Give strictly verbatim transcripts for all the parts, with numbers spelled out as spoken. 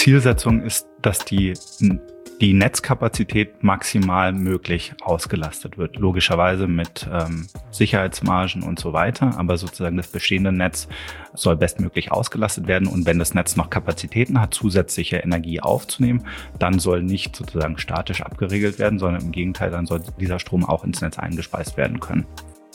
Zielsetzung ist, dass die, die Netzkapazität maximal möglich ausgelastet wird. Logischerweise mit ähm, Sicherheitsmargen und so weiter. Aber sozusagen das bestehende Netz soll bestmöglich ausgelastet werden. Und wenn das Netz noch Kapazitäten hat, zusätzliche Energie aufzunehmen, dann soll nicht sozusagen statisch abgeregelt werden, sondern im Gegenteil, dann soll dieser Strom auch ins Netz eingespeist werden können.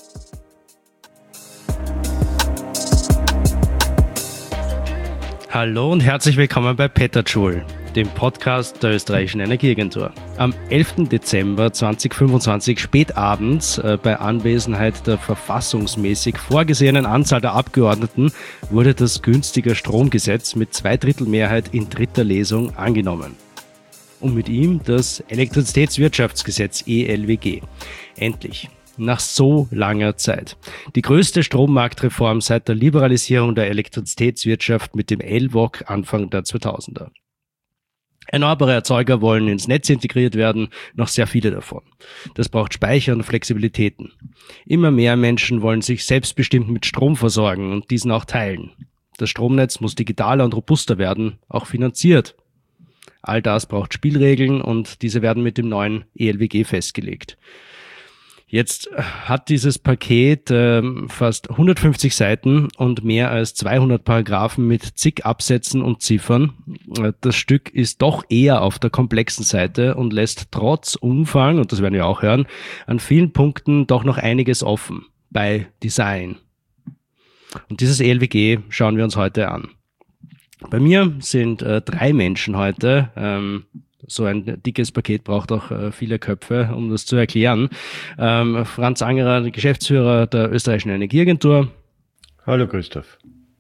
Hallo und herzlich willkommen bei Petajoule, dem Podcast der österreichischen Energieagentur. Am elften Dezember zweitausendfünfundzwanzig spät abends äh, bei Anwesenheit der verfassungsmäßig vorgesehenen Anzahl der Abgeordneten wurde das günstige Stromgesetz mit Zweidrittelmehrheit in dritter Lesung angenommen. Und mit ihm das Elektrizitätswirtschaftsgesetz E L W G. Endlich. Nach so langer Zeit. Die größte Strommarktreform seit der Liberalisierung der Elektrizitätswirtschaft mit dem L W O G Anfang der zweitausender. Erneuerbare Erzeuger wollen ins Netz integriert werden, noch sehr viele davon. Das braucht Speicher und Flexibilitäten. Immer mehr Menschen wollen sich selbstbestimmt mit Strom versorgen und diesen auch teilen. Das Stromnetz muss digitaler und robuster werden, auch finanziert. All das braucht Spielregeln und diese werden mit dem neuen E L W G festgelegt. Jetzt hat dieses Paket äh, fast hundertfünfzig Seiten und mehr als zweihundert Paragraphen mit zig Absätzen und Ziffern. Das Stück ist doch eher auf der komplexen Seite und lässt trotz Umfang, und das werden wir auch hören, an vielen Punkten doch noch einiges offen bei Design. Und dieses E L W G schauen wir uns heute an. Bei mir sind äh, drei Menschen heute. Ähm, So ein dickes Paket braucht auch äh, viele Köpfe, um das zu erklären. Ähm, Franz Angerer, Geschäftsführer der österreichischen Energieagentur. Hallo Christoph.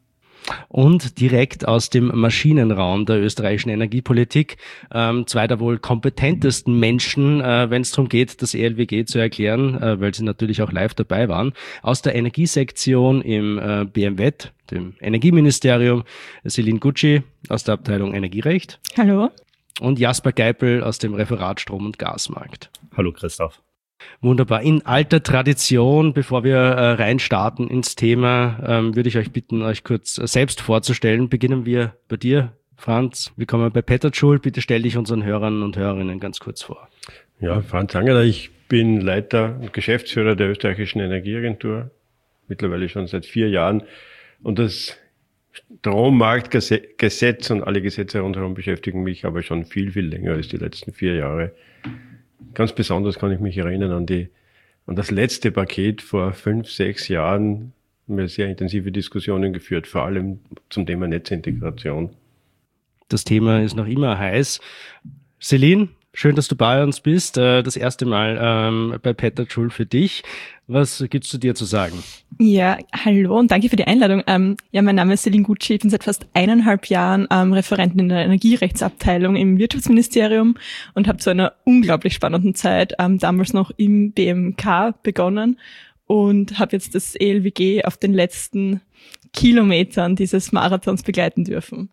Und direkt aus dem Maschinenraum der österreichischen Energiepolitik ähm, zwei der wohl kompetentesten Menschen, äh, wenn es darum geht, das E L W G zu erklären, äh, weil sie natürlich auch live dabei waren. Aus der Energiesektion im äh, B M W, dem Energieministerium, Céline Gucci aus der Abteilung Energierecht. Hallo. Und Jasper Geipel aus dem Referat Strom- und Gasmarkt. Hallo Christoph. Wunderbar. In alter Tradition, bevor wir äh, reinstarten ins Thema, ähm, würde ich euch bitten, euch kurz äh, selbst vorzustellen. Beginnen wir bei dir, Franz. Willkommen bei Petajoule. Bitte stell dich unseren Hörern und Hörerinnen ganz kurz vor. Ja, Franz Angerer, ich bin Leiter und Geschäftsführer der österreichischen Energieagentur, mittlerweile schon seit vier Jahren. Und das Strommarktgesetz und alle Gesetze rundherum beschäftigen mich aber schon viel, viel länger als die letzten vier Jahre. Ganz besonders kann ich mich erinnern an die, an das letzte Paket vor fünf, sechs Jahren. Wir haben sehr intensive Diskussionen geführt, vor allem zum Thema Netzintegration. Das Thema ist noch immer heiß. Céline, schön, dass du bei uns bist. Das erste Mal ähm, bei Petajoule für dich. Was gibt's zu dir zu sagen? Ja, hallo und danke für die Einladung. Ähm, ja, mein Name ist Céline Gucci. Ich bin seit fast eineinhalb Jahren ähm, Referentin in der Energierechtsabteilung im Wirtschaftsministerium und habe zu einer unglaublich spannenden Zeit ähm, damals noch im B M K begonnen und habe jetzt das E L W G auf den letzten Kilometern dieses Marathons begleiten dürfen.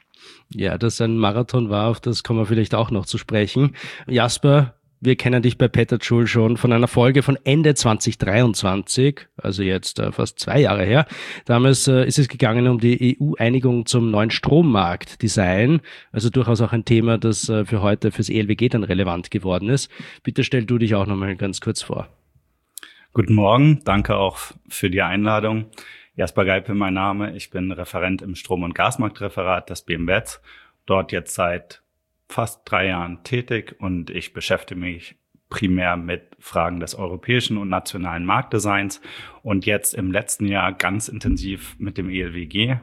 Ja, dass ein Marathon war, auf das kommen wir vielleicht auch noch zu sprechen. Jasper, wir kennen dich bei Petajoule schon von einer Folge von Ende zwanzig dreiundzwanzig, also jetzt äh, fast zwei Jahre her. Damals äh, ist es gegangen um die E U-Einigung zum neuen Strommarktdesign, also durchaus auch ein Thema, das äh, für heute fürs E L W G dann relevant geworden ist. Bitte stell du dich auch nochmal ganz kurz vor. Guten Morgen, danke auch für die Einladung. Jasper Geipel, mein Name. Ich bin Referent im Strom- und Gasmarktreferat des B M W. Dort jetzt seit fast drei Jahren tätig und ich beschäftige mich primär mit Fragen des europäischen und nationalen Marktdesigns und jetzt im letzten Jahr ganz intensiv mit dem E L W G.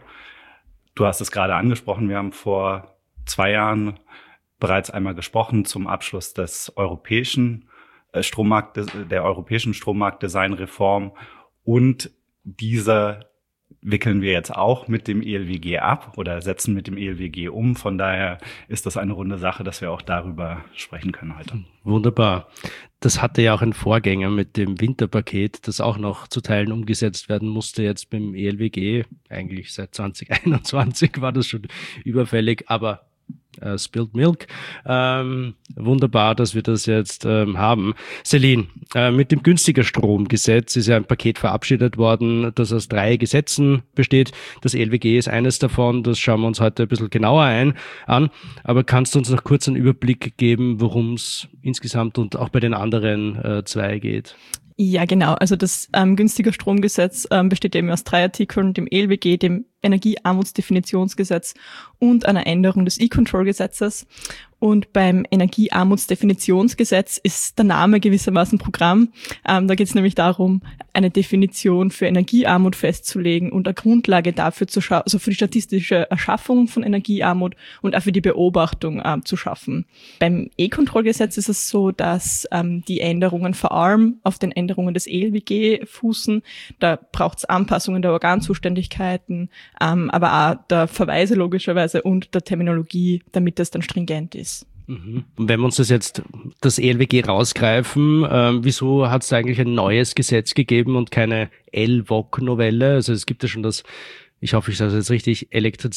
Du hast es gerade angesprochen, wir haben vor zwei Jahren bereits einmal gesprochen zum Abschluss des europäischen Strommarkt, der europäischen Strommarktdesignreform und diese wickeln wir jetzt auch mit dem E L W G ab oder setzen mit dem E L W G um. Von daher ist das eine runde Sache, dass wir auch darüber sprechen können heute. Wunderbar. Das hatte ja auch einen Vorgänger mit dem Winterpaket, das auch noch zu Teilen umgesetzt werden musste. Jetzt beim E L W G, eigentlich seit zwanzig einundzwanzig war das schon überfällig, aber äh, Spilled Milk. Ähm, wunderbar, dass wir das jetzt ähm, haben. Celine, äh, mit dem günstiger Stromgesetz ist ja ein Paket verabschiedet worden, das aus drei Gesetzen besteht. Das E L W G ist eines davon, das schauen wir uns heute ein bisschen genauer ein, an. Aber kannst du uns noch kurz einen Überblick geben, worum es insgesamt und auch bei den anderen äh, zwei geht? Ja, genau. Also das ähm, günstiger Stromgesetz ähm, besteht eben aus drei Artikeln, dem E L W G, dem Energiearmutsdefinitionsgesetz und einer Änderung des E-Control-Gesetzes. Und beim Energiearmutsdefinitionsgesetz ist der Name gewissermaßen Programm. Ähm, da geht es nämlich darum, eine Definition für Energiearmut festzulegen und eine Grundlage dafür zu schaffen, also für die statistische Erschaffung von Energiearmut und auch für die Beobachtung ähm, zu schaffen. Beim E-Control-Gesetz ist es so, dass ähm, die Änderungen vor allem auf den Änderungen des E L W G fußen. Da braucht es Anpassungen der Organzuständigkeiten, ähm, aber auch der Verweise logischerweise und der Terminologie, damit das dann stringent ist. Mhm. Und wenn wir uns das jetzt, das E L W G rausgreifen, ähm, wieso hat es da eigentlich ein neues Gesetz gegeben und keine L W O G-Novelle? Also es gibt ja schon das, ich hoffe, ich sage das jetzt richtig,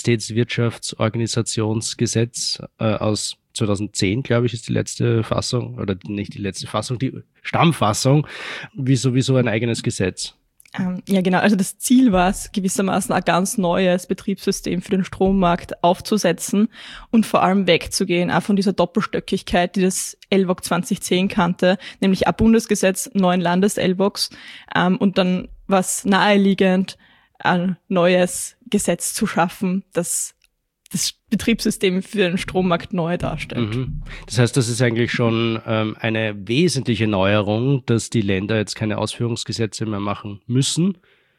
Elektrizitätswirtschaftsorganisationsgesetz äh, aus zweitausendzehn, glaube ich, ist die letzte Fassung, oder nicht die letzte Fassung, die Stammfassung. Wieso, wieso ein eigenes Gesetz? Ähm, ja, genau. Also das Ziel war es, gewissermaßen ein ganz neues Betriebssystem für den Strommarkt aufzusetzen und vor allem wegzugehen, auch von dieser Doppelstöckigkeit, die das L W O G zwanzig zehn kannte, nämlich ein Bundesgesetz, neun Landes-L W O Gs, ähm, und dann was naheliegend, ein neues Gesetz zu schaffen, das das Betriebssystem für den Strommarkt neu darstellt. Mhm. Das heißt, das ist eigentlich schon ähm, eine wesentliche Neuerung, dass die Länder jetzt keine Ausführungsgesetze mehr machen müssen,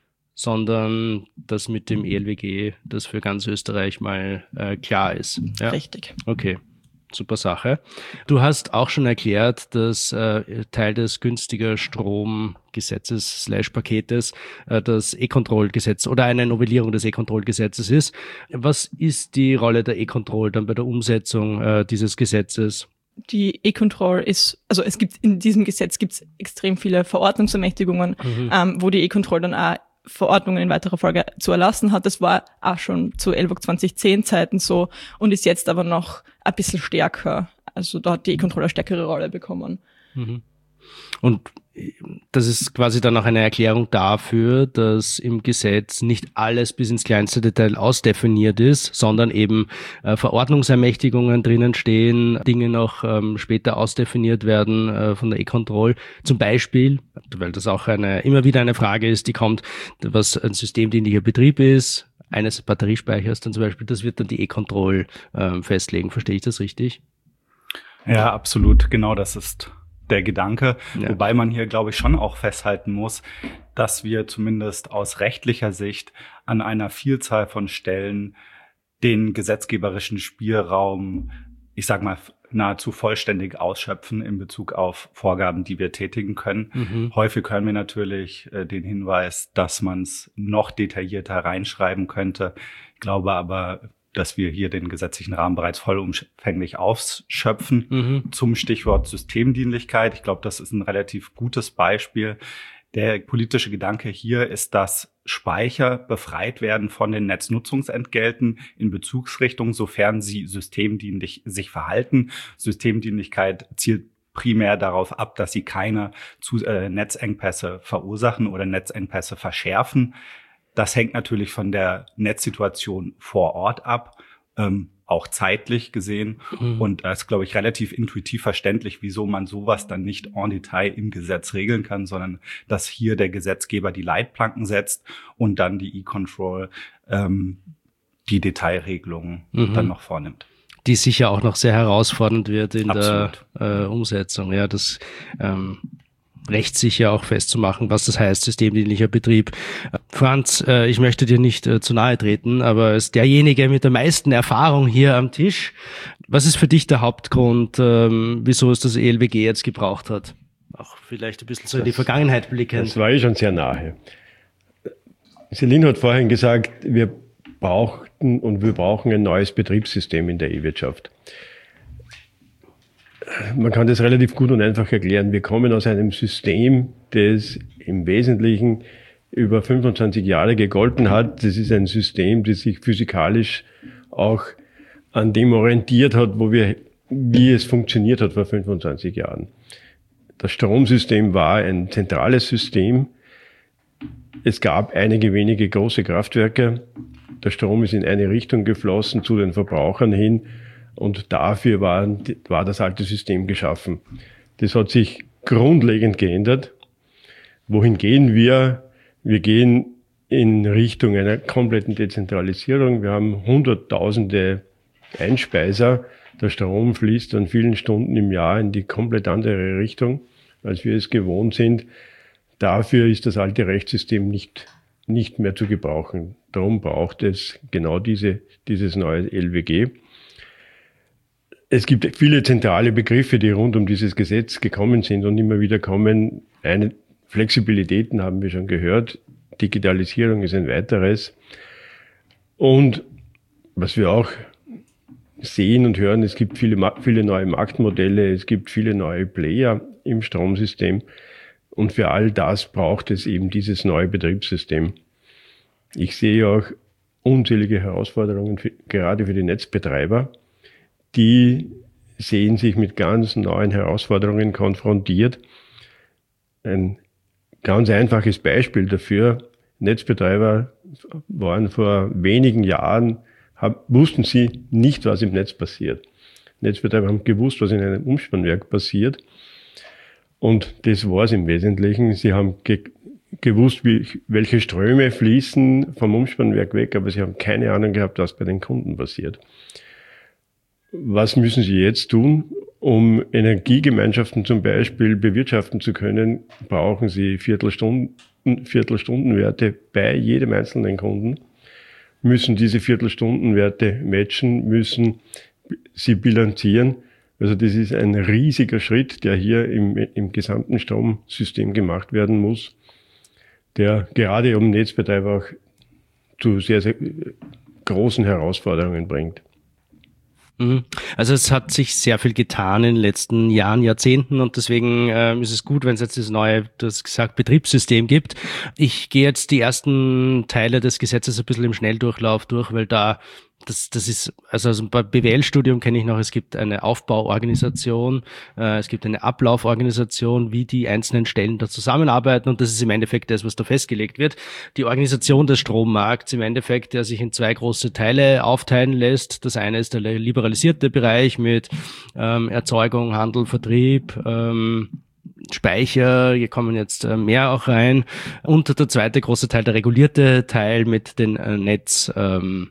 sondern dass mit dem E L W G das für ganz Österreich mal äh, klar ist. Ja? Richtig. Okay. Super Sache. Du hast auch schon erklärt, dass äh, Teil des günstiger Stromgesetzes slash Paketes äh, das E-Control-Gesetz oder eine Novellierung des E-Control-Gesetzes ist. Was ist die Rolle der E-Control dann bei der Umsetzung äh, dieses Gesetzes? Die E-Control ist, also es gibt in diesem Gesetz gibt es extrem viele Verordnungsermächtigungen, mhm. ähm, wo die E-Control dann auch Verordnungen in weiterer Folge zu erlassen hat. Das war auch schon zu L W O G zwanzig zehn Zeiten so und ist jetzt aber noch ein bisschen stärker. Also da hat die E-Control eine stärkere Rolle bekommen. Mhm. Und das ist quasi dann auch eine Erklärung dafür, dass im Gesetz nicht alles bis ins kleinste Detail ausdefiniert ist, sondern eben äh, Verordnungsermächtigungen drinnen stehen, Dinge noch ähm, später ausdefiniert werden äh, von der E-Control. Zum Beispiel, weil das auch eine immer wieder eine Frage ist, die kommt, was ein systemdienlicher Betrieb ist, eines Batteriespeichers dann zum Beispiel, das wird dann die E-Control äh, festlegen. Verstehe ich das richtig? Ja, absolut. Genau, das ist der Gedanke, ja. Wobei man hier, glaube ich, schon auch festhalten muss, dass wir zumindest aus rechtlicher Sicht an einer Vielzahl von Stellen den gesetzgeberischen Spielraum, ich sag mal, nahezu vollständig ausschöpfen in Bezug auf Vorgaben, die wir tätigen können. Mhm. Häufig hören wir natürlich äh, den Hinweis, dass man es noch detaillierter reinschreiben könnte. Ich glaube aber, dass wir hier den gesetzlichen Rahmen bereits vollumfänglich ausschöpfen. Mhm. Zum Stichwort Systemdienlichkeit. Ich glaube, das ist ein relativ gutes Beispiel. Der politische Gedanke hier ist, dass Speicher befreit werden von den Netznutzungsentgelten in Bezugsrichtung, sofern sie systemdienlich sich verhalten. Systemdienlichkeit zielt primär darauf ab, dass sie keine zu, äh, Netzengpässe verursachen oder Netzengpässe verschärfen. Das hängt natürlich von der Netzsituation vor Ort ab, ähm, auch zeitlich gesehen. Mhm. Und das ist, glaube ich, relativ intuitiv verständlich, wieso man sowas dann nicht en Detail im Gesetz regeln kann, sondern dass hier der Gesetzgeber die Leitplanken setzt und dann die E-Control ähm, die Detailregelungen mhm. dann noch vornimmt. Die sicher auch noch sehr herausfordernd wird in Absolut. der äh, Umsetzung. Ja, das ähm rechtssicher auch festzumachen, was das heißt, systemdienlicher Betrieb. Franz, äh, ich möchte dir nicht äh, zu nahe treten, aber als derjenige mit der meisten Erfahrung hier am Tisch, was ist für dich der Hauptgrund, ähm, wieso es das E L W G jetzt gebraucht hat? Auch vielleicht ein bisschen so in die Vergangenheit blicken. Das war eh schon sehr nahe. Celine hat vorhin gesagt, wir brauchten und wir brauchen ein neues Betriebssystem in der E-Wirtschaft. Man kann das relativ gut und einfach erklären. Wir kommen aus einem System, das im Wesentlichen über fünfundzwanzig Jahre gegolten hat. Das ist ein System, das sich physikalisch auch an dem orientiert hat, wo wir, wie es funktioniert hat vor fünfundzwanzig Jahren. Das Stromsystem war ein zentrales System. Es gab einige wenige große Kraftwerke. Der Strom ist in eine Richtung geflossen zu den Verbrauchern hin und dafür war, war das alte System geschaffen. Das hat sich grundlegend geändert. Wohin gehen wir? Wir gehen in Richtung einer kompletten Dezentralisierung. Wir haben hunderttausende Einspeiser. Der Strom fließt an vielen Stunden im Jahr in die komplett andere Richtung, als wir es gewohnt sind. Dafür ist das alte Rechtssystem nicht, nicht mehr zu gebrauchen. Darum braucht es genau diese, dieses neue L W G. Es gibt viele zentrale Begriffe, die rund um dieses Gesetz gekommen sind und immer wieder kommen. Eine Flexibilitäten haben wir schon gehört. Digitalisierung ist ein weiteres. Und was wir auch sehen und hören, es gibt viele, viele neue Marktmodelle, es gibt viele neue Player im Stromsystem. Und für all das braucht es eben dieses neue Betriebssystem. Ich sehe auch unzählige Herausforderungen, für, gerade für die Netzbetreiber. Die sehen sich mit ganz neuen Herausforderungen konfrontiert. Ein ganz einfaches Beispiel dafür. Netzbetreiber waren vor wenigen Jahren, hab, wussten sie nicht, was im Netz passiert. Netzbetreiber haben gewusst, was in einem Umspannwerk passiert. Und das war es im Wesentlichen. Sie haben ge- gewusst, wie, welche Ströme fließen vom Umspannwerk weg, aber sie haben keine Ahnung gehabt, was bei den Kunden passiert. Was müssen sie jetzt tun? Um Energiegemeinschaften zum Beispiel bewirtschaften zu können, brauchen sie Viertelstunden, Viertelstundenwerte bei jedem einzelnen Kunden, müssen diese Viertelstundenwerte matchen, müssen sie bilanzieren. Also das ist ein riesiger Schritt, der hier im, im gesamten Stromsystem gemacht werden muss, der gerade um Netzbetreiber auch zu sehr, sehr großen Herausforderungen bringt. Also es hat sich sehr viel getan in den letzten Jahren, Jahrzehnten und deswegen äh, ist es gut, wenn es jetzt das neue, du hast gesagt, Betriebssystem gibt. Ich gehe jetzt die ersten Teile des Gesetzes ein bisschen im Schnelldurchlauf durch, weil da Das, das ist, also, also beim B W L-Studium kenne ich noch, es gibt eine Aufbauorganisation, äh, es gibt eine Ablauforganisation, wie die einzelnen Stellen da zusammenarbeiten und das ist im Endeffekt das, was da festgelegt wird. Die Organisation des Strommarkts im Endeffekt, der sich in zwei große Teile aufteilen lässt. Das eine ist der liberalisierte Bereich mit ähm, Erzeugung, Handel, Vertrieb, ähm, Speicher, hier kommen jetzt äh, mehr auch rein und der zweite große Teil, der regulierte Teil mit den äh, Netz, ähm,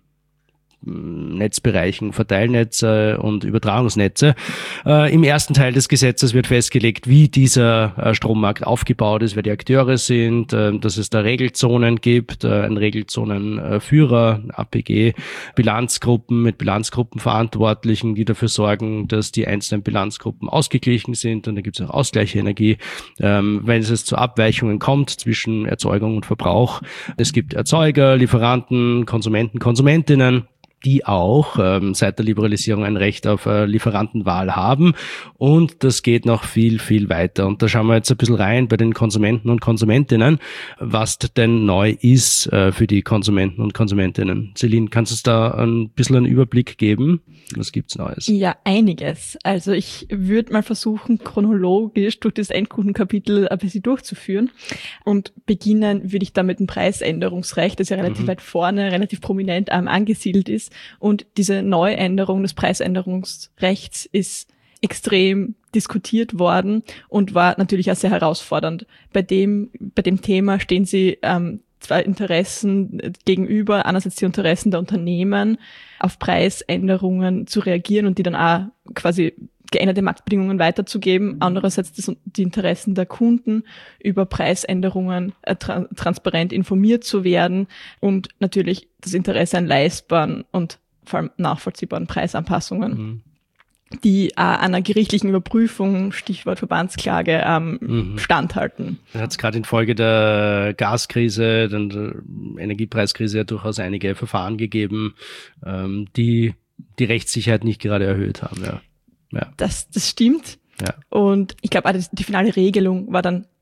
Netzbereichen, Verteilnetze und Übertragungsnetze. Äh, Im ersten Teil des Gesetzes wird festgelegt, wie dieser äh, Strommarkt aufgebaut ist, wer die Akteure sind, äh, dass es da Regelzonen gibt, äh, einen Regelzonenführer, A P G, Bilanzgruppen mit Bilanzgruppenverantwortlichen, die dafür sorgen, dass die einzelnen Bilanzgruppen ausgeglichen sind und da gibt es auch Ausgleichsenergie. Ähm, wenn es zu Abweichungen kommt zwischen Erzeugung und Verbrauch, es gibt Erzeuger, Lieferanten, Konsumenten, Konsumentinnen, die auch ähm, seit der Liberalisierung ein Recht auf äh, Lieferantenwahl haben. Und das geht noch viel, viel weiter. Und da schauen wir jetzt ein bisschen rein bei den Konsumenten und Konsumentinnen, was denn neu ist äh, für die Konsumenten und Konsumentinnen. Celine, kannst du uns da ein bisschen einen Überblick geben? Was gibt's Neues? Ja, einiges. Also ich würde mal versuchen, chronologisch durch das Endkundenkapitel ein bisschen durchzuführen. Und beginnen würde ich da mit dem Preisänderungsrecht, das ja relativ mhm. weit vorne, relativ prominent ähm, angesiedelt ist. Und diese Neuänderung des Preisänderungsrechts ist extrem diskutiert worden und war natürlich auch sehr herausfordernd. Bei dem, bei dem Thema stehen sie ähm, zwei Interessen gegenüber. Einerseits die Interessen der Unternehmen, auf Preisänderungen zu reagieren und die dann auch quasi geänderte Marktbedingungen weiterzugeben. Andererseits das, die Interessen der Kunden, über Preisänderungen äh, tra- transparent informiert zu werden und natürlich das Interesse an leistbaren und vor allem nachvollziehbaren Preisanpassungen, mhm. die äh, einer gerichtlichen Überprüfung, Stichwort Verbandsklage, ähm, mhm. standhalten. Da hat es gerade infolge der Gaskrise, der Energiepreiskrise ja durchaus einige Verfahren gegeben, ähm, die die Rechtssicherheit nicht gerade erhöht haben, ja. Ja. Das, das stimmt. Ja. Und ich glaube, die finale Regelung war dann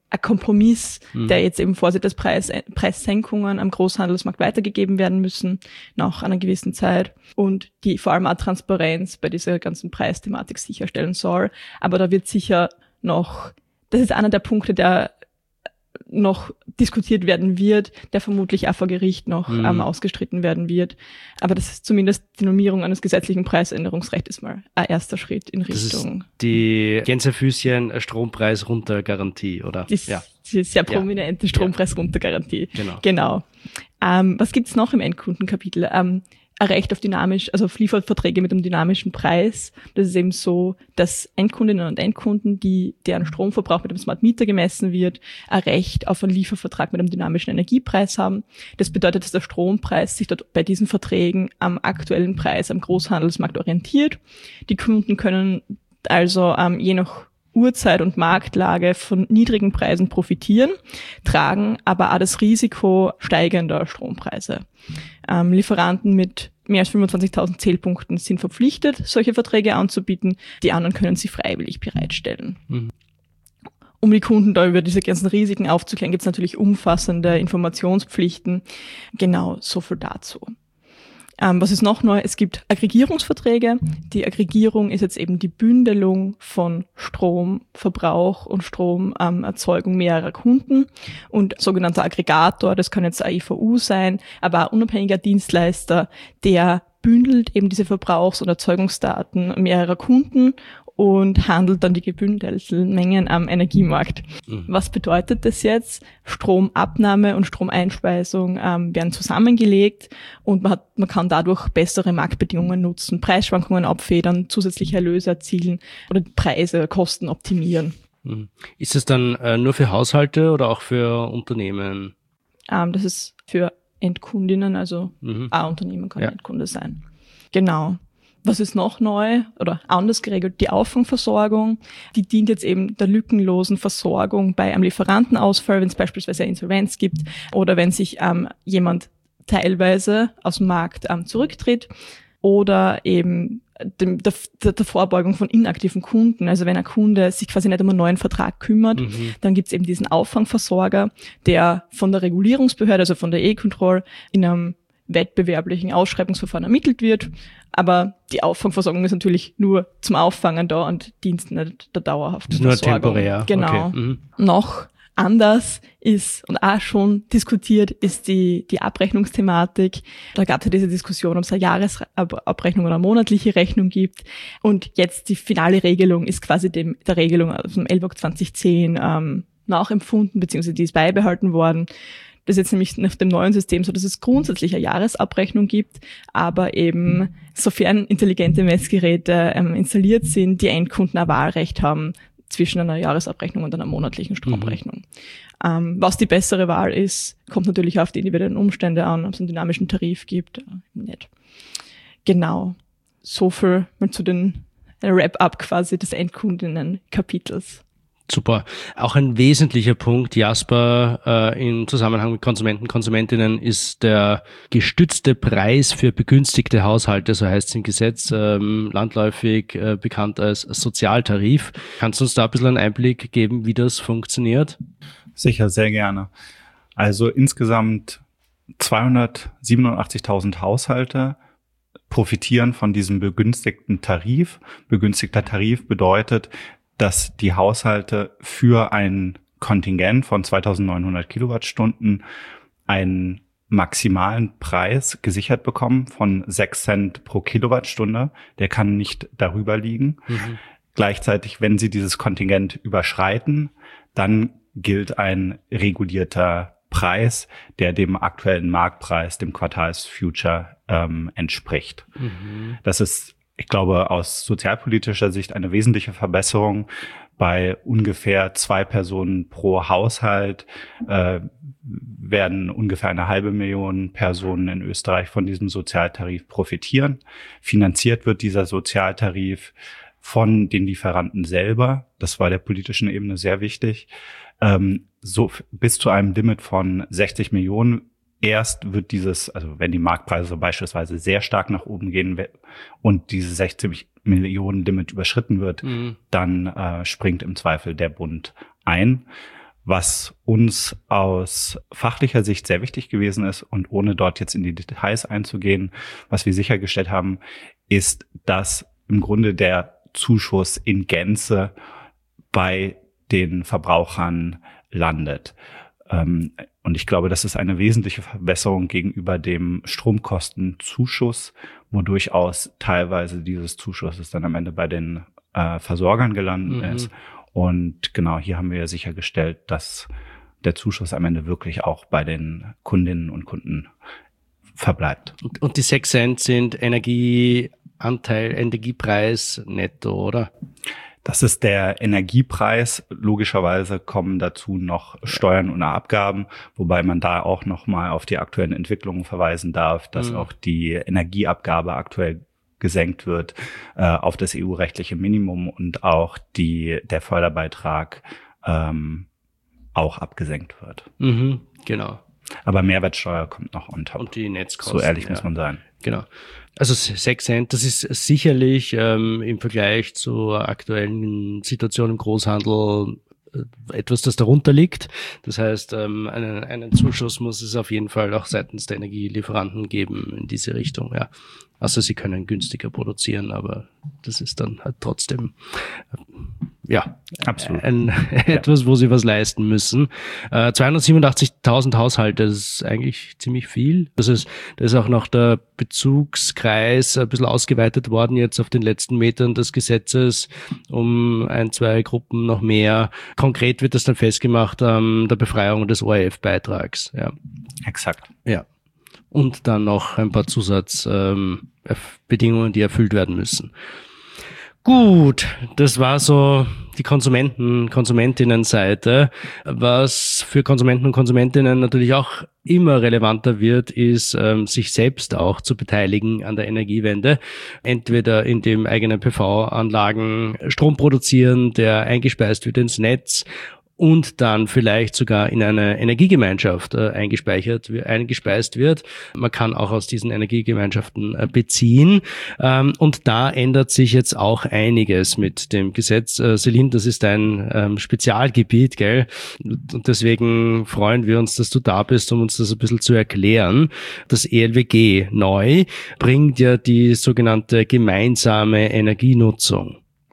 ein Kompromiss, mhm. der jetzt eben vorsieht, dass Preis, Preissenkungen am Großhandelsmarkt weitergegeben werden müssen nach einer gewissen Zeit und die vor allem auch Transparenz bei dieser ganzen Preisthematik sicherstellen soll. Aber da wird sicher noch, das ist einer der Punkte, der noch diskutiert werden wird, der vermutlich auch vor Gericht noch mhm. ähm, ausgestritten werden wird. Aber das ist zumindest die Normierung eines gesetzlichen Preisänderungsrechts ist mal ein erster Schritt in Richtung. Das ist die Gänsefüßchen Strompreis runter Garantie, oder? Die, ja. die sehr prominente ja. Strompreis runter Garantie. Genau. genau. Ähm, was gibt's noch im Endkundenkapitel? Ähm, ein Recht auf dynamisch, also auf Lieferverträge mit einem dynamischen Preis. Das ist eben so, dass Endkundinnen und Endkunden, die deren Stromverbrauch mit dem Smart Meter gemessen wird, ein Recht auf einen Liefervertrag mit einem dynamischen Energiepreis haben. Das bedeutet, dass der Strompreis sich dort bei diesen Verträgen am aktuellen Preis am Großhandelsmarkt orientiert. Die Kunden können also ähm, je nach Uhrzeit und Marktlage von niedrigen Preisen profitieren, tragen aber auch das Risiko steigender Strompreise. Ähm, Lieferanten mit mehr als fünfundzwanzigtausend Zählpunkten sind verpflichtet, solche Verträge anzubieten. Die anderen können sie freiwillig bereitstellen. Mhm. Um die Kunden da über diese ganzen Risiken aufzuklären, gibt es natürlich umfassende Informationspflichten. Genau, so viel dazu. Ähm, was ist noch neu? Es gibt Aggregierungsverträge. Die Aggregierung ist jetzt eben die Bündelung von Stromverbrauch und Stromerzeugung ähm, mehrerer Kunden. Und sogenannter Aggregator, das kann jetzt ein E V U sein, aber ein unabhängiger Dienstleister, der bündelt eben diese Verbrauchs- und Erzeugungsdaten mehrerer Kunden und handelt dann die gebündelten Mengen am Energiemarkt. Mhm. Was bedeutet das jetzt? Stromabnahme und Stromeinspeisung ähm, werden zusammengelegt und man, hat, man kann dadurch bessere Marktbedingungen nutzen, Preisschwankungen abfedern, zusätzliche Erlöse erzielen oder Preise, Kosten optimieren. Mhm. Ist es dann äh, nur für Haushalte oder auch für Unternehmen? Ähm, das ist für Endkundinnen, also mhm. ein Unternehmen kann ja. Endkunde sein. Genau. Was ist noch neu oder anders geregelt? Die Auffangversorgung, die dient jetzt eben der lückenlosen Versorgung bei einem Lieferantenausfall, wenn es beispielsweise eine Insolvenz gibt oder wenn sich ähm, jemand teilweise aus dem Markt ähm, zurücktritt oder eben dem, der, der Vorbeugung von inaktiven Kunden. Also wenn ein Kunde sich quasi nicht um einen neuen Vertrag kümmert, mhm. dann gibt es eben diesen Auffangversorger, der von der Regulierungsbehörde, also von der E-Control, in einem wettbewerblichen Ausschreibungsverfahren ermittelt wird. Aber die Auffangversorgung ist natürlich nur zum Auffangen da und dient nicht der dauerhaften ist nur Versorgung. Temporär. Genau. Okay. Mhm. Noch anders ist und auch schon diskutiert ist die die Abrechnungsthematik. Da gab es ja diese Diskussion, ob es eine Jahresabrechnung oder eine monatliche Rechnung gibt. Und jetzt die finale Regelung ist quasi dem der Regelung aus dem L W O G zwanzig zehn ähm, nachempfunden, beziehungsweise die ist beibehalten worden. Das ist jetzt nämlich nach dem neuen System so, dass es grundsätzlich eine Jahresabrechnung gibt, aber eben sofern intelligente Messgeräte ähm, installiert sind, die Endkunden ein Wahlrecht haben zwischen einer Jahresabrechnung und einer monatlichen Stromrechnung. Mhm. Ähm, was die bessere Wahl ist, kommt natürlich auf die individuellen Umstände an, ob es einen dynamischen Tarif gibt, äh, nicht. Genau. So viel mal zu den Wrap-up quasi des Endkundinnen-Kapitels. Super. Auch ein wesentlicher Punkt, Jasper, äh, im Zusammenhang mit Konsumenten, Konsumentinnen ist der gestützte Preis für begünstigte Haushalte, so heißt es im Gesetz, ähm, landläufig äh, bekannt als Sozialtarif. Kannst du uns da ein bisschen einen Einblick geben, wie das funktioniert? Sicher, sehr gerne. Also insgesamt zweihundertsiebenundachtzigtausend Haushalte profitieren von diesem begünstigten Tarif. Begünstigter Tarif bedeutet, dass die Haushalte für ein Kontingent von zweitausendneunhundert Kilowattstunden einen maximalen Preis gesichert bekommen von sechs Cent pro Kilowattstunde. Der kann nicht darüber liegen. Mhm. Gleichzeitig, wenn sie dieses Kontingent überschreiten, dann gilt ein regulierter Preis, der dem aktuellen Marktpreis, dem Quartalsfuture, ähm, entspricht. Mhm. Das ist, ich glaube, aus sozialpolitischer Sicht eine wesentliche Verbesserung. Bei ungefähr zwei Personen pro Haushalt äh, werden ungefähr eine halbe Million Personen in Österreich von diesem Sozialtarif profitieren. Finanziert wird dieser Sozialtarif von den Lieferanten selber. Das war der politischen Ebene sehr wichtig. Ähm, so bis zu einem Limit von sechzig Millionen. Erst wird dieses, also wenn die Marktpreise beispielsweise sehr stark nach oben gehen und diese sechzig Millionen Limit überschritten wird, mhm. dann äh, springt im Zweifel der Bund ein. Was uns aus fachlicher Sicht sehr wichtig gewesen ist und ohne dort jetzt in die Details einzugehen, was wir sichergestellt haben, ist, dass im Grunde der Zuschuss in Gänze bei den Verbrauchern landet. Und ich glaube, das ist eine wesentliche Verbesserung gegenüber dem Stromkostenzuschuss, wo durchaus teilweise dieses Zuschusses dann am Ende bei den äh, Versorgern gelandet mhm. ist. Und genau, hier haben wir sichergestellt, dass der Zuschuss am Ende wirklich auch bei den Kundinnen und Kunden verbleibt. Und, und die sechs Cent sind Energieanteil, Energiepreis netto, oder? Das ist der Energiepreis. Logischerweise kommen dazu noch Steuern und Abgaben, wobei man da auch noch mal auf die aktuellen Entwicklungen verweisen darf, dass mhm. auch die Energieabgabe aktuell gesenkt wird äh, auf das E U-rechtliche Minimum und auch die der Förderbeitrag ähm, auch abgesenkt wird. Mhm, genau. Aber Mehrwertsteuer kommt noch on top. Und die Netzkosten. So ehrlich ja. muss man sein. Genau. Also sechs Cent, das ist sicherlich ähm, im Vergleich zur aktuellen Situation im Großhandel äh, etwas, das darunter liegt. Das heißt, ähm, einen, einen Zuschuss muss es auf jeden Fall auch seitens der Energielieferanten geben in diese Richtung. Ja, also sie können günstiger produzieren, aber das ist dann halt trotzdem äh, ja absolut ein, etwas, wo sie was leisten müssen. Äh, zweihundertsiebenundachtzigtausend Haushalte, das ist eigentlich ziemlich viel. Das ist, das ist auch noch der Bezugskreis ein bisschen ausgeweitet worden jetzt auf den letzten Metern des Gesetzes um ein, zwei Gruppen noch mehr. Konkret wird das dann festgemacht an ähm, der Befreiung des O R F-Beitrags. Ja. Exakt. Ja. Und dann noch ein paar Zusatzbedingungen, ähm, die erfüllt werden müssen. Gut, das war so die Konsumenten, Konsumentinnenseite. Was für Konsumenten und Konsumentinnen natürlich auch immer relevanter wird, ist, ähm, sich selbst auch zu beteiligen an der Energiewende. Entweder indem eigene P V-Anlagen Strom produzieren, der eingespeist wird ins Netz, und dann vielleicht sogar in eine Energiegemeinschaft äh, eingespeichert, eingespeist wird. Man kann auch aus diesen Energiegemeinschaften äh, beziehen. Ähm, und da ändert sich jetzt auch einiges mit dem Gesetz. Äh, Celine, das ist ein ähm, Spezialgebiet, gell? Und deswegen freuen wir uns, dass du da bist, um uns das ein bisschen zu erklären. Das E L W G neu bringt ja die sogenannte gemeinsame Energienutzung.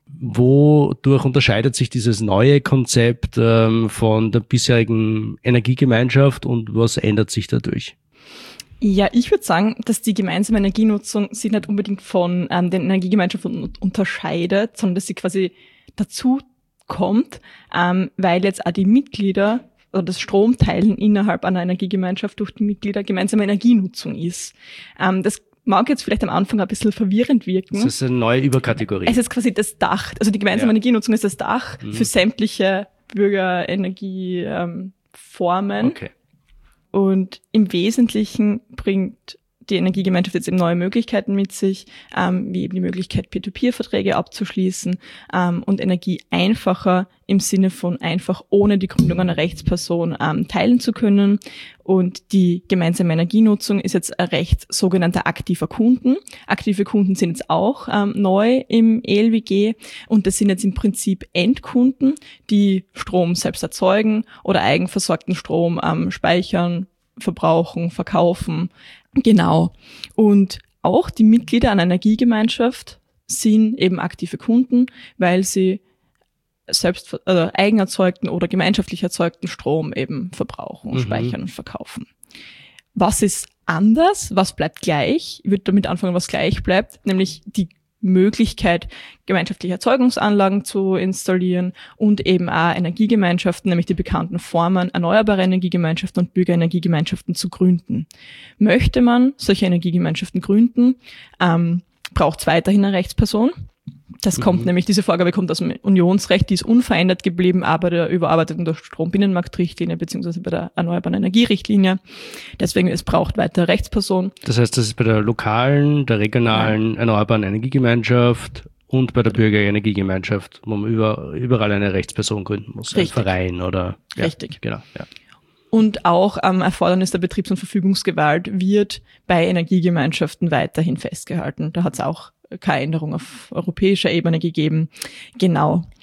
Wodurch unterscheidet sich dieses neue Konzept ähm, von der bisherigen Energiegemeinschaft und was ändert sich dadurch? Ja, ich würde sagen, dass die gemeinsame Energienutzung sich nicht unbedingt von ähm, den Energiegemeinschaften unterscheidet, sondern dass sie quasi dazu kommt, ähm, weil jetzt auch die Mitglieder oder das Stromteilen innerhalb einer Energiegemeinschaft durch die Mitglieder gemeinsame Energienutzung ist. Ähm, das mag jetzt vielleicht am Anfang ein bisschen verwirrend wirken. Das ist eine neue Überkategorie. Es ist quasi das Dach, also die gemeinsame ja. Energienutzung ist das Dach mhm. für sämtliche Bürgerenergieformen. Ähm, okay. Und im Wesentlichen bringt die Energiegemeinschaft jetzt eben neue Möglichkeiten mit sich, ähm, wie eben die Möglichkeit, Peer-to-Peer-Verträge abzuschließen ähm, und Energie einfacher im Sinne von einfach ohne die Gründung einer Rechtsperson ähm, teilen zu können. Und die gemeinsame Energienutzung ist jetzt ein Recht sogenannter aktiver Kunden. Aktive Kunden sind jetzt auch ähm, neu im E L W G und das sind jetzt im Prinzip Endkunden, die Strom selbst erzeugen oder eigenversorgten Strom ähm, speichern, verbrauchen, verkaufen. Genau. Und auch die Mitglieder einer Energiegemeinschaft sind eben aktive Kunden, weil sie selbst äh, eigen erzeugten oder gemeinschaftlich erzeugten Strom eben verbrauchen, mhm. speichern und verkaufen. Was ist anders? Was bleibt gleich? Ich würde damit anfangen, was gleich bleibt, nämlich die Möglichkeit, gemeinschaftliche Erzeugungsanlagen zu installieren und eben auch Energiegemeinschaften, nämlich die bekannten Formen erneuerbare Energiegemeinschaften und Bürgerenergiegemeinschaften zu gründen. Möchte man solche Energiegemeinschaften gründen, ähm, braucht es weiterhin eine Rechtsperson. Das kommt mhm. nämlich, diese Vorgabe kommt aus dem Unionsrecht, die ist unverändert geblieben, aber der überarbeiteten der Strombinnenmarktrichtlinie beziehungsweise bei der erneuerbaren Energierichtlinie. Deswegen, es braucht weitere Rechtsperson. Das heißt, das ist bei der lokalen, der regionalen ja. erneuerbaren Energiegemeinschaft und bei der Bürgerenergiegemeinschaft, wo man über, überall eine Rechtsperson gründen muss. Richtig. Ein Verein oder... Ja, richtig. Genau, ja. Und auch am ähm, Erfordernis der Betriebs- und Verfügungsgewalt wird bei Energiegemeinschaften weiterhin festgehalten. Da hat es auch keine Änderung auf europäischer Ebene gegeben. Genau.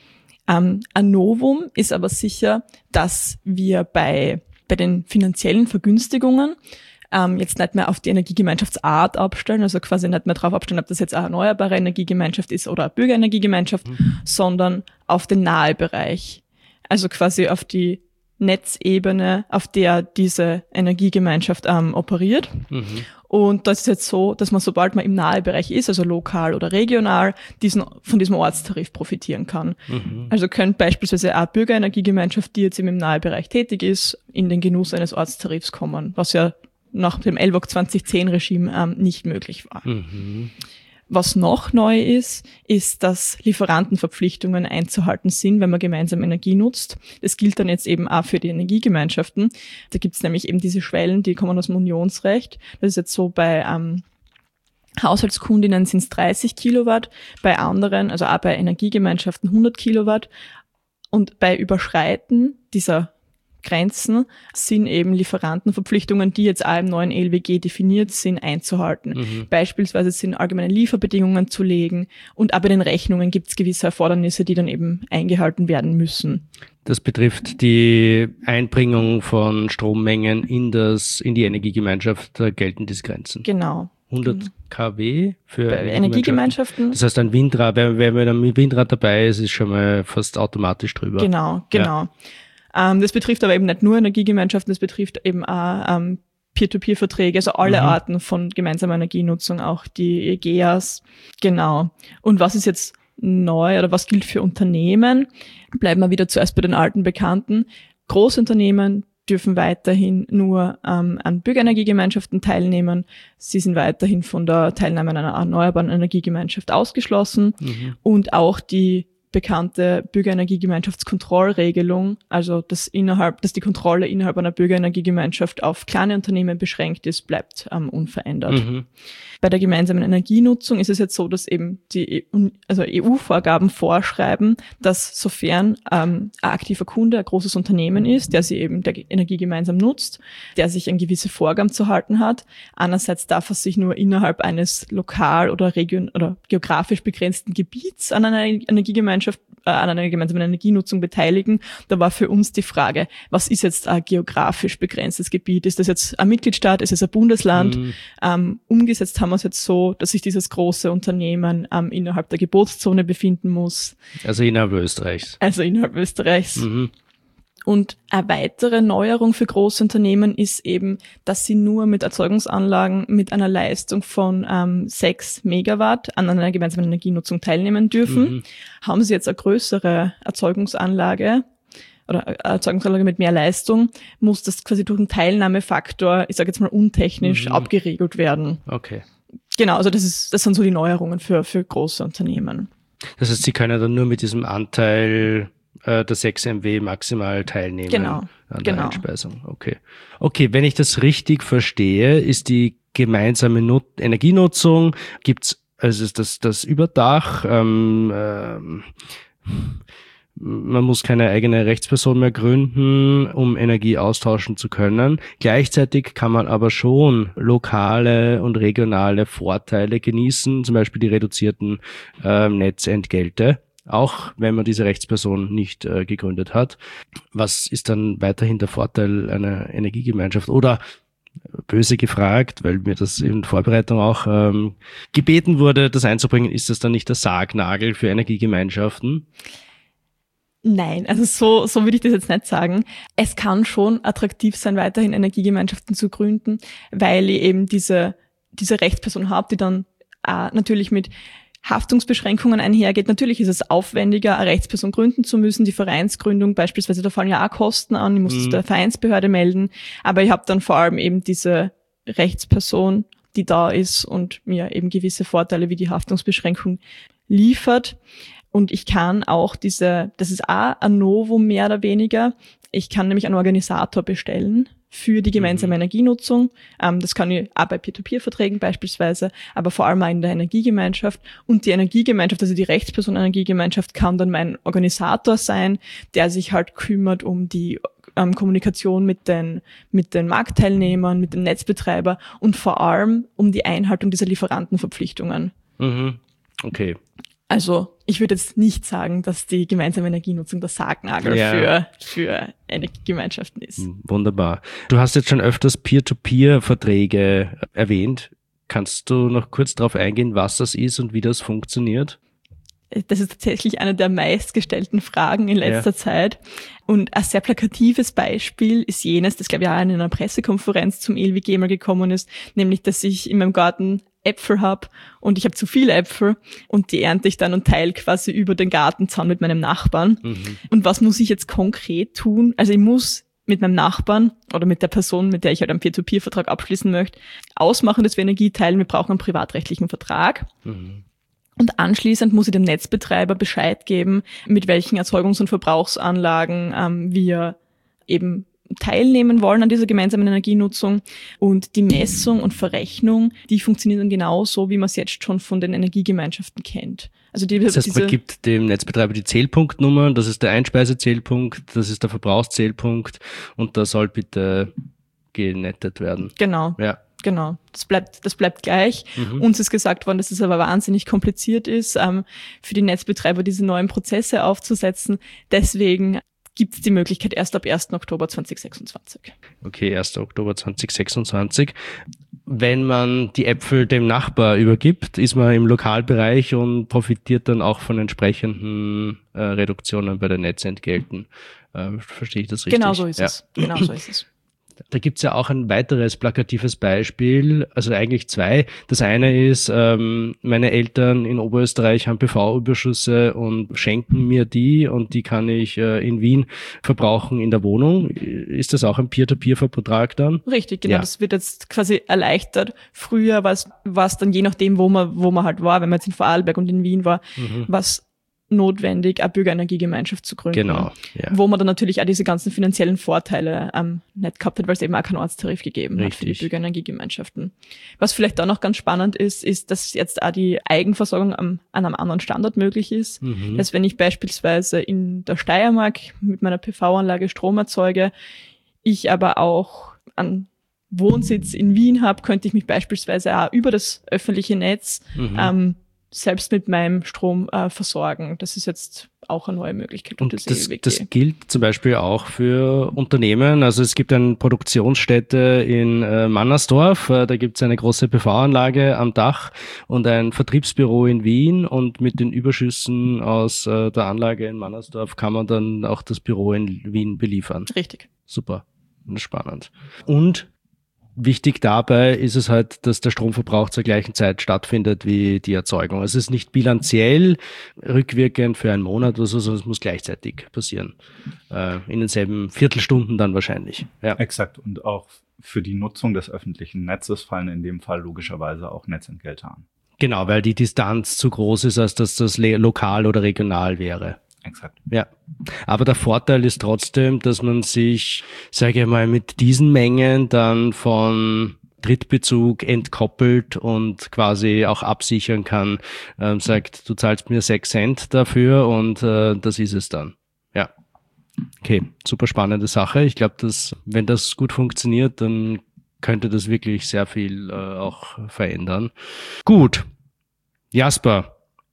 Ähm, ein Novum ist aber sicher, dass wir bei, bei den finanziellen Vergünstigungen ähm, jetzt nicht mehr auf die Energiegemeinschaftsart abstellen, also quasi nicht mehr darauf abstellen, ob das jetzt eine erneuerbare Energiegemeinschaft ist oder eine Bürgerenergiegemeinschaft, mhm. sondern auf den Nahebereich. Also quasi auf die Netzebene, auf der diese Energiegemeinschaft ähm, operiert. Mhm. Und das ist jetzt so, dass man, sobald man im Nahebereich ist, also lokal oder regional, diesen, von diesem Ortstarif profitieren kann. Mhm. Also könnte beispielsweise eine Bürgerenergiegemeinschaft, die jetzt im Nahebereich tätig ist, in den Genuss eines Ortstarifs kommen, was ja nach dem L W O C zwanzig zehn Regime ähm, nicht möglich war. Mhm. Was noch neu ist, ist, dass Lieferantenverpflichtungen einzuhalten sind, wenn man gemeinsam Energie nutzt. Das gilt dann jetzt eben auch für die Energiegemeinschaften. Da gibt es nämlich eben diese Schwellen, die kommen aus dem Unionsrecht. Das ist jetzt so bei ähm, Haushaltskundinnen sind es dreißig Kilowatt, bei anderen, also auch bei Energiegemeinschaften hundert Kilowatt. Und bei Überschreiten dieser Grenzen sind eben Lieferantenverpflichtungen, die jetzt auch im neuen E L W G definiert sind, einzuhalten. Mhm. Beispielsweise sind allgemeine Lieferbedingungen zu legen und auch bei den Rechnungen gibt es gewisse Erfordernisse, die dann eben eingehalten werden müssen. Das betrifft die Einbringung von Strommengen in das in die Energiegemeinschaft, da gelten diese Grenzen. Genau. hundert Kilowatt für bei Energiegemeinschaften. Das heißt, ein Windrad, wer, wer mit einem Windrad dabei ist, ist schon mal fast automatisch drüber. Genau, genau. Ja. Ähm, das betrifft aber eben nicht nur Energiegemeinschaften, das betrifft eben auch ähm, Peer-to-Peer-Verträge, also alle mhm. Arten von gemeinsamer Energienutzung, auch die E G A s. Genau. Und was ist jetzt neu oder was gilt für Unternehmen? Bleiben wir wieder zuerst bei den alten Bekannten. Großunternehmen dürfen weiterhin nur ähm, an Bürgerenergiegemeinschaften teilnehmen. Sie sind weiterhin von der Teilnahme an einer erneuerbaren Energiegemeinschaft ausgeschlossen. Mhm. Und auch die bekannte Bürgerenergiegemeinschaftskontrollregelung, also dass innerhalb, dass die Kontrolle innerhalb einer Bürgerenergiegemeinschaft auf kleine Unternehmen beschränkt ist, bleibt ähm, unverändert. Mhm. Bei der gemeinsamen Energienutzung ist es jetzt so, dass eben die also E U-Vorgaben vorschreiben, dass sofern ähm, ein aktiver Kunde ein großes Unternehmen ist, der sie eben der Energie gemeinsam nutzt, der sich an gewisse Vorgaben zu halten hat. Einerseits darf er sich nur innerhalb eines lokal oder region oder geografisch begrenzten Gebiets an einer Energiegemeinschaft äh, an einer gemeinsamen Energienutzung beteiligen. Da war für uns die Frage, was ist jetzt ein geografisch begrenztes Gebiet? Ist das jetzt ein Mitgliedstaat? Ist es ein Bundesland? Mhm. Ähm, umgesetzt haben wir es jetzt so, dass sich dieses große Unternehmen ähm, innerhalb der Gebotszone befinden muss. Also innerhalb Österreichs. Also innerhalb Österreichs. Mhm. Und eine weitere Neuerung für große Unternehmen ist eben, dass sie nur mit Erzeugungsanlagen mit einer Leistung von ähm, sechs Megawatt an einer gemeinsamen Energienutzung teilnehmen dürfen. Mhm. Haben sie jetzt eine größere Erzeugungsanlage oder eine Erzeugungsanlage mit mehr Leistung, muss das quasi durch einen Teilnahmefaktor, ich sage jetzt mal untechnisch, mhm. abgeregelt werden. Okay. Genau, also das ist, das sind so die Neuerungen für, für große Unternehmen. Das heißt, sie können dann nur mit diesem Anteil der sechs Megawatt maximal teilnehmen genau, an der genau. Einspeisung. Okay. Okay, wenn ich das richtig verstehe, ist die gemeinsame Nut- Energienutzung, gibt's also ist das das Überdach, ähm, ähm, man muss keine eigene Rechtsperson mehr gründen, um Energie austauschen zu können. Gleichzeitig kann man aber schon lokale und regionale Vorteile genießen, zum Beispiel die reduzierten äh, Netzentgelte, auch wenn man diese Rechtsperson nicht äh, gegründet hat. Was ist dann weiterhin der Vorteil einer Energiegemeinschaft? Oder böse gefragt, weil mir das in Vorbereitung auch ähm, gebeten wurde, das einzubringen, ist das dann nicht der Sargnagel für Energiegemeinschaften? Nein, also so, so würde ich das jetzt nicht sagen. Es kann schon attraktiv sein, weiterhin Energiegemeinschaften zu gründen, weil ich eben diese, diese Rechtsperson habe, die dann äh, natürlich mit Haftungsbeschränkungen einhergeht. Natürlich ist es aufwendiger, eine Rechtsperson gründen zu müssen. Die Vereinsgründung beispielsweise, da fallen ja auch Kosten an. Ich muss es mhm. der Vereinsbehörde melden. Aber ich habe dann vor allem eben diese Rechtsperson, die da ist und mir eben gewisse Vorteile wie die Haftungsbeschränkung liefert. Und ich kann auch diese, das ist auch ein Novum mehr oder weniger, ich kann nämlich einen Organisator bestellen für die gemeinsame mhm. Energienutzung. Ähm, das kann ich auch bei Peer-to-Peer-Verträgen beispielsweise, aber vor allem auch in der Energiegemeinschaft. Und die Energiegemeinschaft, also die Rechtsperson Energiegemeinschaft, kann dann mein Organisator sein, der sich halt kümmert um die ähm, Kommunikation mit den, mit den Marktteilnehmern, mit dem Netzbetreiber und vor allem um die Einhaltung dieser Lieferantenverpflichtungen. Mhm. Okay. Also ich würde jetzt nicht sagen, dass die gemeinsame Energienutzung der Sargnagel ja. für, für Energiegemeinschaften ist. Wunderbar. Du hast jetzt schon öfters Peer-to-Peer-Verträge erwähnt. Kannst du noch kurz darauf eingehen, was das ist und wie das funktioniert? Das ist tatsächlich eine der meistgestellten Fragen in letzter ja. Zeit. Und ein sehr plakatives Beispiel ist jenes, das glaube ich auch in einer Pressekonferenz zum E L W G mal gekommen ist, nämlich, dass ich in meinem Garten Äpfel habe und ich habe zu viele Äpfel und die ernte ich dann und teile quasi über den Gartenzaun mit meinem Nachbarn. Mhm. Und was muss ich jetzt konkret tun? Also ich muss mit meinem Nachbarn oder mit der Person, mit der ich halt einen Peer-to-Peer-Vertrag abschließen möchte, ausmachen, dass wir Energie teilen. Wir brauchen einen privatrechtlichen Vertrag. Mhm. Und anschließend muss ich dem Netzbetreiber Bescheid geben, mit welchen Erzeugungs- und Verbrauchsanlagen ähm, wir eben teilnehmen wollen an dieser gemeinsamen Energienutzung. Und die Messung und Verrechnung, die funktioniert dann genauso, wie man es jetzt schon von den Energiegemeinschaften kennt. Also die, das heißt, diese, man gibt dem Netzbetreiber die Zählpunktnummer, das ist der Einspeisezählpunkt, das ist der Verbrauchszählpunkt und da soll bitte genettet werden. Genau. Ja. Genau, das bleibt, das bleibt gleich. Mhm. Uns ist gesagt worden, dass es aber wahnsinnig kompliziert ist, ähm, für die Netzbetreiber diese neuen Prozesse aufzusetzen. Deswegen gibt es die Möglichkeit erst ab ersten Oktober zweitausendsechsundzwanzig. Okay, ersten Oktober zweitausendsechsundzwanzig. Wenn man die Äpfel dem Nachbar übergibt, ist man im Lokalbereich und profitiert dann auch von entsprechenden äh, Reduktionen bei den Netzentgelten. Äh, verstehe ich das richtig? Genau so ist ja. es. Genau so ist es. Da gibt's ja auch ein weiteres plakatives Beispiel, also eigentlich zwei. Das eine ist, ähm, meine Eltern in Oberösterreich haben P V-Überschüsse und schenken mir die und die kann ich äh, in Wien verbrauchen in der Wohnung. Ist das auch ein Peer-to-Peer-Vertrag dann? Richtig, genau. Ja. Das wird jetzt quasi erleichtert. Früher war es dann je nachdem, wo man, wo man halt war, wenn man jetzt in Vorarlberg und in Wien war, mhm. was notwendig, eine Bürgerenergiegemeinschaft zu gründen. Genau, ja. Wo man dann natürlich auch diese ganzen finanziellen Vorteile ähm, nicht gehabt hat, weil es eben auch keinen Ortstarif gegeben Richtig. hat für die Bürgerenergiegemeinschaften. Was vielleicht auch noch ganz spannend ist, ist, dass jetzt auch die Eigenversorgung am, an einem anderen Standort möglich ist. Mhm. Dass wenn ich beispielsweise in der Steiermark mit meiner P V-Anlage Strom erzeuge, ich aber auch einen Wohnsitz in Wien habe, könnte ich mich beispielsweise auch über das öffentliche Netz mhm. ähm, selbst mit meinem Strom äh, versorgen. Das ist jetzt auch eine neue Möglichkeit. Und das, das, das gilt zum Beispiel auch für Unternehmen. Also es gibt eine Produktionsstätte in äh, Mannersdorf, äh, da gibt es eine große P V-Anlage am Dach und ein Vertriebsbüro in Wien und mit den Überschüssen aus äh, der Anlage in Mannersdorf kann man dann auch das Büro in Wien beliefern. Richtig. Super, spannend. Und wichtig dabei ist es halt, dass der Stromverbrauch zur gleichen Zeit stattfindet wie die Erzeugung. Also es ist nicht bilanziell rückwirkend für einen Monat oder so, sondern es muss gleichzeitig passieren. Äh, in denselben Viertelstunden dann wahrscheinlich. Ja. Exakt. Und auch für die Nutzung des öffentlichen Netzes fallen in dem Fall logischerweise auch Netzentgelte an. Genau, weil die Distanz zu groß ist, als dass das lokal oder regional wäre. Exakt. Ja, aber der Vorteil ist trotzdem, dass man sich, sage ich mal, mit diesen Mengen dann von Drittbezug entkoppelt und quasi auch absichern kann, ähm, sagt, du zahlst mir sechs Cent dafür und äh, das ist es dann. Ja, okay, super spannende Sache. Ich glaube, dass wenn das gut funktioniert, dann könnte das wirklich sehr viel äh, auch verändern. Gut, Jasper.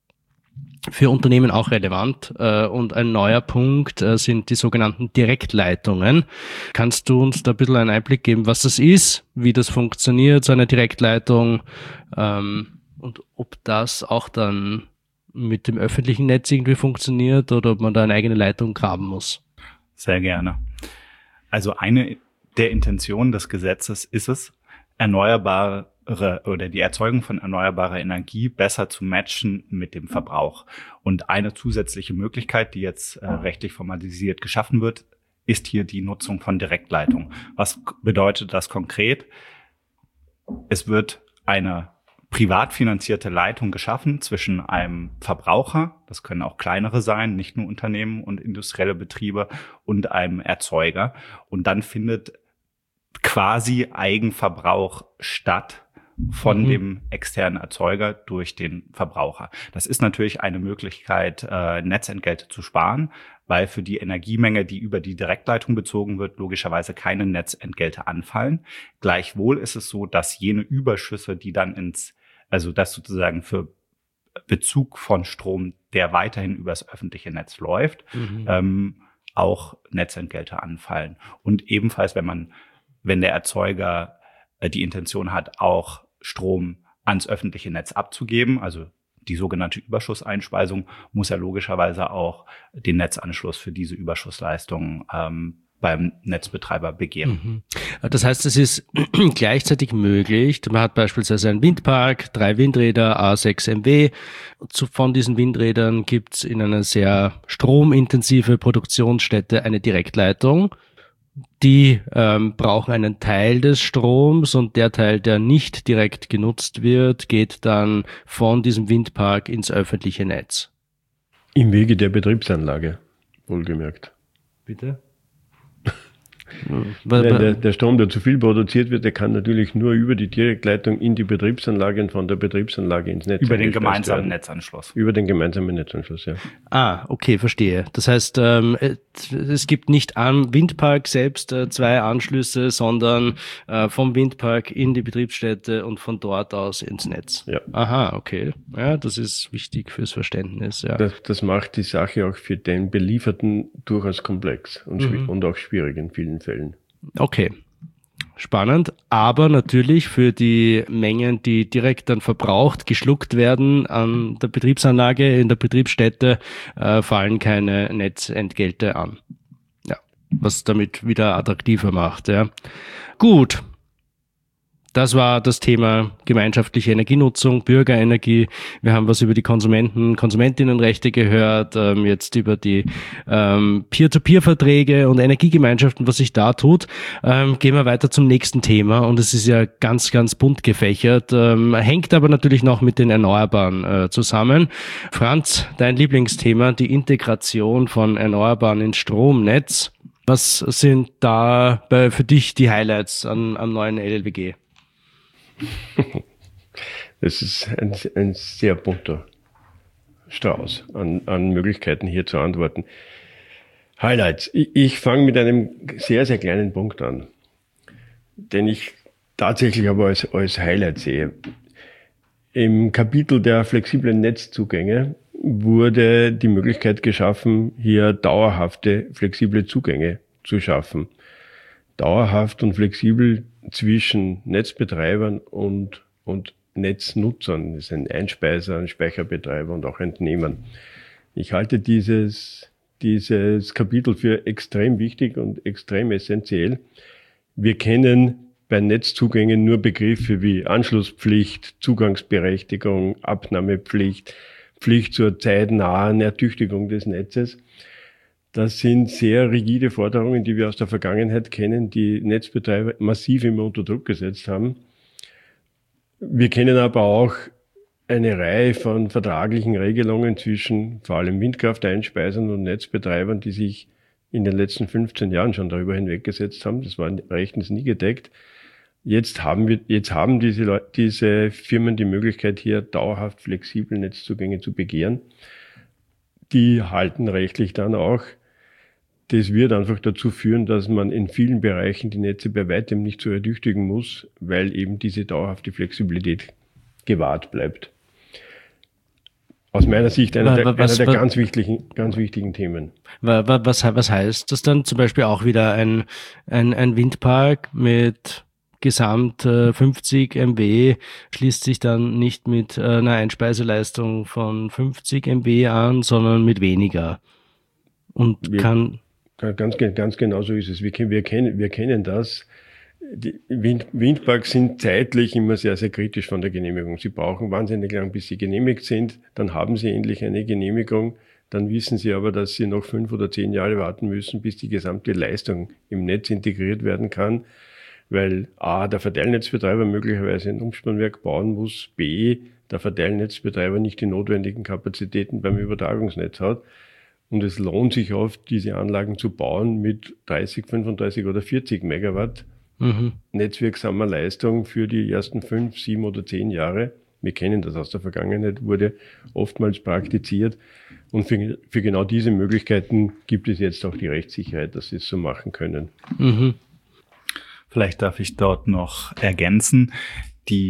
Für Unternehmen auch relevant äh, und ein neuer Punkt äh, sind die sogenannten Direktleitungen. Kannst du uns da ein bisschen einen Einblick geben, was das ist, wie das funktioniert, so eine Direktleitung ähm, und ob das auch dann mit dem öffentlichen Netz irgendwie funktioniert oder ob man da eine eigene Leitung graben muss? Sehr gerne. Also eine der Intentionen des Gesetzes ist es, erneuerbare oder die Erzeugung von erneuerbarer Energie besser zu matchen mit dem Verbrauch. Und eine zusätzliche Möglichkeit, die jetzt äh, rechtlich formalisiert geschaffen wird, ist hier die Nutzung von Direktleitung. Was bedeutet das konkret? Es wird eine privat finanzierte Leitung geschaffen zwischen einem Verbraucher, das können auch kleinere sein, nicht nur Unternehmen und industrielle Betriebe, und einem Erzeuger. Und dann findet quasi Eigenverbrauch statt von mhm. dem externen Erzeuger durch den Verbraucher. Das ist natürlich eine Möglichkeit, äh, Netzentgelte zu sparen, weil für die Energiemenge, die über die Direktleitung bezogen wird, logischerweise keine Netzentgelte anfallen. Gleichwohl ist es so, dass jene Überschüsse, die dann ins, also das sozusagen für Bezug von Strom, der weiterhin übers öffentliche Netz läuft, mhm. ähm, auch Netzentgelte anfallen. Und ebenfalls, wenn man, wenn der Erzeuger äh, die Intention hat, auch Strom ans öffentliche Netz abzugeben, also die sogenannte Überschusseinspeisung, muss er logischerweise auch den Netzanschluss für diese Überschussleistung ähm, beim Netzbetreiber begehren. Das heißt, es ist gleichzeitig möglich. Man hat beispielsweise einen Windpark, drei Windräder, a sechs Megawatt. Von diesen Windrädern gibt es in einer sehr stromintensive Produktionsstätte eine Direktleitung. Die ähm, brauchen einen Teil des Stroms und der Teil, der nicht direkt genutzt wird, geht dann von diesem Windpark ins öffentliche Netz. Im Wege der Betriebsanlage, wohlgemerkt. Bitte? Nein, der, der Strom, der zu viel produziert wird, der kann natürlich nur über die Direktleitung in die Betriebsanlage und von der Betriebsanlage ins Netz. Über den gemeinsamen Netzanschluss. Über den gemeinsamen Netzanschluss, ja. Ah, okay, verstehe. Das heißt, ähm, es gibt nicht am Windpark selbst äh, zwei Anschlüsse, sondern äh, vom Windpark in die Betriebsstätte und von dort aus ins Netz. Ja. Aha, okay. Ja, das ist wichtig fürs Verständnis. Ja. Das, das macht die Sache auch für den Belieferten durchaus komplex und, mhm. und auch schwierig in vielen Fällen. Okay, spannend, aber natürlich für die Mengen, die direkt dann verbraucht, geschluckt werden an der Betriebsanlage, in der Betriebsstätte, äh, fallen keine Netzentgelte an. Ja, was damit wieder attraktiver macht. Ja. Gut. Das war das Thema gemeinschaftliche Energienutzung, Bürgerenergie. Wir haben was über die Konsumenten, Konsumentinnenrechte gehört, ähm, jetzt über die ähm, Peer-to-Peer-Verträge und Energiegemeinschaften, was sich da tut. Ähm, gehen wir weiter zum nächsten Thema und es ist ja ganz, ganz bunt gefächert, ähm, hängt aber natürlich noch mit den Erneuerbaren äh, zusammen. Franz, dein Lieblingsthema, die Integration von Erneuerbaren ins Stromnetz. Was sind da bei, für dich die Highlights an, am neuen L L W G? Das ist ein, ein sehr bunter Strauß an, an Möglichkeiten hier zu antworten. Highlights. Ich, ich fange mit einem sehr, sehr kleinen Punkt an, den ich tatsächlich aber als, als Highlight sehe. Im Kapitel der flexiblen Netzzugänge wurde die Möglichkeit geschaffen, hier dauerhafte, flexible Zugänge zu schaffen. Dauerhaft und flexibel zwischen Netzbetreibern und, und Netznutzern. Das ist ein Einspeiser, ein Speicherbetreiber und auch Entnehmern. Ich halte dieses, dieses Kapitel für extrem wichtig und extrem essentiell. Wir kennen bei Netzzugängen nur Begriffe wie Anschlusspflicht, Zugangsberechtigung, Abnahmepflicht, Pflicht zur zeitnahen Ertüchtigung des Netzes. Das sind sehr rigide Forderungen, die wir aus der Vergangenheit kennen, die Netzbetreiber massiv immer unter Druck gesetzt haben. Wir kennen aber auch eine Reihe von vertraglichen Regelungen zwischen vor allem Windkrafteinspeisern und Netzbetreibern, die sich in den letzten fünfzehn Jahren schon darüber hinweggesetzt haben. Das war rechtens nie gedeckt. Jetzt haben wir, jetzt haben diese Leute, diese Firmen die Möglichkeit, hier dauerhaft flexibel Netzzugänge zu begehren. Die halten rechtlich dann auch. Das wird einfach dazu führen, dass man in vielen Bereichen die Netze bei weitem nicht so ertüchtigen muss, weil eben diese dauerhafte Flexibilität gewahrt bleibt. Aus meiner Sicht einer der, was, einer der was, ganz, wichtigen, ganz wichtigen Themen. Was, was heißt das dann? Zum Beispiel auch wieder ein, ein, ein Windpark mit gesamt äh, fünfzig Megawatt schließt sich dann nicht mit äh, einer Einspeiseleistung von fünfzig Megawatt an, sondern mit weniger. Und wir, kann... Ganz, ganz genau so ist es. Wir, wir, kennen, wir kennen das. Die Wind, Windparks sind zeitlich immer sehr, sehr kritisch von der Genehmigung. Sie brauchen wahnsinnig lang, bis sie genehmigt sind. Dann haben sie endlich eine Genehmigung. Dann wissen sie aber, dass sie noch fünf oder zehn Jahre warten müssen, bis die gesamte Leistung im Netz integriert werden kann. Weil A, der Verteilnetzbetreiber möglicherweise ein Umspannwerk bauen muss, B, der Verteilnetzbetreiber nicht die notwendigen Kapazitäten beim Übertragungsnetz hat. Und es lohnt sich oft, diese Anlagen zu bauen mit dreißig, fünfunddreißig oder vierzig Megawatt mhm. netzwirksamer Leistung für die ersten fünf, sieben oder zehn Jahre. Wir kennen das aus der Vergangenheit, wurde oftmals praktiziert. Und für, für genau diese Möglichkeiten gibt es jetzt auch die Rechtssicherheit, dass sie es so machen können. Mhm. Vielleicht darf ich dort noch ergänzen. Die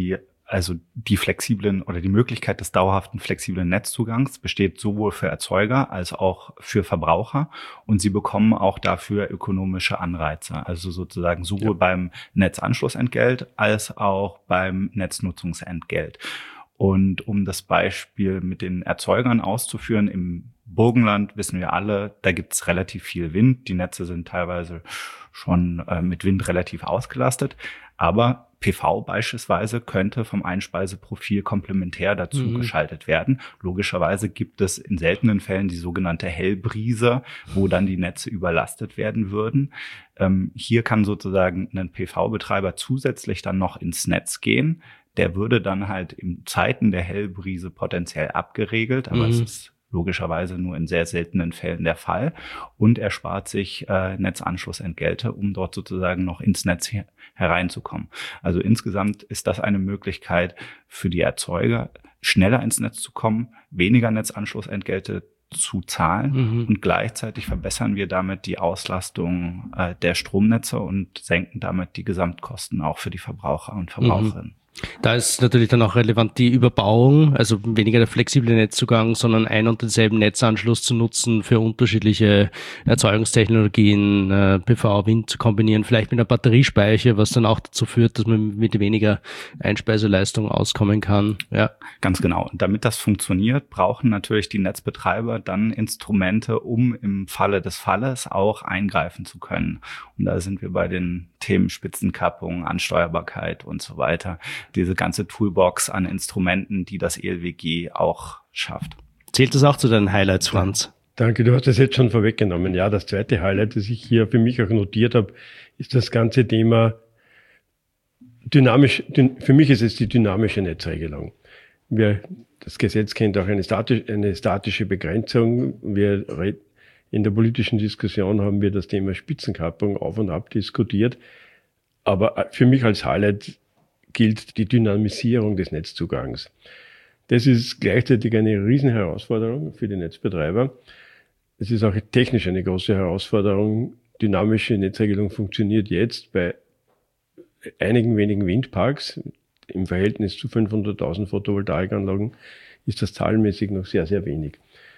also die flexiblen oder die Möglichkeit des dauerhaften flexiblen Netzzugangs besteht sowohl für Erzeuger als auch für Verbraucher und sie bekommen auch dafür ökonomische Anreize, also sozusagen sowohl ja. beim Netzanschlussentgelt als auch beim Netznutzungsentgelt. Und um das Beispiel mit den Erzeugern auszuführen, im Burgenland wissen wir alle, da gibt's relativ viel Wind. Die Netze sind teilweise schon äh, mit Wind relativ ausgelastet. Aber P V beispielsweise könnte vom Einspeiseprofil komplementär dazu mhm. geschaltet werden. Logischerweise gibt es in seltenen Fällen die sogenannte Hellbrise, wo dann die Netze überlastet werden würden. Ähm, hier kann sozusagen ein P V-Betreiber zusätzlich dann noch ins Netz gehen. Der würde dann halt in Zeiten der Hellbrise potenziell abgeregelt, aber mhm. es ist logischerweise nur in sehr seltenen Fällen der Fall. Und er spart sich äh, Netzanschlussentgelte, um dort sozusagen noch ins Netz her- hereinzukommen. Also insgesamt ist das eine Möglichkeit für die Erzeuger, schneller ins Netz zu kommen, weniger Netzanschlussentgelte zu zahlen mhm. und gleichzeitig verbessern wir damit die Auslastung äh, der Stromnetze und senken damit die Gesamtkosten auch für die Verbraucher und Verbraucherinnen. Mhm. Da ist natürlich dann auch relevant die Überbauung, also weniger der flexible Netzzugang, sondern ein und denselben Netzanschluss zu nutzen für unterschiedliche Erzeugungstechnologien, äh, P V, Wind zu kombinieren, vielleicht mit einer Batteriespeicher, was dann auch dazu führt, dass man mit weniger Einspeiseleistung auskommen kann. Ja, ganz genau. Und damit das funktioniert, brauchen natürlich die Netzbetreiber dann Instrumente, um im Falle des Falles auch eingreifen zu können. Und da sind wir bei den Themen Spitzenkappung, Ansteuerbarkeit und so weiter. Diese ganze Toolbox an Instrumenten, die das E L W G auch schafft. Zählt das auch zu deinen Highlights, Franz? Danke, du hast das jetzt schon vorweggenommen. Ja, das zweite Highlight, das ich hier für mich auch notiert habe, ist das ganze Thema dynamisch. Für mich ist es die dynamische Netzregelung. Wir, das Gesetz kennt auch eine statische, eine statische Begrenzung. Wir in der politischen Diskussion haben wir das Thema Spitzenkappung auf und ab diskutiert. Aber für mich als Highlight gilt die Dynamisierung des Netzzugangs. Das ist gleichzeitig eine Riesenherausforderung für die Netzbetreiber. Es ist auch technisch eine große Herausforderung. Dynamische Netzregelung funktioniert jetzt bei einigen wenigen Windparks. Im Verhältnis zu fünfhunderttausend Photovoltaikanlagen ist das zahlenmäßig noch sehr, sehr wenig.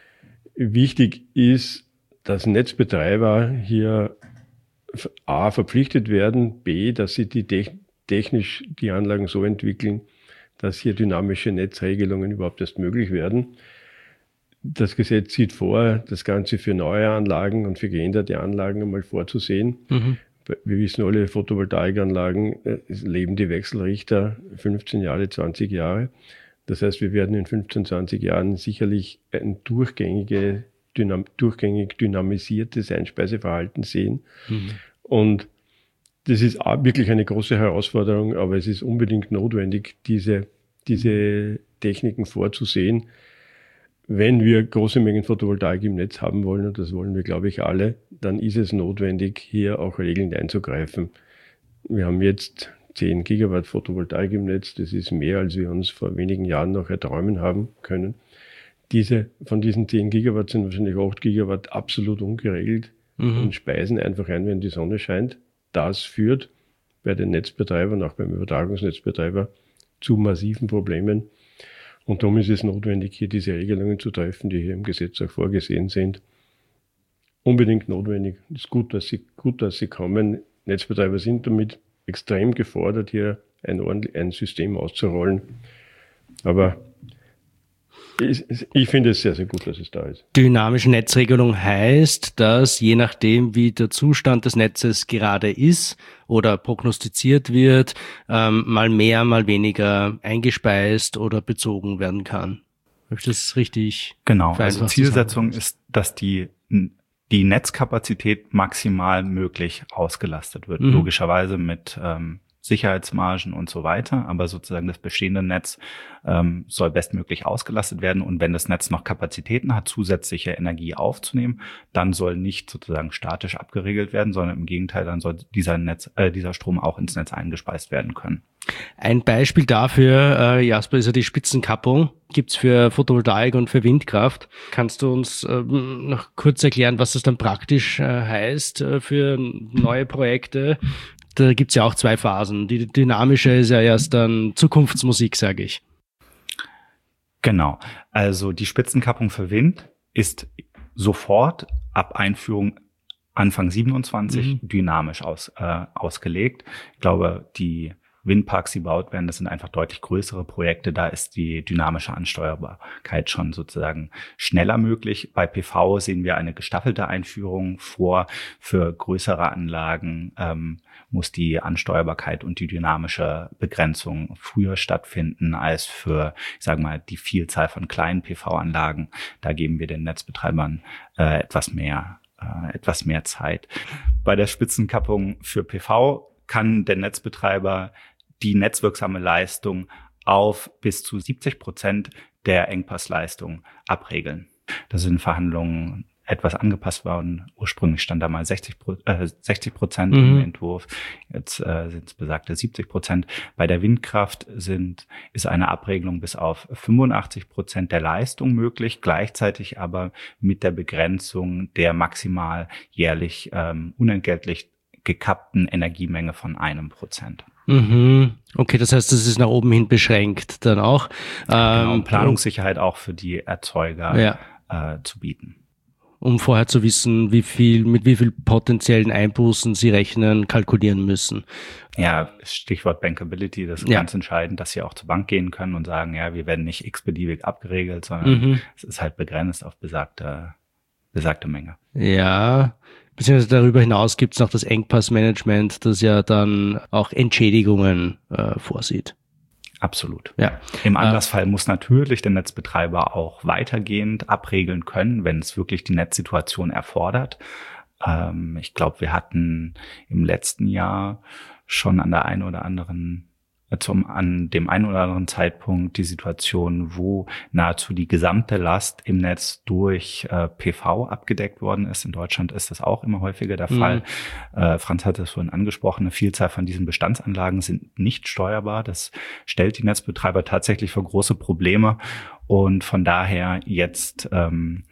Wichtig ist, dass Netzbetreiber hier A, verpflichtet werden, B, dass sie die Technik technisch die Anlagen so entwickeln, dass hier dynamische Netzregelungen überhaupt erst möglich werden. Das Gesetz sieht vor, das Ganze für neue Anlagen und für geänderte Anlagen einmal vorzusehen. Mhm. Wir wissen alle, Photovoltaikanlagen leben die Wechselrichter fünfzehn Jahre, zwanzig Jahre. Das heißt, wir werden in fünfzehn, zwanzig Jahren sicherlich ein durchgängige, dynam, durchgängig dynamisiertes Einspeiseverhalten sehen. Mhm. Und das ist wirklich eine große Herausforderung, aber es ist unbedingt notwendig, diese, diese Techniken vorzusehen. Wenn wir große Mengen Photovoltaik im Netz haben wollen, und das wollen wir, glaube ich, alle, dann ist es notwendig, hier auch regelnd einzugreifen. Wir haben jetzt zehn Gigawatt Photovoltaik im Netz. Das ist mehr, als wir uns vor wenigen Jahren noch erträumen haben können. Diese, von diesen zehn Gigawatt sind wahrscheinlich acht Gigawatt absolut ungeregelt mhm. und speisen einfach ein, wenn die Sonne scheint. Das führt bei den Netzbetreibern, auch beim Übertragungsnetzbetreiber, zu massiven Problemen. Und darum ist es notwendig, hier diese Regelungen zu treffen, die hier im Gesetz auch vorgesehen sind. Unbedingt notwendig. Es ist gut, dass sie, gut, dass sie kommen. Netzbetreiber sind damit extrem gefordert, hier ein, ein System auszurollen. Aber Ich, ich finde es sehr, sehr gut, dass es da ist. Dynamische Netzregelung heißt, dass je nachdem, wie der Zustand des Netzes gerade ist oder prognostiziert wird, ähm, mal mehr, mal weniger eingespeist oder bezogen werden kann. Habe ich das richtig? Genau. Also Zielsetzung ist, dass die die Netzkapazität maximal möglich ausgelastet wird. Mhm. Logischerweise mit ähm, Sicherheitsmargen und so weiter, aber sozusagen das bestehende Netz ähm, soll bestmöglich ausgelastet werden und wenn das Netz noch Kapazitäten hat, zusätzliche Energie aufzunehmen, dann soll nicht sozusagen statisch abgeregelt werden, sondern im Gegenteil, dann soll dieser Netz, äh, dieser Strom auch ins Netz eingespeist werden können. Ein Beispiel dafür, äh, Jasper, ist ja die Spitzenkappung. Gibt's für Photovoltaik und für Windkraft. Kannst du uns äh, noch kurz erklären, was das dann praktisch äh, heißt äh, für neue Projekte, da gibt's ja auch zwei Phasen. Die dynamische ist ja erst dann Zukunftsmusik, sage ich. Genau. Also die Spitzenkappung für Wind ist sofort ab Einführung Anfang siebenundzwanzig mhm. dynamisch aus, äh, ausgelegt. Ich glaube, die Windparks, die gebaut werden, das sind einfach deutlich größere Projekte. Da ist die dynamische Ansteuerbarkeit schon sozusagen schneller möglich. Bei P V sehen wir eine gestaffelte Einführung vor. Für größere Anlagen ähm, muss die Ansteuerbarkeit und die dynamische Begrenzung früher stattfinden als für, ich sage mal, die Vielzahl von kleinen P V-Anlagen. Da geben wir den Netzbetreibern äh, etwas mehr, äh, etwas mehr Zeit. Bei der Spitzenkappung für P V kann der Netzbetreiber die netzwirksame Leistung auf bis zu siebzig Prozent der Engpassleistung abregeln. Das ist in Verhandlungen etwas angepasst worden. Ursprünglich stand da mal sechzig Prozent mhm. im Entwurf. Jetzt äh, sind es besagte siebzig Prozent. Bei der Windkraft sind, ist eine Abregelung bis auf fünfundachtzig Prozent der Leistung möglich, gleichzeitig aber mit der Begrenzung der maximal jährlich ähm, unentgeltlich gekappten Energiemenge von einem Prozent. Mhm. Okay, das heißt, das ist nach oben hin beschränkt dann auch. Genau, um Planungssicherheit auch für die Erzeuger ja. äh, zu bieten. Um vorher zu wissen, wie viel, mit wie viel potenziellen Einbußen sie rechnen, kalkulieren müssen. Ja, Stichwort Bankability, das ist ja. ganz entscheidend, dass sie auch zur Bank gehen können und sagen, ja, wir werden nicht x-beliebig abgeregelt, sondern mhm. es ist halt begrenzt auf besagte, besagte Menge. Ja, beziehungsweise darüber hinaus gibt es noch das Engpassmanagement, das ja dann auch Entschädigungen äh, vorsieht. Absolut. Ja. Im Andersfall äh, muss natürlich der Netzbetreiber auch weitergehend abregeln können, wenn es wirklich die Netzsituation erfordert. Ähm, ich glaube, wir hatten im letzten Jahr schon an der einen oder anderen Zum, an dem einen oder anderen Zeitpunkt die Situation, wo nahezu die gesamte Last im Netz durch äh, P V abgedeckt worden ist. In Deutschland ist das auch immer häufiger der mhm. Fall. Äh, Franz hat es vorhin angesprochen, eine Vielzahl von diesen Bestandsanlagen sind nicht steuerbar. Das stellt die Netzbetreiber tatsächlich vor große Probleme. Und von daher jetzt ähm,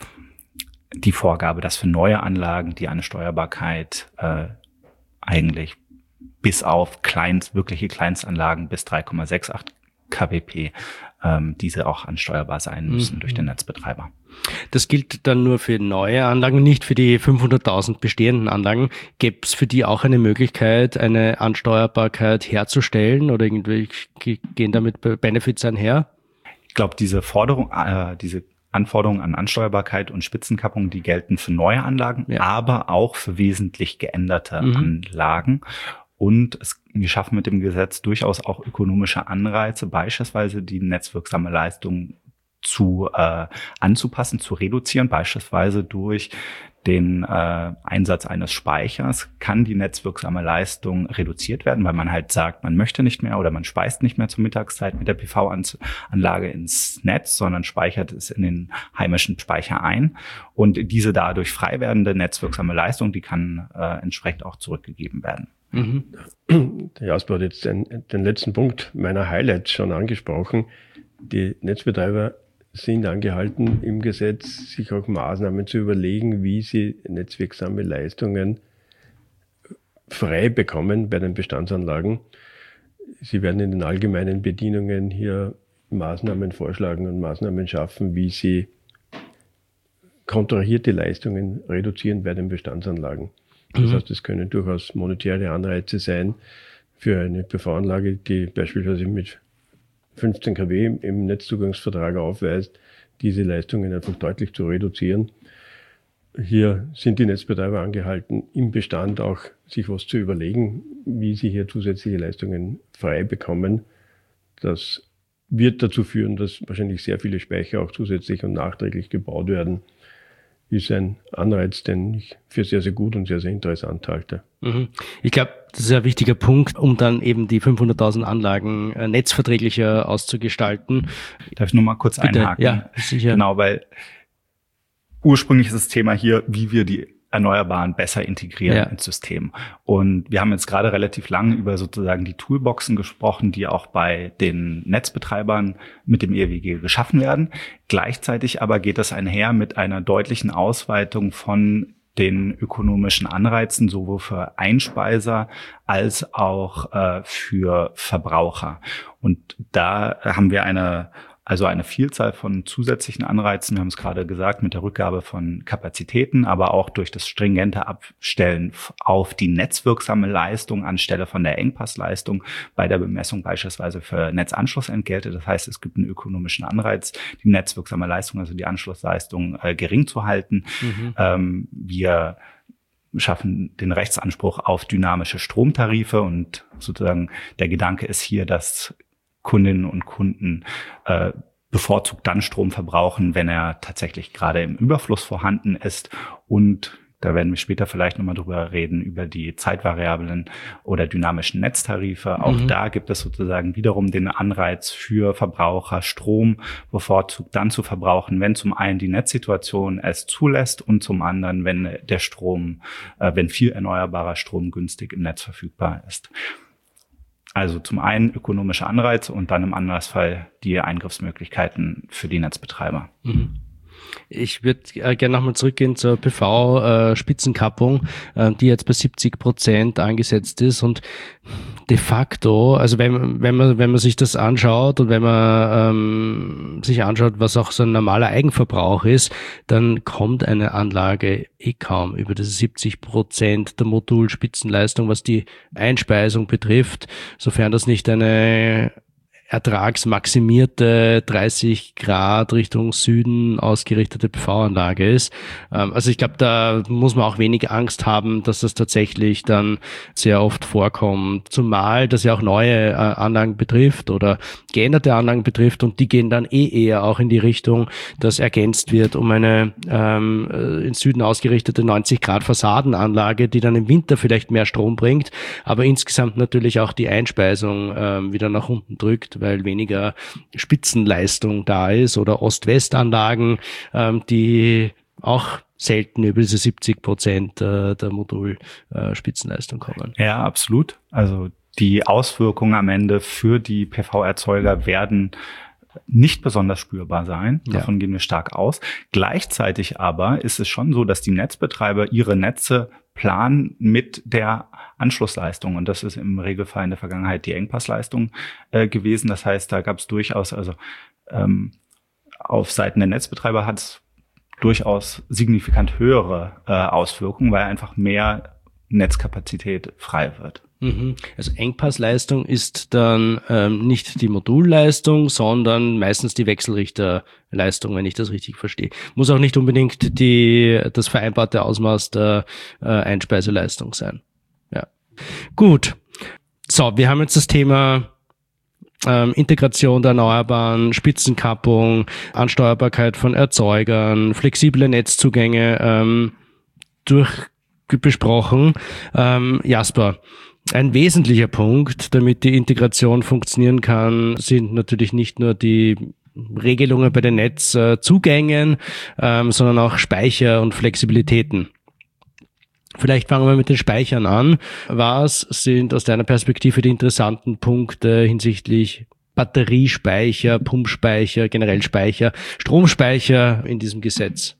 die Vorgabe, dass für neue Anlagen die eine Steuerbarkeit äh, eigentlich bis auf Kleinst, wirkliche Kleinstanlagen bis drei Komma achtundsechzig Kilowatt ähm, diese auch ansteuerbar sein müssen mhm. durch den Netzbetreiber. Das gilt dann nur für neue Anlagen, nicht für die fünfhunderttausend bestehenden Anlagen. Gäbe es für die auch eine Möglichkeit, eine Ansteuerbarkeit herzustellen oder irgendwie gehen damit Benefits einher? Ich glaube, diese Forderung, äh, diese Anforderungen an Ansteuerbarkeit und Spitzenkappung, die gelten für neue Anlagen, ja. aber auch für wesentlich geänderte mhm. Anlagen. Und es, wir schaffen mit dem Gesetz durchaus auch ökonomische Anreize, beispielsweise die netzwirksame Leistung zu äh, anzupassen, zu reduzieren, beispielsweise durch den äh, Einsatz eines Speichers kann die netzwirksame Leistung reduziert werden, weil man halt sagt, man möchte nicht mehr oder man speist nicht mehr zur Mittagszeit mit der P V-Anlage ins Netz, sondern speichert es in den heimischen Speicher ein. Und diese dadurch frei werdende netzwirksame Leistung, die kann äh, entsprechend auch zurückgegeben werden. Mhm. Der Jasper hat jetzt den, den letzten Punkt meiner Highlights schon angesprochen. Die Netzbetreiber sind angehalten, im Gesetz sich auch Maßnahmen zu überlegen, wie sie netzwirksame Leistungen frei bekommen bei den Bestandsanlagen. Sie werden in den allgemeinen Bedienungen hier Maßnahmen vorschlagen und Maßnahmen schaffen, wie sie kontrahierte Leistungen reduzieren bei den Bestandsanlagen. Das mhm. heißt, es können durchaus monetäre Anreize sein für eine P V-Anlage, die beispielsweise mit fünfzehn Kilowatt im Netzzugangsvertrag aufweist, diese Leistungen einfach deutlich zu reduzieren. Hier sind die Netzbetreiber angehalten, im Bestand auch sich was zu überlegen, wie sie hier zusätzliche Leistungen frei bekommen. Das wird dazu führen, dass wahrscheinlich sehr viele Speicher auch zusätzlich und nachträglich gebaut werden. Ist ein Anreiz, den ich für sehr, sehr gut und sehr, sehr interessant halte. Ich glaube, das ist ein wichtiger Punkt, um dann eben die fünfhunderttausend Anlagen äh, netzverträglicher auszugestalten. Darf ich nur mal kurz Bitte? einhaken? Ja, sicher. Genau, weil ursprünglich ist das Thema hier, wie wir die Erneuerbaren besser integrieren ja. ins System. Und wir haben jetzt gerade relativ lang über sozusagen die Toolboxen gesprochen, die auch bei den Netzbetreibern mit dem E W G geschaffen werden. Gleichzeitig aber geht das einher mit einer deutlichen Ausweitung von den ökonomischen Anreizen sowohl für Einspeiser als auch äh, für Verbraucher. Und da haben wir eine Also eine Vielzahl von zusätzlichen Anreizen. Wir haben es gerade gesagt, mit der Rückgabe von Kapazitäten, aber auch durch das stringente Abstellen auf die netzwirksame Leistung anstelle von der Engpassleistung bei der Bemessung beispielsweise für Netzanschlussentgelte. Das heißt, es gibt einen ökonomischen Anreiz, die netzwirksame Leistung, also die Anschlussleistung, äh, gering zu halten. Mhm. Ähm, wir schaffen den Rechtsanspruch auf dynamische Stromtarife und sozusagen der Gedanke ist hier, dass Kundinnen und Kunden äh, bevorzugt dann Strom verbrauchen, wenn er tatsächlich gerade im Überfluss vorhanden ist. Und da werden wir später vielleicht nochmal drüber reden, über die zeitvariablen oder dynamischen Netztarife. Auch mhm. da gibt es sozusagen wiederum den Anreiz für Verbraucher, Strom bevorzugt dann zu verbrauchen, wenn zum einen die Netzsituation es zulässt und zum anderen, wenn der Strom, äh, wenn viel erneuerbarer Strom günstig im Netz verfügbar ist. Also zum einen ökonomische Anreize und dann im Anlassfall die Eingriffsmöglichkeiten für die Netzbetreiber. Mhm. Ich würde äh, gerne nochmal zurückgehen zur P V-Spitzenkappung, äh, die jetzt bei siebzig Prozent angesetzt ist und de facto, also wenn, wenn man wenn man sich das anschaut und wenn man ähm, sich anschaut, was auch so ein normaler Eigenverbrauch ist, dann kommt eine Anlage eh kaum über diese siebzig Prozent der Modulspitzenleistung, was die Einspeisung betrifft, sofern das nicht eine ertragsmaximierte dreißig Grad Richtung Süden ausgerichtete P V-Anlage ist. Also ich glaube, da muss man auch wenig Angst haben, dass das tatsächlich dann sehr oft vorkommt. Zumal das ja auch neue Anlagen betrifft oder geänderte Anlagen betrifft und die gehen dann eh eher auch in die Richtung, dass ergänzt wird um eine ähm, in Süden ausgerichtete neunzig Grad Fassadenanlage, die dann im Winter vielleicht mehr Strom bringt, aber insgesamt natürlich auch die Einspeisung ähm, wieder nach unten drückt, weil weniger Spitzenleistung da ist oder Ost-West-Anlagen, ähm, die auch selten über diese siebzig Prozent äh, der Modulspitzenleistung äh, kommen. Ja, absolut. Also die Auswirkungen am Ende für die P V-Erzeuger werden nicht besonders spürbar sein. Davon ja. gehen wir stark aus. Gleichzeitig aber ist es schon so, dass die Netzbetreiber ihre Netze planen mit der Anschlussleistung. Und das ist im Regelfall in der Vergangenheit die Engpassleistung äh, gewesen. Das heißt, da gab es durchaus, also ähm, auf Seiten der Netzbetreiber hat es durchaus signifikant höhere äh, Auswirkungen, weil einfach mehr Netzkapazität frei wird. Also Engpassleistung ist dann ähm, nicht die Modulleistung, sondern meistens die Wechselrichterleistung, wenn ich das richtig verstehe. Muss auch nicht unbedingt die das vereinbarte Ausmaß der äh, Einspeiseleistung sein. Ja, gut. So, wir haben jetzt das Thema ähm, Integration der Erneuerbaren, Spitzenkappung, Ansteuerbarkeit von Erzeugern, flexible Netzzugänge ähm, durch besprochen. Ähm, Jasper, ein wesentlicher Punkt, damit die Integration funktionieren kann, sind natürlich nicht nur die Regelungen bei den Netzzugängen, ähm, sondern auch Speicher und Flexibilitäten. Vielleicht fangen wir mit den Speichern an. Was sind aus deiner Perspektive die interessanten Punkte hinsichtlich Batteriespeicher, Pumpspeicher, generell Speicher, Stromspeicher in diesem Gesetz?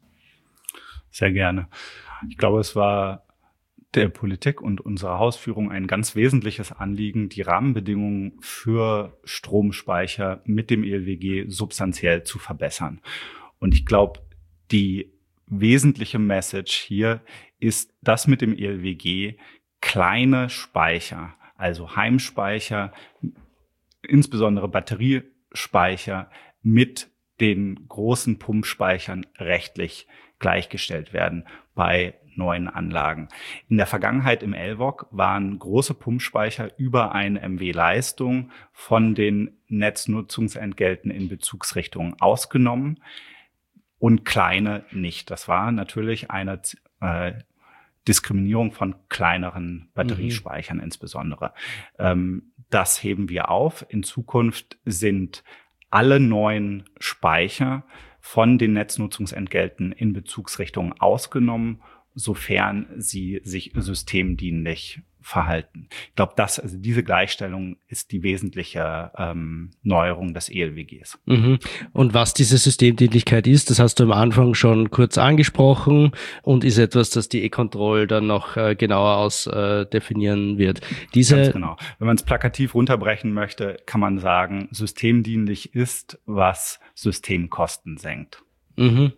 Sehr gerne. Ich glaube, es war der Politik und unserer Hausführung ein ganz wesentliches Anliegen, die Rahmenbedingungen für Stromspeicher mit dem E L W G substanziell zu verbessern. Und ich glaube, die wesentliche Message hier ist, dass mit dem E L W G kleine Speicher, also Heimspeicher, insbesondere Batteriespeicher, mit den großen Pumpspeichern rechtlich gleichgestellt werden bei neuen Anlagen. In der Vergangenheit im L W O C waren große Pumpspeicher über eine Megawatt Leistung von den Netznutzungsentgelten in Bezugsrichtungen ausgenommen und kleine nicht. Das war natürlich eine äh, Diskriminierung von kleineren Batteriespeichern mhm. insbesondere. Ähm, das heben wir auf. In Zukunft sind alle neuen Speicher von den Netznutzungsentgelten in Bezugsrichtungen ausgenommen sofern sie sich systemdienlich verhalten. Ich glaube, das, also diese Gleichstellung ist die wesentliche ähm, Neuerung des E L W Gs. Mhm. Und was diese Systemdienlichkeit ist, das hast du am Anfang schon kurz angesprochen und ist etwas, das die E-Control dann noch äh, genauer ausdefinieren äh, wird. Diese Ganz genau. Wenn man es plakativ runterbrechen möchte, kann man sagen, systemdienlich ist, was Systemkosten senkt. Mhm.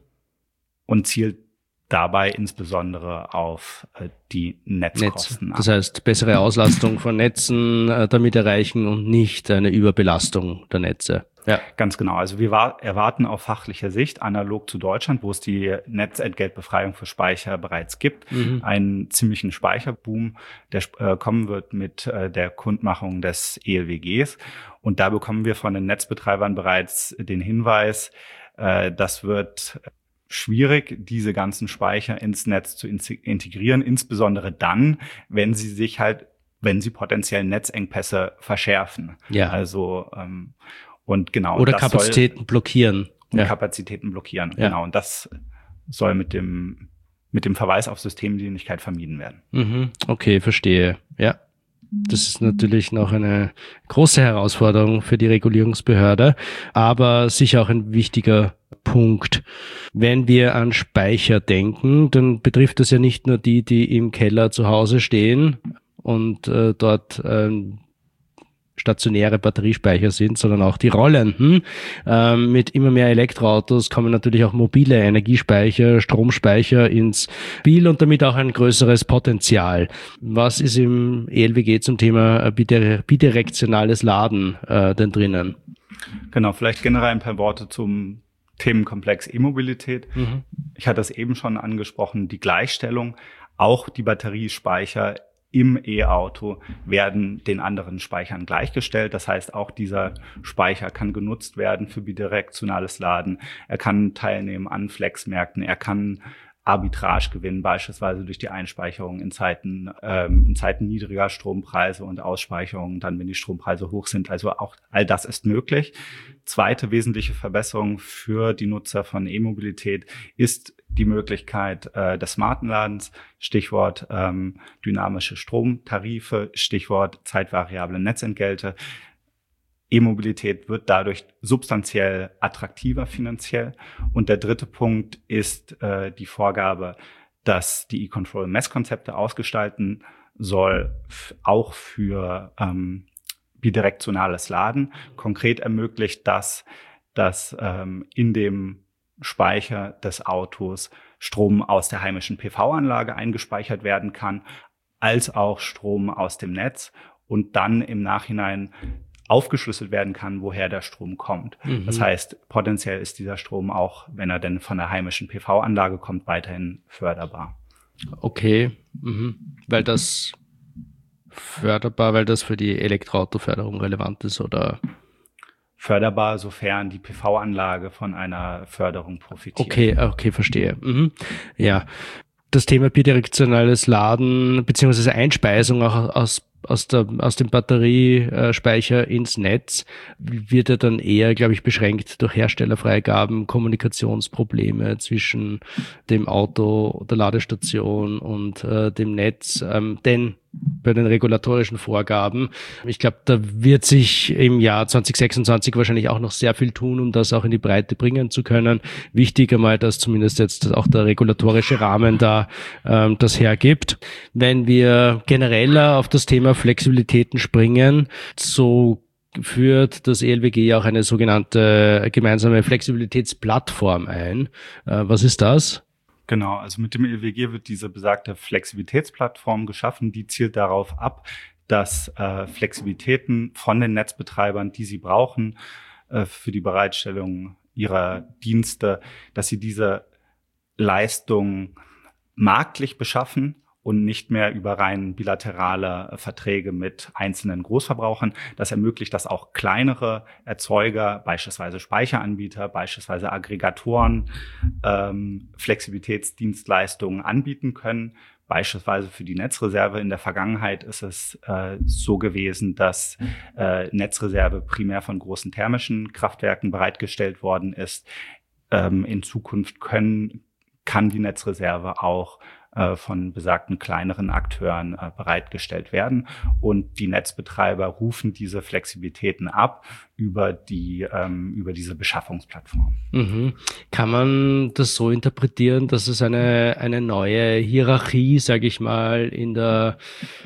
Und zielt dabei insbesondere auf äh, die Netzkosten Netz. Das heißt, bessere Auslastung von Netzen äh, damit erreichen und nicht eine Überbelastung der Netze. Ja, ganz genau. Also wir war, erwarten auf fachlicher Sicht, analog zu Deutschland, wo es die Netzentgeltbefreiung für Speicher bereits gibt, mhm. einen ziemlichen Speicherboom, der äh, kommen wird mit äh, der Kundmachung des E L W Gs. Und da bekommen wir von den Netzbetreibern bereits den Hinweis, äh, das wird schwierig, diese ganzen Speicher ins Netz zu integrieren, insbesondere dann, wenn sie sich halt, wenn sie potenziell Netzengpässe verschärfen. Ja. Also ähm, und genau. Oder das Kapazitäten soll, blockieren. Und ja. Kapazitäten blockieren. Ja. Genau. Und das soll mit dem mit dem Verweis auf Systemdienlichkeit vermieden werden. Mhm. Okay, verstehe. Ja. Das ist natürlich noch eine große Herausforderung für die Regulierungsbehörde, aber sicher auch ein wichtiger Punkt. Wenn wir an Speicher denken, dann betrifft das ja nicht nur die, die im Keller zu Hause stehen und äh, dort ähm, stationäre Batteriespeicher sind, sondern auch die rollenden. Ähm, mit immer mehr Elektroautos kommen natürlich auch mobile Energiespeicher, Stromspeicher ins Spiel und damit auch ein größeres Potenzial. Was ist im E L W G zum Thema bidirektionales Laden äh, denn drinnen? Genau, vielleicht generell ein paar Worte zum Themenkomplex E-Mobilität. Mhm. Ich hatte es eben schon angesprochen, die Gleichstellung, auch die Batteriespeicher im E-Auto werden den anderen Speichern gleichgestellt. Das heißt, auch dieser Speicher kann genutzt werden für bidirektionales Laden. Er kann teilnehmen an Flexmärkten. Er kann Arbitrage gewinnen, beispielsweise durch die Einspeicherung in Zeiten, ähm, in Zeiten niedriger Strompreise und Ausspeicherung dann, wenn die Strompreise hoch sind. Also auch all das ist möglich. Zweite wesentliche Verbesserung für die Nutzer von E-Mobilität ist die Möglichkeit äh, des smarten Ladens, Stichwort ähm, dynamische Stromtarife, Stichwort zeitvariable Netzentgelte. E-Mobilität wird dadurch substanziell attraktiver finanziell. Und der dritte Punkt ist äh, die Vorgabe, dass die E-Control Messkonzepte ausgestalten soll, f- auch für ähm, bidirektionales Laden. Konkret ermöglicht das, dass ähm, in dem Speicher des Autos Strom aus der heimischen P V-Anlage eingespeichert werden kann, als auch Strom aus dem Netz und dann im Nachhinein aufgeschlüsselt werden kann, woher der Strom kommt. Mhm. Das heißt, potenziell ist dieser Strom auch, wenn er denn von der heimischen P V-Anlage kommt, weiterhin förderbar. Okay, mhm. weil das förderbar, weil das für die Elektroautoförderung relevant ist, oder? Förderbar, sofern die P V-Anlage von einer Förderung profitiert. Okay, okay, verstehe. Mhm. Ja, das Thema bidirektionales Laden beziehungsweise Einspeisung auch aus aus der aus dem Batteriespeicher ins Netz wird ja dann eher, glaube ich, beschränkt durch Herstellerfreigaben, Kommunikationsprobleme zwischen dem Auto, der Ladestation und äh, dem Netz. Ähm, denn bei den regulatorischen Vorgaben, ich glaube, da wird sich im Jahr zwanzig sechsundzwanzig wahrscheinlich auch noch sehr viel tun, um das auch in die Breite bringen zu können. Wichtig einmal, dass zumindest jetzt auch der regulatorische Rahmen da ähm, das hergibt. Wenn wir generell auf das Thema Flexibilitäten springen, so führt das E L W G auch eine sogenannte gemeinsame Flexibilitätsplattform ein. Äh, was ist das? Genau, also mit dem E L W G wird diese besagte Flexibilitätsplattform geschaffen, die zielt darauf ab, dass äh, Flexibilitäten von den Netzbetreibern, die sie brauchen äh, für die Bereitstellung ihrer Dienste, dass sie diese Leistung marktlich beschaffen und nicht mehr über rein bilaterale Verträge mit einzelnen Großverbrauchern. Das ermöglicht, dass auch kleinere Erzeuger, beispielsweise Speicheranbieter, beispielsweise Aggregatoren, ähm, Flexibilitätsdienstleistungen anbieten können. Beispielsweise für die Netzreserve. In der Vergangenheit ist es äh, so gewesen, dass äh, Netzreserve primär von großen thermischen Kraftwerken bereitgestellt worden ist. Ähm, in Zukunft können, kann die Netzreserve auch äh, von besagten kleineren Akteuren äh, bereitgestellt werden. Und die Netzbetreiber rufen diese Flexibilitäten ab über die ähm, über diese Beschaffungsplattform. Mhm. Kann man das so interpretieren, dass es eine eine neue Hierarchie, sage ich mal, in der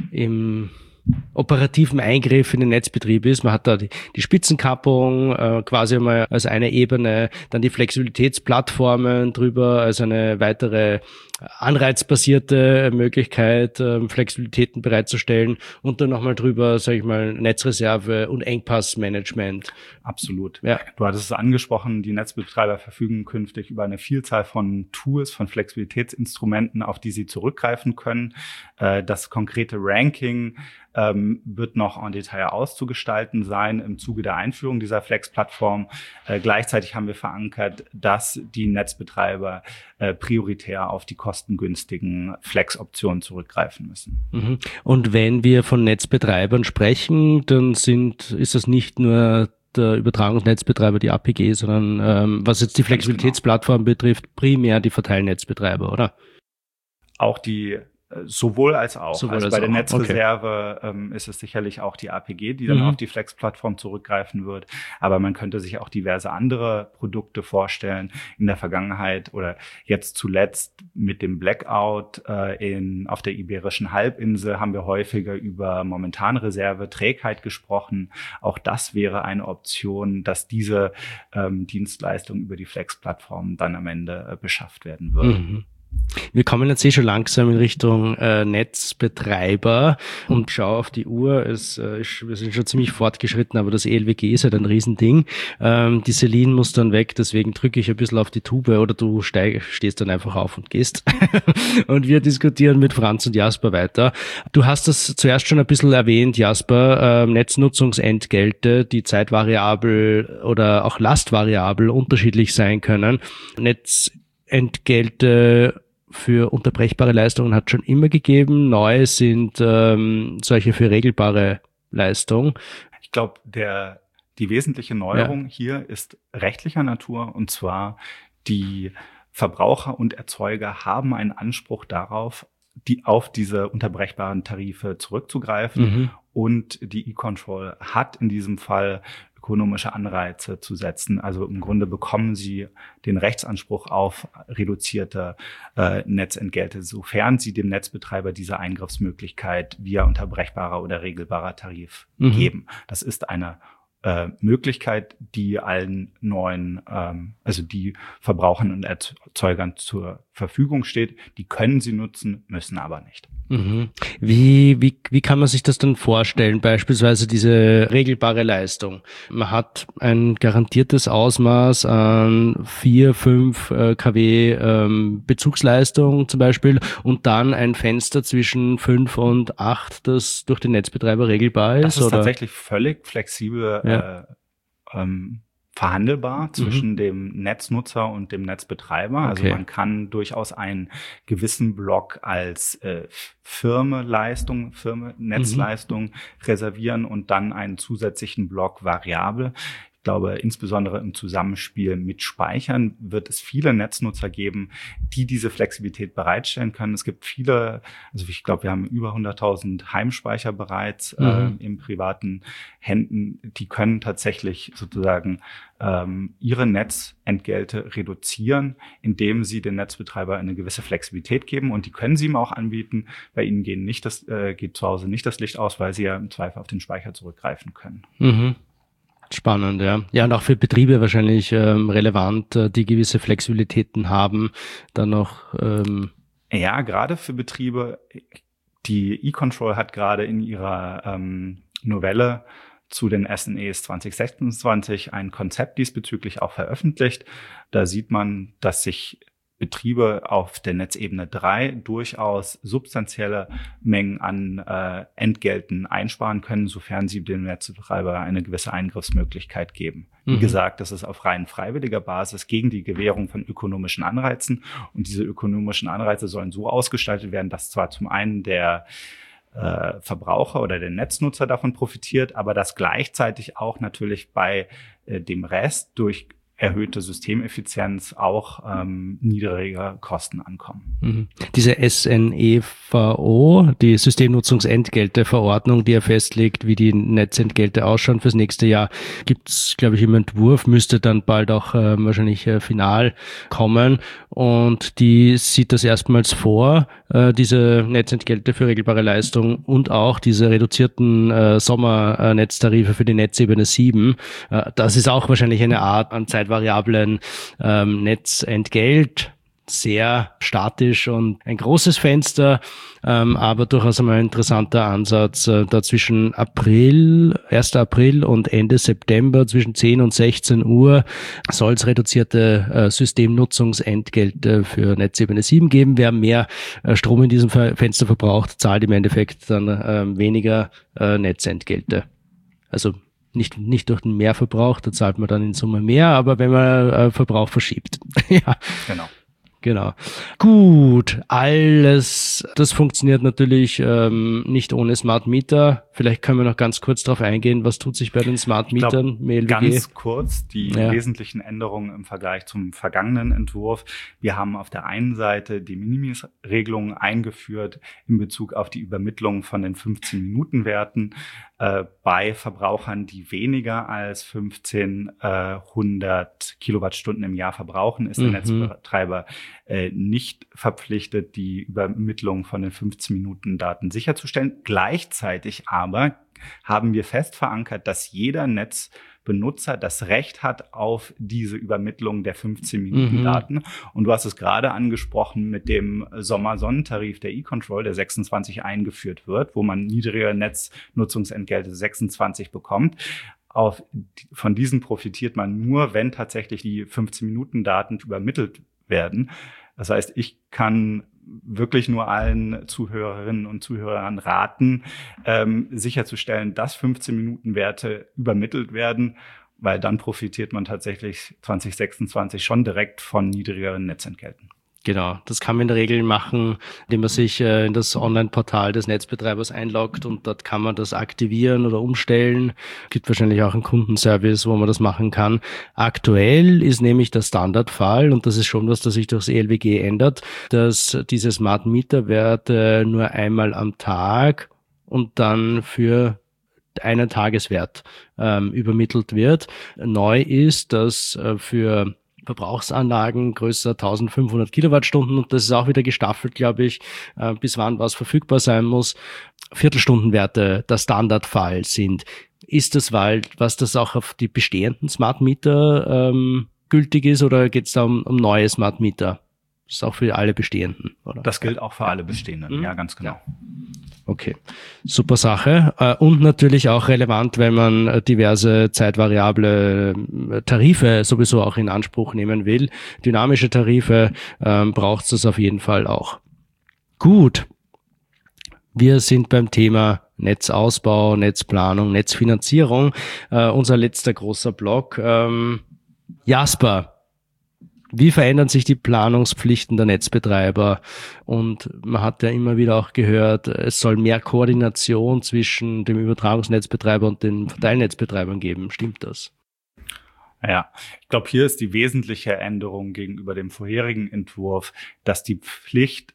im operativen Eingriff in den Netzbetrieb ist? Man hat da die, die Spitzenkappung äh, quasi einmal als eine Ebene, dann die Flexibilitätsplattformen drüber als eine weitere anreizbasierte Möglichkeit, ähm, Flexibilitäten bereitzustellen und dann nochmal drüber, sage ich mal, Netzreserve und Engpassmanagement. Absolut. Ja. Du hattest es angesprochen, die Netzbetreiber verfügen künftig über eine Vielzahl von Tools, von Flexibilitätsinstrumenten, auf die sie zurückgreifen können. Äh, das konkrete Ranking ähm, wird noch en Detail auszugestalten sein im Zuge der Einführung dieser Flex-Plattform. Äh, gleichzeitig haben wir verankert, dass die Netzbetreiber äh, prioritär auf die kostengünstigen Flex-Optionen zurückgreifen müssen. Mhm. Und wenn wir von Netzbetreibern sprechen, dann sind, ist das nicht nur der Übertragungsnetzbetreiber, die A P G, sondern ähm, was jetzt die Flexibilitätsplattform betrifft, primär die Verteilnetzbetreiber, oder? Auch die Sowohl als auch. Sowohl also als bei der auch. Netzreserve okay. ähm, ist es sicherlich auch die A P G, die dann mhm. auf die Flex-Plattform zurückgreifen wird. Aber man könnte sich auch diverse andere Produkte vorstellen. In der Vergangenheit oder jetzt zuletzt mit dem Blackout äh, in auf der Iberischen Halbinsel haben wir häufiger über momentane Reserve, Trägheit gesprochen. Auch das wäre eine Option, dass diese ähm, Dienstleistung über die Flex-Plattform dann am Ende äh, beschafft werden würde. Mhm. Wir kommen jetzt eh schon langsam in Richtung äh, Netzbetreiber und schau auf die Uhr. Es, äh, wir sind schon ziemlich fortgeschritten, aber das E L W G ist halt ein Riesending. Ähm, die Celine muss dann weg, deswegen drücke ich ein bisschen auf die Tube oder du steig, stehst dann einfach auf und gehst. Und wir diskutieren mit Franz und Jasper weiter. Du hast das zuerst schon ein bisschen erwähnt, Jasper, äh, Netznutzungsentgelte, die zeitvariabel oder auch lastvariabel unterschiedlich sein können. Netz Entgelte für unterbrechbare Leistungen hat schon immer gegeben. Neu sind ähm, solche für regelbare Leistung. Ich glaube, der die wesentliche Neuerung ja. hier ist rechtlicher Natur, und zwar die Verbraucher und Erzeuger haben einen Anspruch darauf, die auf diese unterbrechbaren Tarife zurückzugreifen. Mhm. Und die E-Control hat in diesem Fall ökonomische Anreize zu setzen. Also im Grunde bekommen sie den Rechtsanspruch auf reduzierte äh, Netzentgelte, sofern sie dem Netzbetreiber diese Eingriffsmöglichkeit via unterbrechbarer oder regelbarer Tarif mhm. geben. Das ist eine äh, Möglichkeit, die allen neuen, ähm, also die Verbrauchern und Erzeugern zur Verfügung steht. Die können sie nutzen, müssen aber nicht. Mhm. Wie, wie, wie kann man sich das dann vorstellen? Beispielsweise diese regelbare Leistung. Man hat ein garantiertes Ausmaß an vier, fünf äh, Kilowatt ähm, Bezugsleistung zum Beispiel und dann ein Fenster zwischen fünf und acht, das durch den Netzbetreiber regelbar ist? Das ist oder? Tatsächlich völlig flexibel ja. äh, ähm, verhandelbar zwischen mhm. dem Netznutzer und dem Netzbetreiber. Also okay. man kann durchaus einen gewissen Block als äh, Firmenleistung, Firmennetzleistung mhm. reservieren und dann einen zusätzlichen Block variabel. Ich glaube, insbesondere im Zusammenspiel mit Speichern wird es viele Netznutzer geben, die diese Flexibilität bereitstellen können. Es gibt viele, also ich glaube, wir haben über hunderttausend Heimspeicher bereits mhm. äh, in privaten Händen. Die können tatsächlich sozusagen ähm, ihre Netzentgelte reduzieren, indem sie den Netzbetreiber eine gewisse Flexibilität geben. Und die können sie ihm auch anbieten. Bei ihnen gehen nicht das, äh, geht zu Hause nicht das Licht aus, weil sie ja im Zweifel auf den Speicher zurückgreifen können. Mhm. Spannend, ja. Ja, und auch für Betriebe wahrscheinlich ähm, relevant, äh, die gewisse Flexibilitäten haben, dann noch. Ähm ja, gerade für Betriebe. Die E-Control hat gerade in ihrer ähm, Novelle zu den S N Es zwanzig sechsundzwanzig ein Konzept diesbezüglich auch veröffentlicht. Da sieht man, dass sich Betriebe auf der Netzebene drei durchaus substanzielle Mengen an äh, Entgelten einsparen können, sofern sie dem Netzbetreiber eine gewisse Eingriffsmöglichkeit geben. Mhm. Wie gesagt, das ist auf rein freiwilliger Basis gegen die Gewährung von ökonomischen Anreizen. Und diese ökonomischen Anreize sollen so ausgestaltet werden, dass zwar zum einen der äh, Verbraucher oder der Netznutzer davon profitiert, aber dass gleichzeitig auch natürlich bei äh, dem Rest durch erhöhte Systemeffizienz auch ähm, niedrigere Kosten ankommen. Mhm. Diese S N E V O, die Systemnutzungsentgelteverordnung, die ja festlegt, wie die Netzentgelte ausschauen fürs nächste Jahr, gibt's, glaube ich, im Entwurf, müsste dann bald auch äh, wahrscheinlich äh, final kommen. Und die sieht das erstmals vor, äh, diese Netzentgelte für regelbare Leistung und auch diese reduzierten äh, Sommernetztarife für die Netzebene sieben. Äh, das ist auch wahrscheinlich eine Art an zeitvariablen ähm, Netzentgelt. Sehr statisch und ein großes Fenster, ähm, aber durchaus einmal ein interessanter Ansatz. Äh, da zwischen April, ersten April und Ende September zwischen zehn und sechzehn Uhr soll es reduzierte äh, Systemnutzungsentgelte für Netzebene sieben geben. Wer mehr äh, Strom in diesem Fenster verbraucht, zahlt im Endeffekt dann äh, weniger äh, Netzentgelte. Also Nicht, nicht durch den Mehrverbrauch, da zahlt man dann in Summe mehr, aber wenn man äh, Verbrauch verschiebt. Ja, Genau. Genau. Gut, alles, das funktioniert natürlich ähm, nicht ohne Smart Meter. Vielleicht können wir noch ganz kurz darauf eingehen, was tut sich bei den Smart Metern im E L W G? Ganz kurz die ja. wesentlichen Änderungen im Vergleich zum vergangenen Entwurf. Wir haben auf der einen Seite die Minimis-Regelungen eingeführt in Bezug auf die Übermittlung von den fünfzehn-Minuten-Werten äh, bei Verbrauchern, die weniger als fünfzehnhundert Kilowattstunden im Jahr verbrauchen, ist der mhm. Netzbetreiber äh, nicht verpflichtet, die Übermittlung von den fünfzehn-Minuten-Daten sicherzustellen. Gleichzeitig aber haben wir fest verankert, dass jeder Netzbenutzer das Recht hat auf diese Übermittlung der fünfzehn-Minuten-Daten. Mhm. Und du hast es gerade angesprochen mit dem Sommersonnentarif der E-Control, der sechsundzwanzig eingeführt wird, wo man niedrigere Netznutzungsentgelte sechsundzwanzig bekommt. Auf, von diesen profitiert man nur, wenn tatsächlich die fünfzehn-Minuten-Daten übermittelt werden. Das heißt, ich kann wirklich nur allen Zuhörerinnen und Zuhörern raten, ähm, sicherzustellen, dass fünfzehn-Minuten-Werte übermittelt werden, weil dann profitiert man tatsächlich zwanzig sechsundzwanzig schon direkt von niedrigeren Netzentgelten. Genau, das kann man in der Regel machen, indem man sich äh, in das Online-Portal des Netzbetreibers einloggt und dort kann man das aktivieren oder umstellen. Gibt wahrscheinlich auch einen Kundenservice, wo man das machen kann. Aktuell ist nämlich der Standardfall, und das ist schon was, das sich durchs E L W G ändert, dass diese Smart Meter Werte nur einmal am Tag und dann für einen Tageswert ähm, übermittelt wird. Neu ist, dass äh, für Verbrauchsanlagen größer eintausendfünfhundert Kilowattstunden, und das ist auch wieder gestaffelt, glaube ich, äh, bis wann was verfügbar sein muss, Viertelstundenwerte der Standardfall sind. Ist das, weil, was das auch auf die bestehenden Smart Meter ähm, gültig ist, oder geht es da um, um neue Smart Meter? Das ist auch für alle bestehenden, oder? Das gilt auch für alle bestehenden, mhm. ja, ganz genau. Ja. Okay, super Sache. Und natürlich auch relevant, wenn man diverse zeitvariable Tarife sowieso auch in Anspruch nehmen will. Dynamische Tarife ähm, braucht es das auf jeden Fall auch. Gut, wir sind beim Thema Netzausbau, Netzplanung, Netzfinanzierung. Äh, unser letzter großer Block. Ähm, Jasper. Wie verändern sich die Planungspflichten der Netzbetreiber? Und man hat ja immer wieder auch gehört, es soll mehr Koordination zwischen dem Übertragungsnetzbetreiber und den Verteilnetzbetreibern geben. Stimmt das? Ja, ich glaube, hier ist die wesentliche Änderung gegenüber dem vorherigen Entwurf, dass die Pflicht,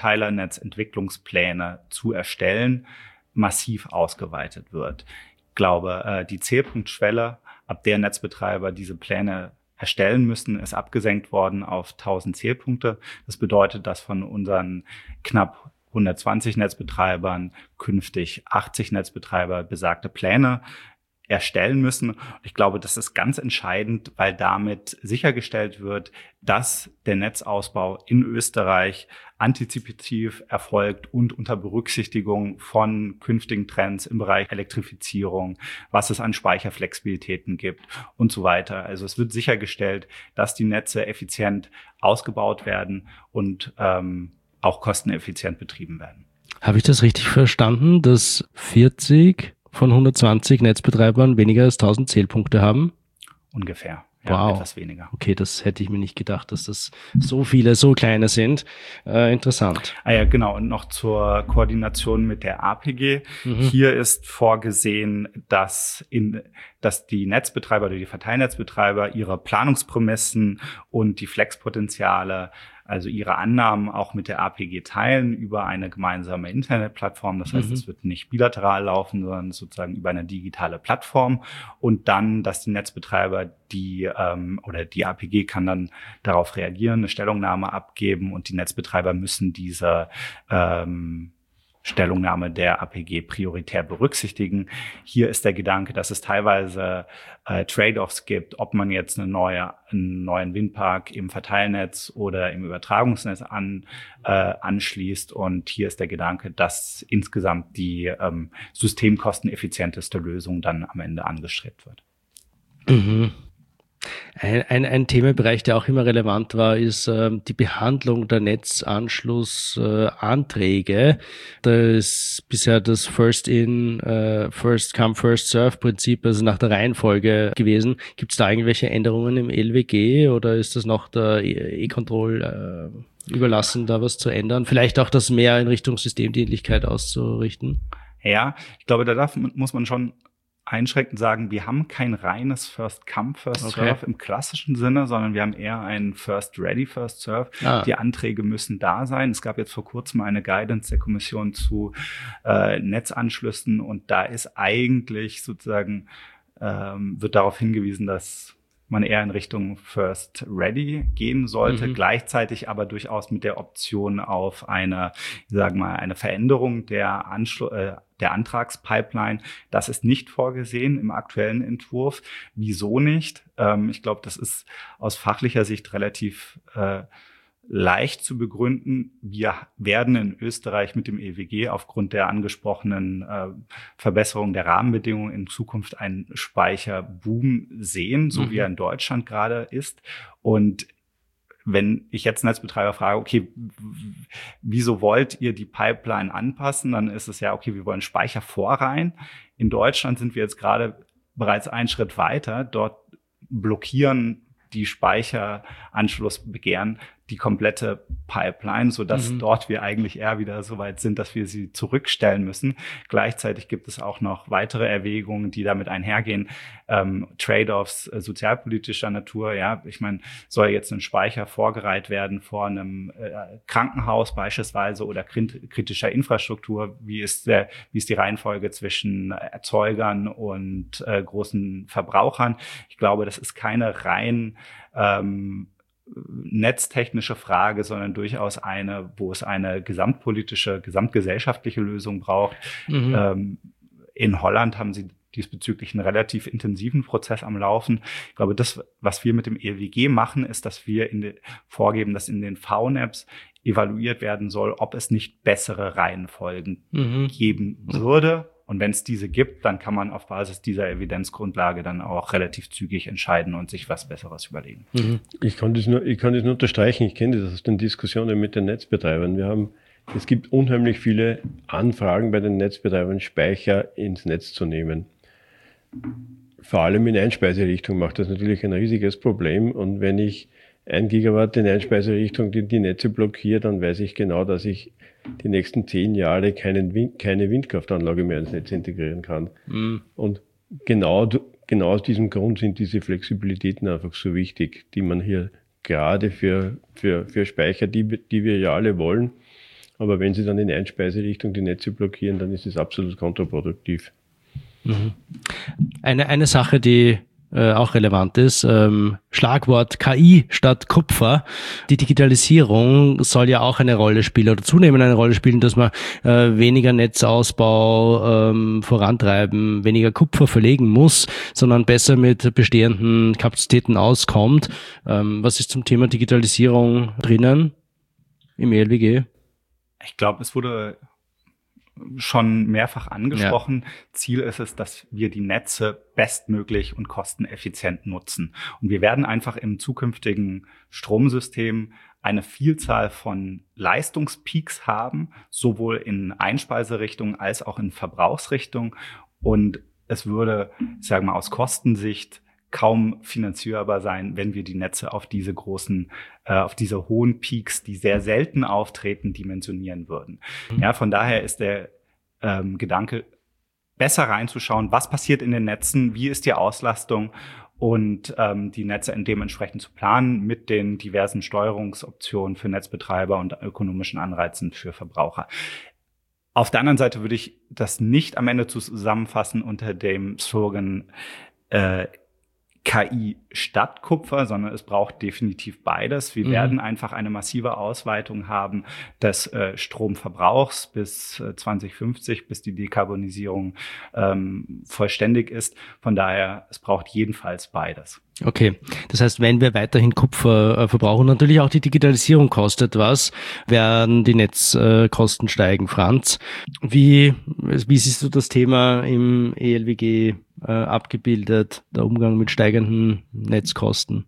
Verteilernetzentwicklungspläne zu erstellen, massiv ausgeweitet wird. Ich glaube, die Zählpunktschwelle, ab der Netzbetreiber diese Pläne erstellen müssen, ist abgesenkt worden auf tausend Zählpunkte. Das bedeutet, dass von unseren knapp hundertzwanzig Netzbetreibern künftig achtzig Netzbetreiber besagte Pläne erstellen müssen. Ich glaube, das ist ganz entscheidend, weil damit sichergestellt wird, dass der Netzausbau in Österreich antizipativ erfolgt und unter Berücksichtigung von künftigen Trends im Bereich Elektrifizierung, was es an Speicherflexibilitäten gibt und so weiter. Also es wird sichergestellt, dass die Netze effizient ausgebaut werden und ähm, auch kosteneffizient betrieben werden. Habe ich das richtig verstanden, dass vierzig von hundertzwanzig Netzbetreibern weniger als tausend Zählpunkte haben? Ungefähr, Ja, wow. Etwas weniger. Okay, das hätte ich mir nicht gedacht, dass das so viele, so kleine sind. Äh, interessant. Ah ja, genau. Und noch zur Koordination mit der A P G. Mhm. Hier ist vorgesehen, dass in, dass die Netzbetreiber oder die Verteilnetzbetreiber ihre Planungsprämissen und die Flexpotenziale, also ihre Annahmen auch mit der A P G teilen über eine gemeinsame Internetplattform. Das heißt, mhm. es wird nicht bilateral laufen, sondern sozusagen über eine digitale Plattform. Und dann, dass die Netzbetreiber die ähm, oder die A P G kann dann darauf reagieren, eine Stellungnahme abgeben und die Netzbetreiber müssen diese ähm, Stellungnahme der A P G prioritär berücksichtigen. Hier ist der Gedanke, dass es teilweise äh, Trade-offs gibt, ob man jetzt eine neue, einen neuen Windpark im Verteilnetz oder im Übertragungsnetz an, äh, anschließt. Und hier ist der Gedanke, dass insgesamt die ähm, systemkosteneffizienteste Lösung dann am Ende angestrebt wird. Mhm. Ein, ein, ein Themenbereich, der auch immer relevant war, ist ähm, die Behandlung der Netzanschlussanträge. Äh, da ist bisher das First-in, äh, First-come, First-serve-Prinzip, also nach der Reihenfolge gewesen. Gibt es da irgendwelche Änderungen im L W G oder ist das noch der E-Control äh, überlassen, da was zu ändern? Vielleicht auch das mehr in Richtung Systemdienlichkeit auszurichten? Ja, ich glaube, da darf, muss man schon einschränkend sagen, wir haben kein reines First Come, First Okay. Serve im klassischen Sinne, sondern wir haben eher ein First Ready, First Serve. Ah. Die Anträge müssen da sein. Es gab jetzt vor kurzem eine Guidance der Kommission zu äh, Netzanschlüssen und da ist eigentlich sozusagen, ähm, wird darauf hingewiesen, dass man eher in Richtung First Ready gehen sollte, mhm. gleichzeitig aber durchaus mit der Option auf eine, sagen wir mal, eine Veränderung der Anschluss, äh, der Antragspipeline. Das ist nicht vorgesehen im aktuellen Entwurf. Wieso nicht? Ähm, ich glaube, das ist aus fachlicher Sicht relativ äh, leicht zu begründen. Wir werden in Österreich mit dem E W G aufgrund der angesprochenen äh, Verbesserung der Rahmenbedingungen in Zukunft einen Speicherboom sehen, so mhm. wie er in Deutschland gerade ist. Und wenn ich jetzt einen Netzbetreiber frage, okay, wieso wollt ihr die Pipeline anpassen? Dann ist es ja, okay, wir wollen Speicher vorrein. In Deutschland sind wir jetzt gerade bereits einen Schritt weiter. Dort blockieren die Speicheranschlussbegehren die komplette Pipeline, so dass mhm. dort wir eigentlich eher wieder so weit sind, dass wir sie zurückstellen müssen. Gleichzeitig gibt es auch noch weitere Erwägungen, die damit einhergehen, ähm, Trade-offs äh, sozialpolitischer Natur. Ja, ich meine, soll jetzt ein Speicher vorgereiht werden vor einem äh, Krankenhaus beispielsweise oder kritischer Infrastruktur? Wie ist der, wie ist die Reihenfolge zwischen Erzeugern und äh, großen Verbrauchern? Ich glaube, das ist keine rein ähm, netztechnische Frage, sondern durchaus eine, wo es eine gesamtpolitische, gesamtgesellschaftliche Lösung braucht. Mhm. Ähm, in Holland haben sie diesbezüglich einen relativ intensiven Prozess am Laufen. Ich glaube, das, was wir mit dem E W G machen, ist, dass wir in de, vorgeben, dass in den V NAPs evaluiert werden soll, ob es nicht bessere Reihenfolgen mhm. geben würde. Und wenn es diese gibt, dann kann man auf Basis dieser Evidenzgrundlage dann auch relativ zügig entscheiden und sich was Besseres überlegen. Mhm. Ich kann das nur, ich kann das nur unterstreichen. Ich kenne das aus den Diskussionen mit den Netzbetreibern. Wir haben, es gibt unheimlich viele Anfragen bei den Netzbetreibern, Speicher ins Netz zu nehmen. Vor allem in Einspeiserichtung macht das natürlich ein riesiges Problem. Und wenn ich ein Gigawatt in Einspeiserichtung die, die Netze blockiere, dann weiß ich genau, dass ich die nächsten zehn Jahre keinen Wind, keine Windkraftanlage mehr ins Netz integrieren kann. Mhm. Und genau, genau aus diesem Grund sind diese Flexibilitäten einfach so wichtig, die man hier gerade für, für, für Speicher, die, die wir ja alle wollen. Aber wenn sie dann in Einspeiserichtung die Netze blockieren, dann ist es absolut kontraproduktiv. Mhm. Eine, eine Sache, die Äh, auch relevant ist. Ähm, Schlagwort K I statt Kupfer. Die Digitalisierung soll ja auch eine Rolle spielen oder zunehmend eine Rolle spielen, dass man äh, weniger Netzausbau ähm, vorantreiben, weniger Kupfer verlegen muss, sondern besser mit bestehenden Kapazitäten auskommt. Ähm, was ist zum Thema Digitalisierung drinnen im E L W G? Ich glaube, es wurde schon mehrfach angesprochen. Ja. Ziel ist es, dass wir die Netze bestmöglich und kosteneffizient nutzen. Und wir werden einfach im zukünftigen Stromsystem eine Vielzahl von Leistungspeaks haben, sowohl in Einspeiserichtung als auch in Verbrauchsrichtung. Und es würde, ich sage mal, aus Kostensicht kaum finanzierbar sein, wenn wir die Netze auf diese großen, äh, auf diese hohen Peaks, die sehr selten auftreten, dimensionieren würden. Mhm. Ja, von daher ist der ähm, Gedanke, besser reinzuschauen, was passiert in den Netzen, wie ist die Auslastung und ähm, die Netze dementsprechend zu planen mit den diversen Steuerungsoptionen für Netzbetreiber und ökonomischen Anreizen für Verbraucher. Auf der anderen Seite würde ich das nicht am Ende zusammenfassen unter dem Slogan äh, K I statt Kupfer, sondern es braucht definitiv beides. Wir mhm. werden einfach eine massive Ausweitung haben des äh, Stromverbrauchs bis äh, zwanzig fünfzig, bis die Dekarbonisierung ähm, vollständig ist. Von daher, es braucht jedenfalls beides. Okay, das heißt, wenn wir weiterhin Kupfer äh, verbrauchen, natürlich auch die Digitalisierung kostet was, werden die Netzkosten äh, steigen. Franz, wie, wie siehst du das Thema im E L W G äh, abgebildet, der Umgang mit steigenden Netzkosten?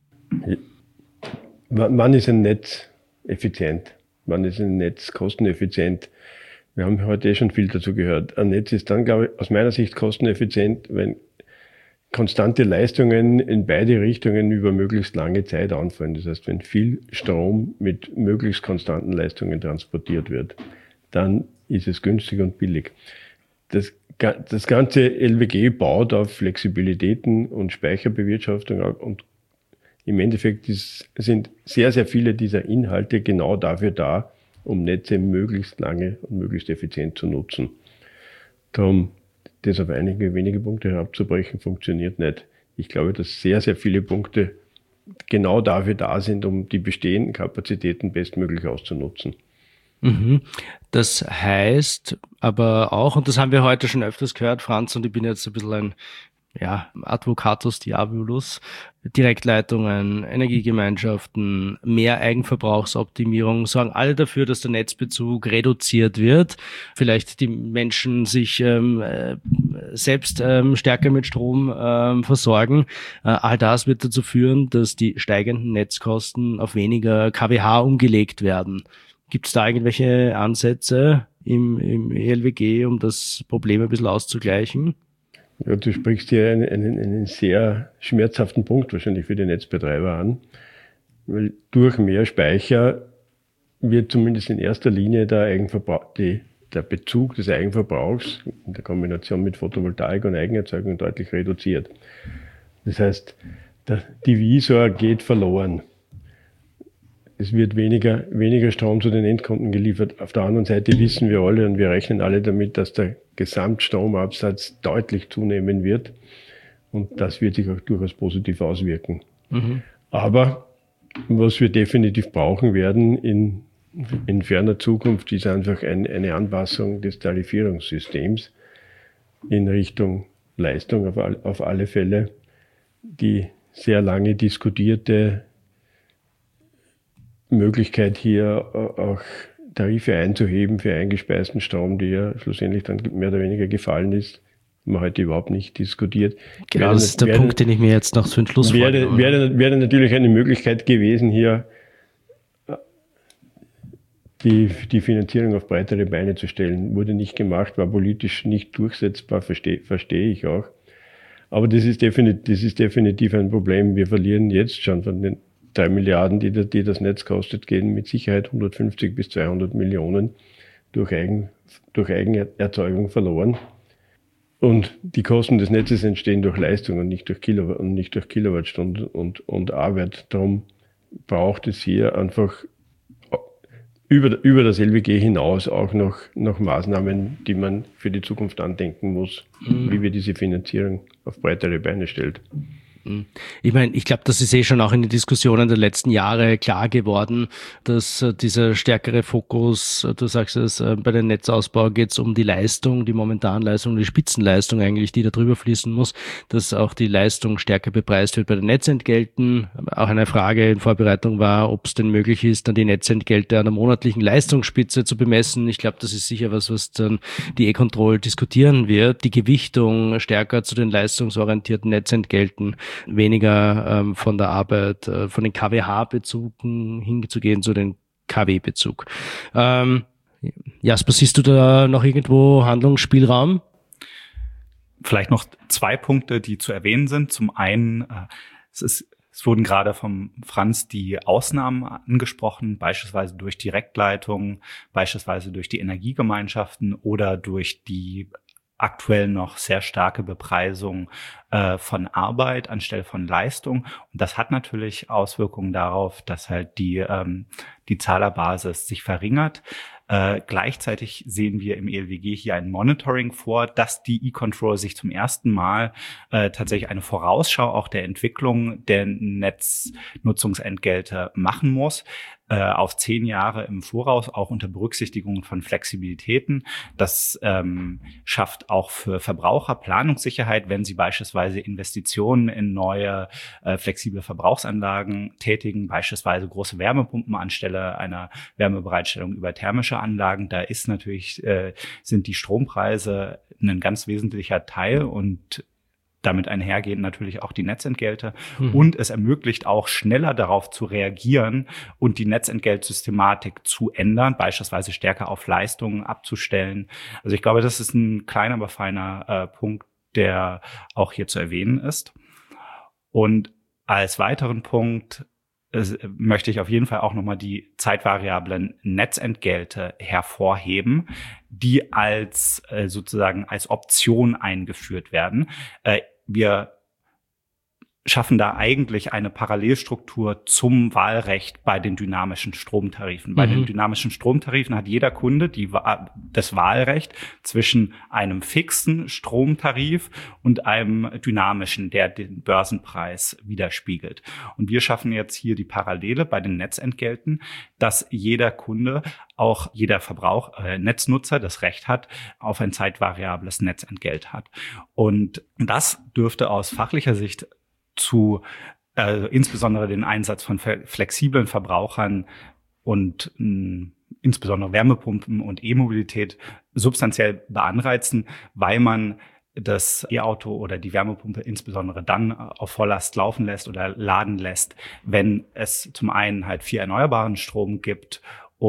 Wann ist ein Netz effizient? Wann ist ein Netz kosteneffizient? Wir haben heute eh schon viel dazu gehört. Ein Netz ist dann, glaube ich, aus meiner Sicht kosteneffizient, wenn konstante Leistungen in beide Richtungen über möglichst lange Zeit anfallen. Das heißt, wenn viel Strom mit möglichst konstanten Leistungen transportiert wird, dann ist es günstig und billig. Das, das ganze E L W G baut auf Flexibilitäten und Speicherbewirtschaftung und im Endeffekt ist, sind sehr, sehr viele dieser Inhalte genau dafür da, um Netze möglichst lange und möglichst effizient zu nutzen. Darum das auf einige wenige Punkte herabzubrechen, funktioniert nicht. Ich glaube, dass sehr, sehr viele Punkte genau dafür da sind, um die bestehenden Kapazitäten bestmöglich auszunutzen. Mhm. Das heißt aber auch, und das haben wir heute schon öfters gehört, Franz, und ich bin jetzt ein bisschen ein ja, Advocatus Diabolus, Direktleitungen, Energiegemeinschaften, mehr Eigenverbrauchsoptimierung, sorgen alle dafür, dass der Netzbezug reduziert wird. Vielleicht die Menschen sich ähm, selbst ähm, stärker mit Strom ähm, versorgen. Äh, all das wird dazu führen, dass die steigenden Netzkosten auf weniger Kilowatt umgelegt werden. Gibt es da irgendwelche Ansätze im, im E L W G, um das Problem ein bisschen auszugleichen? Ja, du sprichst hier einen, einen, einen sehr schmerzhaften Punkt wahrscheinlich für die Netzbetreiber an, weil durch mehr Speicher wird zumindest in erster Linie der, Eigenverbrauch, die, der Bezug des Eigenverbrauchs in der Kombination mit Photovoltaik und Eigenerzeugung deutlich reduziert. Das heißt, der Divisor geht verloren. Es wird weniger, weniger Strom zu den Endkunden geliefert. Auf der anderen Seite wissen wir alle und wir rechnen alle damit, dass der Gesamtstromabsatz deutlich zunehmen wird. Und das wird sich auch durchaus positiv auswirken. Mhm. Aber was wir definitiv brauchen werden in, in ferner Zukunft, ist einfach ein, eine Anpassung des Tarifierungssystems in Richtung Leistung auf, all, auf alle Fälle. Die sehr lange diskutierte Möglichkeit, hier auch Tarife einzuheben für eingespeisten Strom, die ja schlussendlich dann mehr oder weniger gefallen ist, man heute überhaupt nicht diskutiert. Genau, das ist der wäre, Punkt, den ich mir jetzt noch für den Schluss wäre, wäre, wäre natürlich eine Möglichkeit gewesen, hier die, die Finanzierung auf breitere Beine zu stellen. Wurde nicht gemacht, war politisch nicht durchsetzbar, verstehe, verstehe ich auch. Aber das ist definitiv, das ist definitiv ein Problem. Wir verlieren jetzt schon von den drei Milliarden, die, die das Netz kostet, gehen mit Sicherheit hundertfünfzig bis zweihundert Millionen durch, Eigen, durch Eigenerzeugung verloren. Und die Kosten des Netzes entstehen durch Leistung und nicht durch Kilowatt und nicht durch Kilowattstunden und, und Arbeit. Darum braucht es hier einfach über, über das E L W G hinaus auch noch, noch Maßnahmen, die man für die Zukunft andenken muss, mhm. wie wir diese Finanzierung auf breitere Beine stellt. Ich meine, ich glaube, das ist eh schon auch in den Diskussionen der letzten Jahre klar geworden, dass äh, dieser stärkere Fokus, äh, du sagst es, äh, bei dem Netzausbau geht es um die Leistung, die momentanen Leistung, die Spitzenleistung eigentlich, die da drüber fließen muss, dass auch die Leistung stärker bepreist wird bei den Netzentgelten. Auch eine Frage in Vorbereitung war, ob es denn möglich ist, dann die Netzentgelte an der monatlichen Leistungsspitze zu bemessen. Ich glaube, das ist sicher was, was dann die E-Control diskutieren wird. Die Gewichtung stärker zu den leistungsorientierten Netzentgelten, weniger ähm, von der Arbeit, äh, von den K W H-Bezugen hinzugehen zu den K W-Bezug. Ähm, Jasper, siehst du da noch irgendwo Handlungsspielraum? Vielleicht noch zwei Punkte, die zu erwähnen sind. Zum einen, äh, es ist Es wurden gerade vom Franz die Ausnahmen angesprochen, beispielsweise durch Direktleitungen, beispielsweise durch die Energiegemeinschaften oder durch die aktuell noch sehr starke Bepreisung äh, von Arbeit anstelle von Leistung. Und das hat natürlich Auswirkungen darauf, dass halt die, ähm, die Zahlerbasis sich verringert. Äh, gleichzeitig sehen wir im E L W G hier ein Monitoring vor, dass die E-Control sich zum ersten Mal äh, tatsächlich eine Vorausschau auch der Entwicklung der Netznutzungsentgelte machen muss, äh, auf zehn Jahre im Voraus, auch unter Berücksichtigung von Flexibilitäten. Das ähm, schafft auch für Verbraucher Planungssicherheit, wenn sie beispielsweise Investitionen in neue äh, flexible Verbrauchsanlagen tätigen, beispielsweise große Wärmepumpen anstelle einer Wärmebereitstellung über thermische Anlagen. Da ist natürlich, äh, sind die Strompreise ein ganz wesentlicher Teil und damit einhergehen natürlich auch die Netzentgelte. Mhm. Und es ermöglicht auch schneller darauf zu reagieren und die Netzentgeltsystematik zu ändern, beispielsweise stärker auf Leistungen abzustellen. Also ich glaube, das ist ein kleiner, aber feiner äh, Punkt, der auch hier zu erwähnen ist. Und als weiteren Punkt möchte ich auf jeden Fall auch nochmal die zeitvariablen Netzentgelte hervorheben, die als äh, sozusagen als Option eingeführt werden. Äh, wir schaffen da eigentlich eine Parallelstruktur zum Wahlrecht bei den dynamischen Stromtarifen. Bei mhm. den dynamischen Stromtarifen hat jeder Kunde die, das Wahlrecht zwischen einem fixen Stromtarif und einem dynamischen, der den Börsenpreis widerspiegelt. Und wir schaffen jetzt hier die Parallele bei den Netzentgelten, dass jeder Kunde, auch jeder Verbrauch, äh, Netznutzer das Recht hat, auf ein zeitvariables Netzentgelt hat. Und das dürfte aus fachlicher Sicht zu äh, insbesondere den Einsatz von flexiblen Verbrauchern und mh, insbesondere Wärmepumpen und E-Mobilität substanziell beanreizen, weil man das E-Auto oder die Wärmepumpe insbesondere dann auf Volllast laufen lässt oder laden lässt, wenn es zum einen halt viel erneuerbaren Strom gibt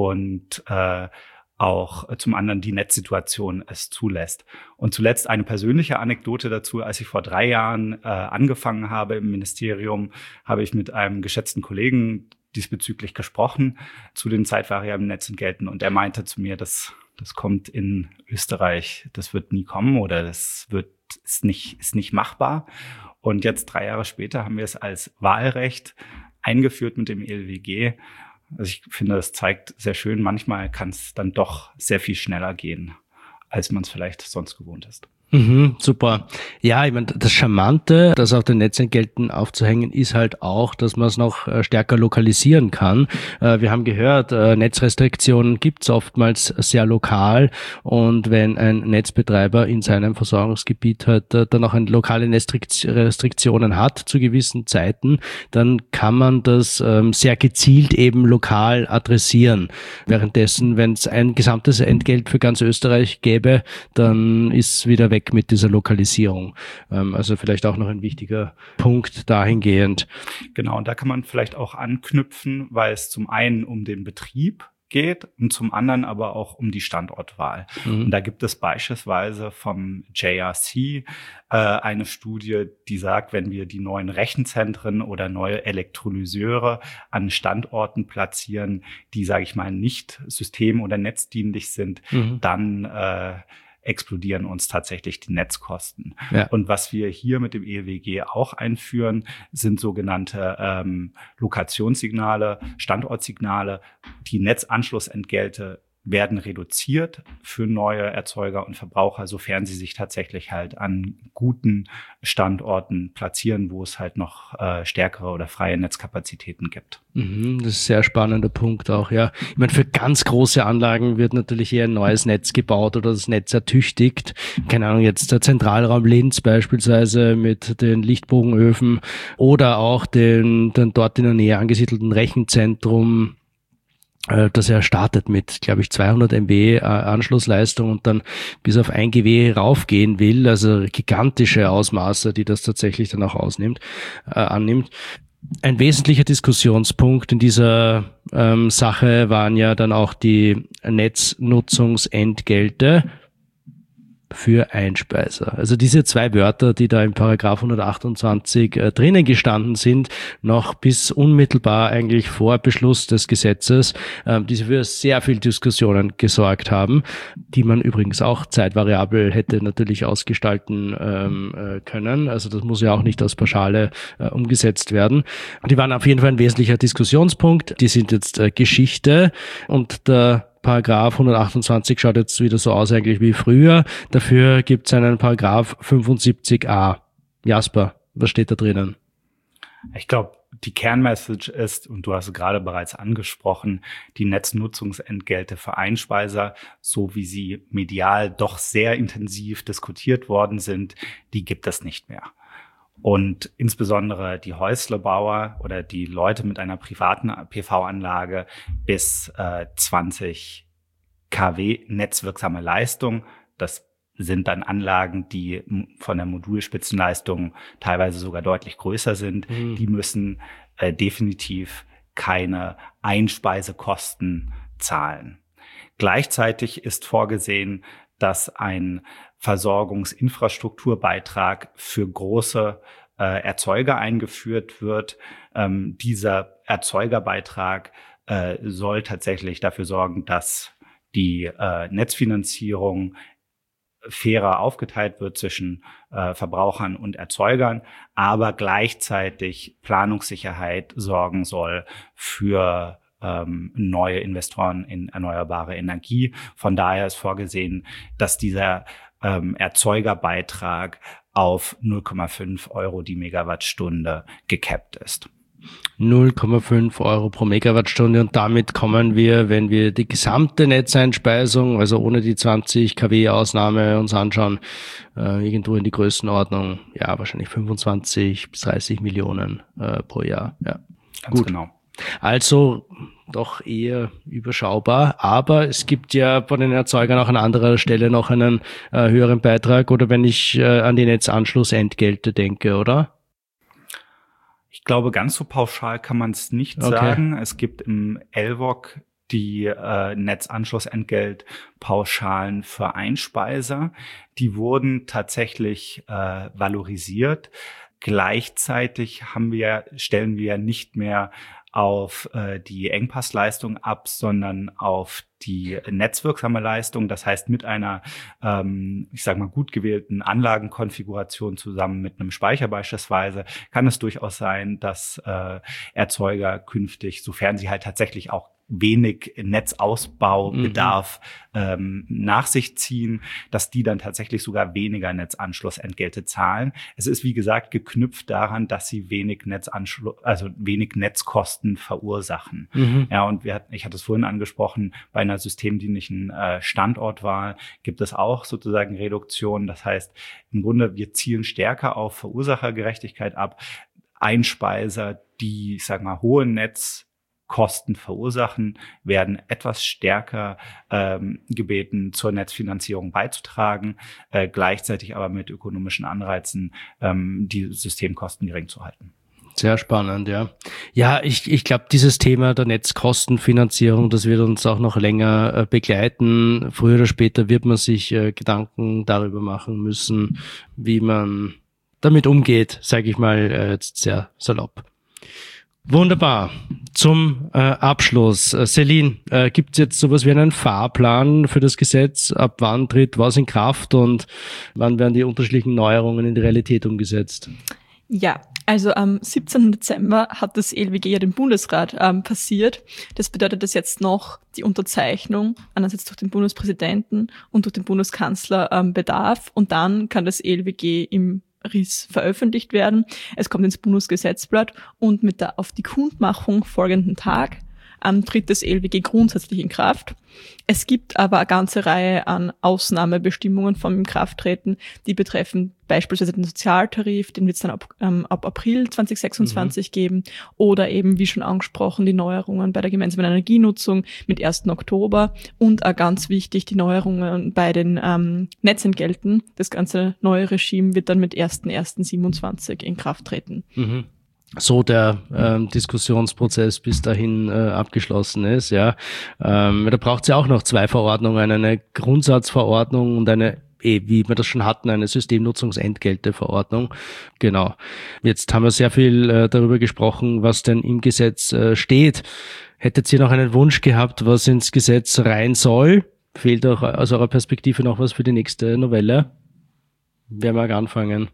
und äh, auch zum anderen die Netzsituation es zulässt. Und zuletzt eine persönliche Anekdote dazu. Als ich vor drei Jahren äh, angefangen habe im Ministerium, habe ich mit einem geschätzten Kollegen diesbezüglich gesprochen zu den zeitvariablen Netzentgelten und er meinte zu mir, dass das kommt in Österreich, das wird nie kommen oder das wird ist nicht ist nicht machbar. Und jetzt drei Jahre später haben wir es als Wahlrecht eingeführt mit dem E L W G. Also ich finde, das zeigt sehr schön, manchmal kann es dann doch sehr viel schneller gehen, als man es vielleicht sonst gewohnt ist. Mhm, super. Ja, ich meine, das Charmante, das auf den Netzentgelten aufzuhängen, ist halt auch, dass man es noch stärker lokalisieren kann. Wir haben gehört, Netzrestriktionen gibt es oftmals sehr lokal und wenn ein Netzbetreiber in seinem Versorgungsgebiet halt dann auch eine lokale Netzrestriktionen hat zu gewissen Zeiten, dann kann man das sehr gezielt eben lokal adressieren. Währenddessen, wenn es ein gesamtes Entgelt für ganz Österreich gäbe, dann ist wieder weg mit dieser Lokalisierung. Also vielleicht auch noch ein wichtiger Punkt dahingehend. Genau, und da kann man vielleicht auch anknüpfen, weil es zum einen um den Betrieb geht und zum anderen aber auch um die Standortwahl. Mhm. Und da gibt es beispielsweise vom J R C äh, eine Studie, die sagt, wenn wir die neuen Rechenzentren oder neue Elektrolyseure an Standorten platzieren, die, sage ich mal, nicht system- oder netzdienlich sind, mhm. dann äh, explodieren uns tatsächlich die Netzkosten. Ja. Und was wir hier mit dem E L W G auch einführen, sind sogenannte ähm, Lokationssignale, Standortsignale. Die Netzanschlussentgelte werden reduziert für neue Erzeuger und Verbraucher, sofern sie sich tatsächlich halt an guten Standorten platzieren, wo es halt noch äh, stärkere oder freie Netzkapazitäten gibt. Mhm, das ist ein sehr spannender Punkt auch, ja. Ich meine, für ganz große Anlagen wird natürlich eher ein neues Netz gebaut oder das Netz ertüchtigt. Keine Ahnung, jetzt der Zentralraum Linz beispielsweise mit den Lichtbogenöfen oder auch den, den dort in der Nähe angesiedelten Rechenzentrum, dass er startet mit, glaube ich, zweihundert Megawatt äh, Anschlussleistung und dann bis auf ein Gigawatt raufgehen will, also gigantische Ausmaße, die das tatsächlich dann auch ausnimmt, äh, annimmt. Ein wesentlicher Diskussionspunkt in dieser ähm, Sache waren ja dann auch die Netznutzungsentgelte. für Einspeiser. Also diese zwei Wörter, die da im Paragraph hundertachtundzwanzig äh, drinnen gestanden sind, noch bis unmittelbar eigentlich vor Beschluss des Gesetzes, äh, die für sehr viel Diskussionen gesorgt haben, die man übrigens auch zeitvariabel hätte natürlich ausgestalten ähm, äh, können. Also das muss ja auch nicht als Pauschale äh, umgesetzt werden. Die waren auf jeden Fall ein wesentlicher Diskussionspunkt. Die sind jetzt äh, Geschichte und der Paragraph hundertachtundzwanzig schaut jetzt wieder so aus eigentlich wie früher. Dafür gibt es einen Paragraph fünfundsiebzig a. Jasper, was steht da drinnen? Ich glaube, die Kernmessage ist, und du hast es gerade bereits angesprochen, die Netznutzungsentgelte für Einspeiser, so wie sie medial doch sehr intensiv diskutiert worden sind, die gibt es nicht mehr. Und insbesondere die Häuslebauer oder die Leute mit einer privaten P V-Anlage bis äh, zwanzig Kilowatt netzwirksame Leistung, das sind dann Anlagen, die von der Modulspitzenleistung teilweise sogar deutlich größer sind, mhm. die müssen äh, definitiv keine Einspeisekosten zahlen. Gleichzeitig ist vorgesehen, dass ein Versorgungsinfrastrukturbeitrag für große äh, Erzeuger eingeführt wird. Ähm, dieser Erzeugerbeitrag äh, soll tatsächlich dafür sorgen, dass die äh, Netzfinanzierung fairer aufgeteilt wird zwischen äh, Verbrauchern und Erzeugern, aber gleichzeitig Planungssicherheit sorgen soll für ähm, neue Investoren in erneuerbare Energie. Von daher ist vorgesehen, dass dieser ähm, Erzeugerbeitrag auf null Komma fünf Euro die Megawattstunde gekappt ist. null Komma fünf Euro pro Megawattstunde und damit kommen wir, wenn wir die gesamte Netzeinspeisung, also ohne die zwanzig Kilowatt Ausnahme uns anschauen, äh, irgendwo in die Größenordnung, ja, wahrscheinlich fünfundzwanzig bis dreißig Millionen äh, pro Jahr. Ja, ganz gut. Genau. Also doch eher überschaubar, aber es gibt ja bei den Erzeugern auch an anderer Stelle noch einen äh, höheren Beitrag oder wenn ich äh, an die Netzanschlussentgelte denke, oder? Ich glaube, ganz so pauschal kann man es nicht Okay. sagen. Es gibt im L W O C die äh, Netzanschlussentgeltpauschalen für Einspeiser. Die wurden tatsächlich äh, valorisiert. Gleichzeitig haben wir, stellen wir nicht mehr auf äh, die Engpassleistung ab, sondern auf die netzwirksame Leistung. Das heißt, mit einer, ähm, ich sage mal, gut gewählten Anlagenkonfiguration zusammen mit einem Speicher beispielsweise, kann es durchaus sein, dass äh, Erzeuger künftig, sofern sie halt tatsächlich auch wenig Netzausbaubedarf mhm. ähm, nach sich ziehen, dass die dann tatsächlich sogar weniger Netzanschlussentgelte zahlen. Es ist, wie gesagt, geknüpft daran, dass sie wenig Netzanschluss, also wenig Netzkosten verursachen. Mhm. Ja, und wir hatten, ich hatte es vorhin angesprochen, bei einer systemdienlichen äh, Standortwahl gibt es auch sozusagen Reduktionen. Das heißt, im Grunde, wir zielen stärker auf Verursachergerechtigkeit ab. Einspeiser, die, ich sag mal, hohe Netz Kosten verursachen, werden etwas stärker ähm, gebeten, zur Netzfinanzierung beizutragen, äh, gleichzeitig aber mit ökonomischen Anreizen ähm, die Systemkosten gering zu halten. Sehr spannend, ja. Ja, ich, ich glaube, dieses Thema der Netzkostenfinanzierung, das wird uns auch noch länger äh, begleiten. Früher oder später wird man sich äh, Gedanken darüber machen müssen, wie man damit umgeht, sage ich mal äh, jetzt sehr salopp. Wunderbar. Zum äh, Abschluss. Äh, Celine, äh, gibt es jetzt sowas wie einen Fahrplan für das Gesetz? Ab wann tritt was in Kraft und wann werden die unterschiedlichen Neuerungen in die Realität umgesetzt? Ja, also am siebzehnten Dezember hat das E L W G ja den Bundesrat ähm, passiert. Das bedeutet, dass jetzt noch die Unterzeichnung einerseits durch den Bundespräsidenten und durch den Bundeskanzler ähm, bedarf und dann kann das E L W G im R I S veröffentlicht werden. Es kommt ins Bundesgesetzblatt und mit der auf die Kundmachung folgenden Tag ähm, tritt das E L W G grundsätzlich in Kraft. Es gibt aber eine ganze Reihe an Ausnahmebestimmungen vom Inkrafttreten, die betreffen beispielsweise den Sozialtarif, den wird es dann ab, ähm, ab April zweitausendsechsundzwanzig mhm. geben, oder eben, wie schon angesprochen, die Neuerungen bei der gemeinsamen Energienutzung mit ersten Oktober und auch ganz wichtig, die Neuerungen bei den ähm, Netzentgelten. Das ganze neue Regime wird dann mit ersten ersten siebenundzwanzig in Kraft treten. Mhm. So der ähm, Diskussionsprozess bis dahin äh, abgeschlossen ist, ja. Ähm, da braucht es ja auch noch zwei Verordnungen, eine Grundsatzverordnung und eine eh, wie wir das schon hatten, eine Systemnutzungsentgelteverordnung. Genau. Jetzt haben wir sehr viel äh, darüber gesprochen, was denn im Gesetz äh, steht. Hättet ihr noch einen Wunsch gehabt, was ins Gesetz rein soll? Fehlt auch aus eurer Perspektive noch was für die nächste Novelle? Wer mag anfangen?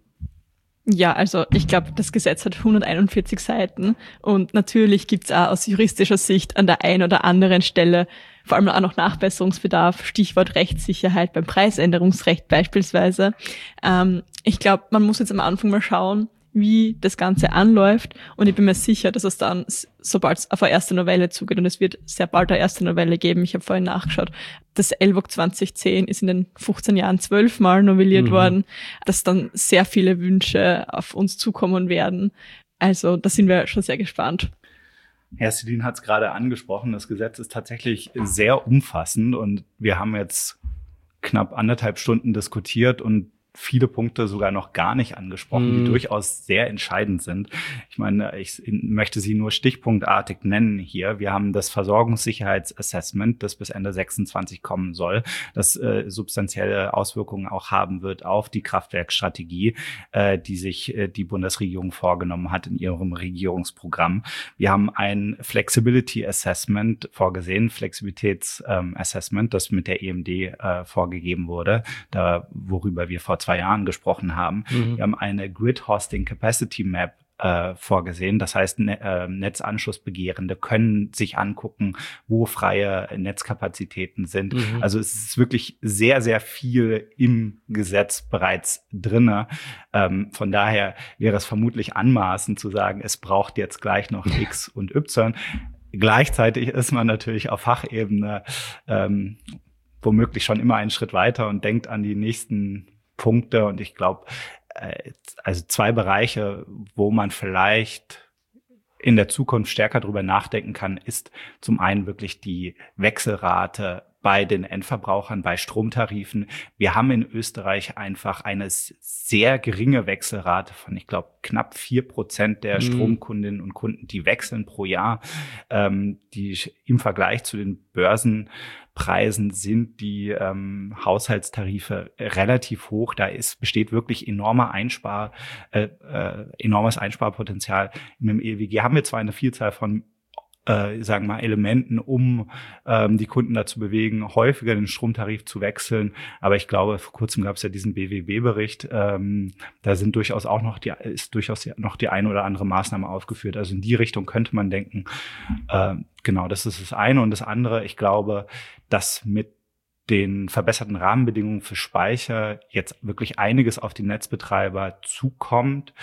Ja, also ich glaube, das Gesetz hat hunderteinundvierzig Seiten und natürlich gibt's auch aus juristischer Sicht an der einen oder anderen Stelle vor allem auch noch Nachbesserungsbedarf, Stichwort Rechtssicherheit beim Preisänderungsrecht beispielsweise. Ähm, ich glaube, man muss jetzt am Anfang mal schauen, wie das Ganze anläuft und ich bin mir sicher, dass es dann, sobald es auf eine erste Novelle zugeht, und es wird sehr bald eine erste Novelle geben, ich habe vorhin nachgeschaut, das L W O G zwanzig zehn ist in den fünfzehn Jahren zwölfmal novelliert mhm. worden, dass dann sehr viele Wünsche auf uns zukommen werden. Also da sind wir schon sehr gespannt. Herr Celine hat es gerade angesprochen, das Gesetz ist tatsächlich sehr umfassend und wir haben jetzt knapp anderthalb Stunden diskutiert und viele Punkte sogar noch gar nicht angesprochen, mm. die durchaus sehr entscheidend sind. Ich meine, ich möchte sie nur stichpunktartig nennen hier. Wir haben das Versorgungssicherheitsassessment, das bis Ende sechsundzwanzig kommen soll, das äh, substanzielle Auswirkungen auch haben wird auf die Kraftwerkstrategie, äh, die sich äh, die Bundesregierung vorgenommen hat in ihrem Regierungsprogramm. Wir haben ein Flexibility Assessment vorgesehen, Flexibilitätsassessment, ähm, das mit der E M D äh, vorgegeben wurde, da worüber wir vor zwei Jahren gesprochen haben. Mhm. Wir haben eine Grid Hosting Capacity Map äh, vorgesehen. Das heißt, ne, äh, Netzanschlussbegehrende können sich angucken, wo freie Netzkapazitäten sind. Mhm. Also es ist wirklich sehr, sehr viel im Gesetz bereits drinne. Ähm, von daher wäre es vermutlich anmaßend zu sagen, es braucht jetzt gleich noch X und Y. Gleichzeitig ist man natürlich auf Fachebene ähm, womöglich schon immer einen Schritt weiter und denkt an die nächsten Punkte. Und ich glaube, äh, also zwei Bereiche, wo man vielleicht in der Zukunft stärker drüber nachdenken kann, ist zum einen wirklich die Wechselrate bei den Endverbrauchern, bei Stromtarifen. Wir haben in Österreich einfach eine sehr geringe Wechselrate von, ich glaube, knapp vier Prozent der mhm. Stromkundinnen und Kunden, die wechseln pro Jahr. Ähm, die im Vergleich zu den Börsenpreisen sind die ähm, Haushaltstarife relativ hoch. Da ist, besteht wirklich enormer Einspar, äh, äh, enormes Einsparpotenzial. Im E W G haben wir zwar eine Vielzahl von Äh, sagen wir mal, Elementen, um ähm, die Kunden dazu bewegen, häufiger den Stromtarif zu wechseln. Aber ich glaube, vor kurzem gab es ja diesen B W B-Bericht. Ähm, da sind durchaus auch noch die, ist durchaus noch die eine oder andere Maßnahme aufgeführt. Also in die Richtung könnte man denken. Äh, genau, das ist das eine. Und das andere, ich glaube, dass mit den verbesserten Rahmenbedingungen für Speicher jetzt wirklich einiges auf die Netzbetreiber zukommt.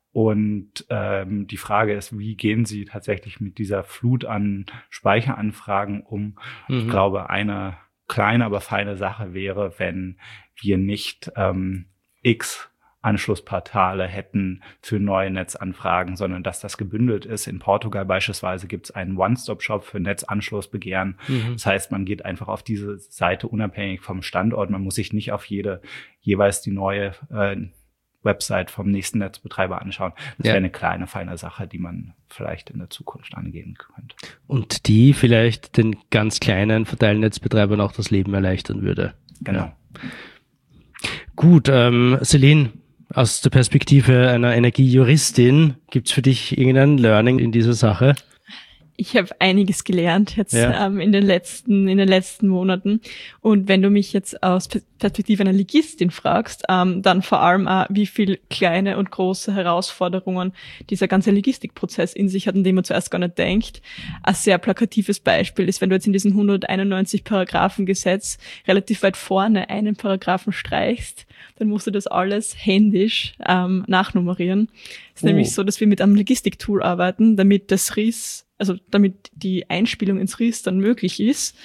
Und ähm, die Frage ist, wie gehen Sie tatsächlich mit dieser Flut an Speicheranfragen um? Mhm. Ich glaube, eine kleine, aber feine Sache wäre, wenn wir nicht ähm, x Anschlussportale hätten für neue Netzanfragen, sondern dass das gebündelt ist. In Portugal beispielsweise gibt es einen One-Stop-Shop für Netzanschlussbegehren. Mhm. Das heißt, man geht einfach auf diese Seite unabhängig vom Standort. Man muss sich nicht auf jede jeweils die neue äh, Website vom nächsten Netzbetreiber anschauen. Das ja. wäre eine kleine, feine Sache, die man vielleicht in der Zukunft angehen könnte. Und die vielleicht den ganz kleinen Verteilnetzbetreibern auch das Leben erleichtern würde. Genau. Ja. Gut, ähm, Celine, aus der Perspektive einer Energiejuristin, gibt's für dich irgendein Learning in dieser Sache? Ich habe einiges gelernt jetzt ja. ähm, in den letzten in den letzten Monaten. Und wenn du mich jetzt aus Perspektive einer Legistin fragst, ähm, dann vor allem auch, wie viel kleine und große Herausforderungen dieser ganze Logistikprozess in sich hat, an dem man zuerst gar nicht denkt. Ein sehr plakatives Beispiel ist, wenn du jetzt in diesem hunderteinundneunzig Paragraphen Gesetz relativ weit vorne einen Paragraphen streichst, dann musst du das alles händisch ähm, nachnummerieren. Es ist oh. nämlich so, dass wir mit einem Logistiktool arbeiten, damit das R I S, also damit die Einspielung ins R I S dann möglich ist.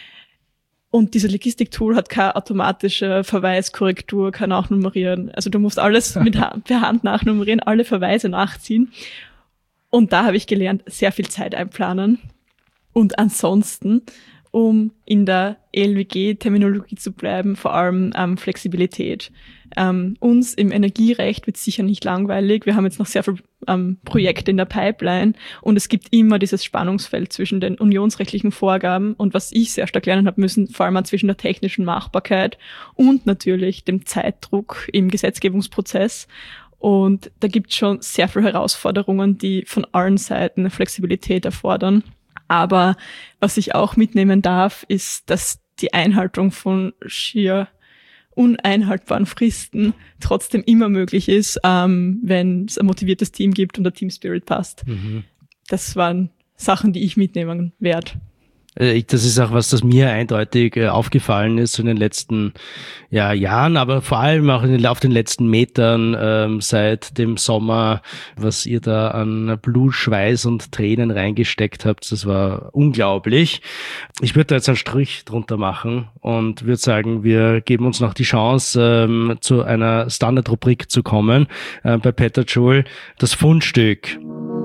Und dieses Logistiktool hat keine automatische Verweiskorrektur, kann auch nummerieren. Also du musst alles mit Hand, per Hand nachnummerieren, alle Verweise nachziehen. Und da habe ich gelernt, sehr viel Zeit einplanen. Und ansonsten, um in der E L W G-Terminologie zu bleiben, vor allem ähm, Flexibilität. Ähm, uns im Energierecht wird sicher nicht langweilig. Wir haben jetzt noch sehr viele ähm, Projekte in der Pipeline und es gibt immer dieses Spannungsfeld zwischen den unionsrechtlichen Vorgaben und was ich sehr stark lernen habe müssen, vor allem auch zwischen der technischen Machbarkeit und natürlich dem Zeitdruck im Gesetzgebungsprozess. Und da gibt es schon sehr viele Herausforderungen, die von allen Seiten Flexibilität erfordern. Aber was ich auch mitnehmen darf, ist, dass die Einhaltung von schier uneinhaltbaren Fristen trotzdem immer möglich ist, ähm, wenn es ein motiviertes Team gibt und der Team Spirit passt. Mhm. Das waren Sachen, die ich mitnehmen werde. Das ist auch was, das mir eindeutig äh, aufgefallen ist in den letzten ja, Jahren, aber vor allem auch in den, auf den letzten Metern ähm, seit dem Sommer, was ihr da an Blut, Schweiß und Tränen reingesteckt habt. Das war unglaublich. Ich würde da jetzt einen Strich drunter machen und würde sagen, wir geben uns noch die Chance, ähm, zu einer Standardrubrik zu kommen äh, bei Petajoule. Das Fundstück.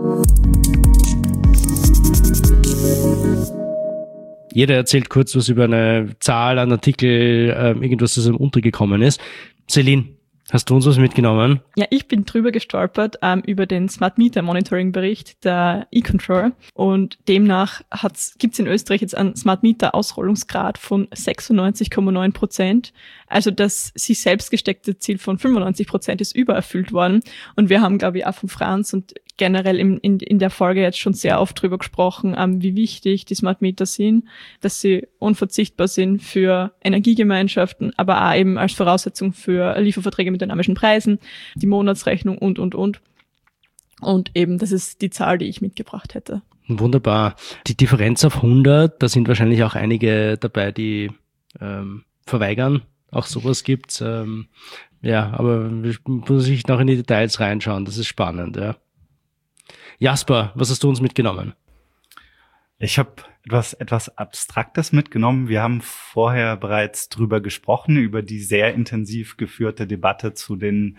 Jeder erzählt kurz was über eine Zahl, einen Artikel, äh, irgendwas, das ihm untergekommen ist. Celine, hast du uns was mitgenommen? Ja, ich bin drüber gestolpert ähm, über den Smart Meter Monitoring Bericht der E-Control und demnach gibt es in Österreich jetzt einen Smart Meter Ausrollungsgrad von sechsundneunzig Komma neun Prozent. Also das sich selbst gesteckte Ziel von fünfundneunzig Prozent ist übererfüllt worden und wir haben, glaube ich, auch von Franz und generell in, in, in der Folge jetzt schon sehr oft drüber gesprochen, ähm, wie wichtig die Smart Meter sind, dass sie unverzichtbar sind für Energiegemeinschaften, aber auch eben als Voraussetzung für Lieferverträge mit dynamischen Preisen, die Monatsrechnung und, und, und. Und eben, das ist die Zahl, die ich mitgebracht hätte. Wunderbar. Die Differenz auf hundert, da sind wahrscheinlich auch einige dabei, die ähm, verweigern. Auch sowas gibt's. Ähm, ja, aber wir müssen sich noch in die Details reinschauen. Das ist spannend, ja. Jasper, was hast du uns mitgenommen? Ich habe etwas, etwas Abstraktes mitgenommen. Wir haben vorher bereits drüber gesprochen, über die sehr intensiv geführte Debatte zu den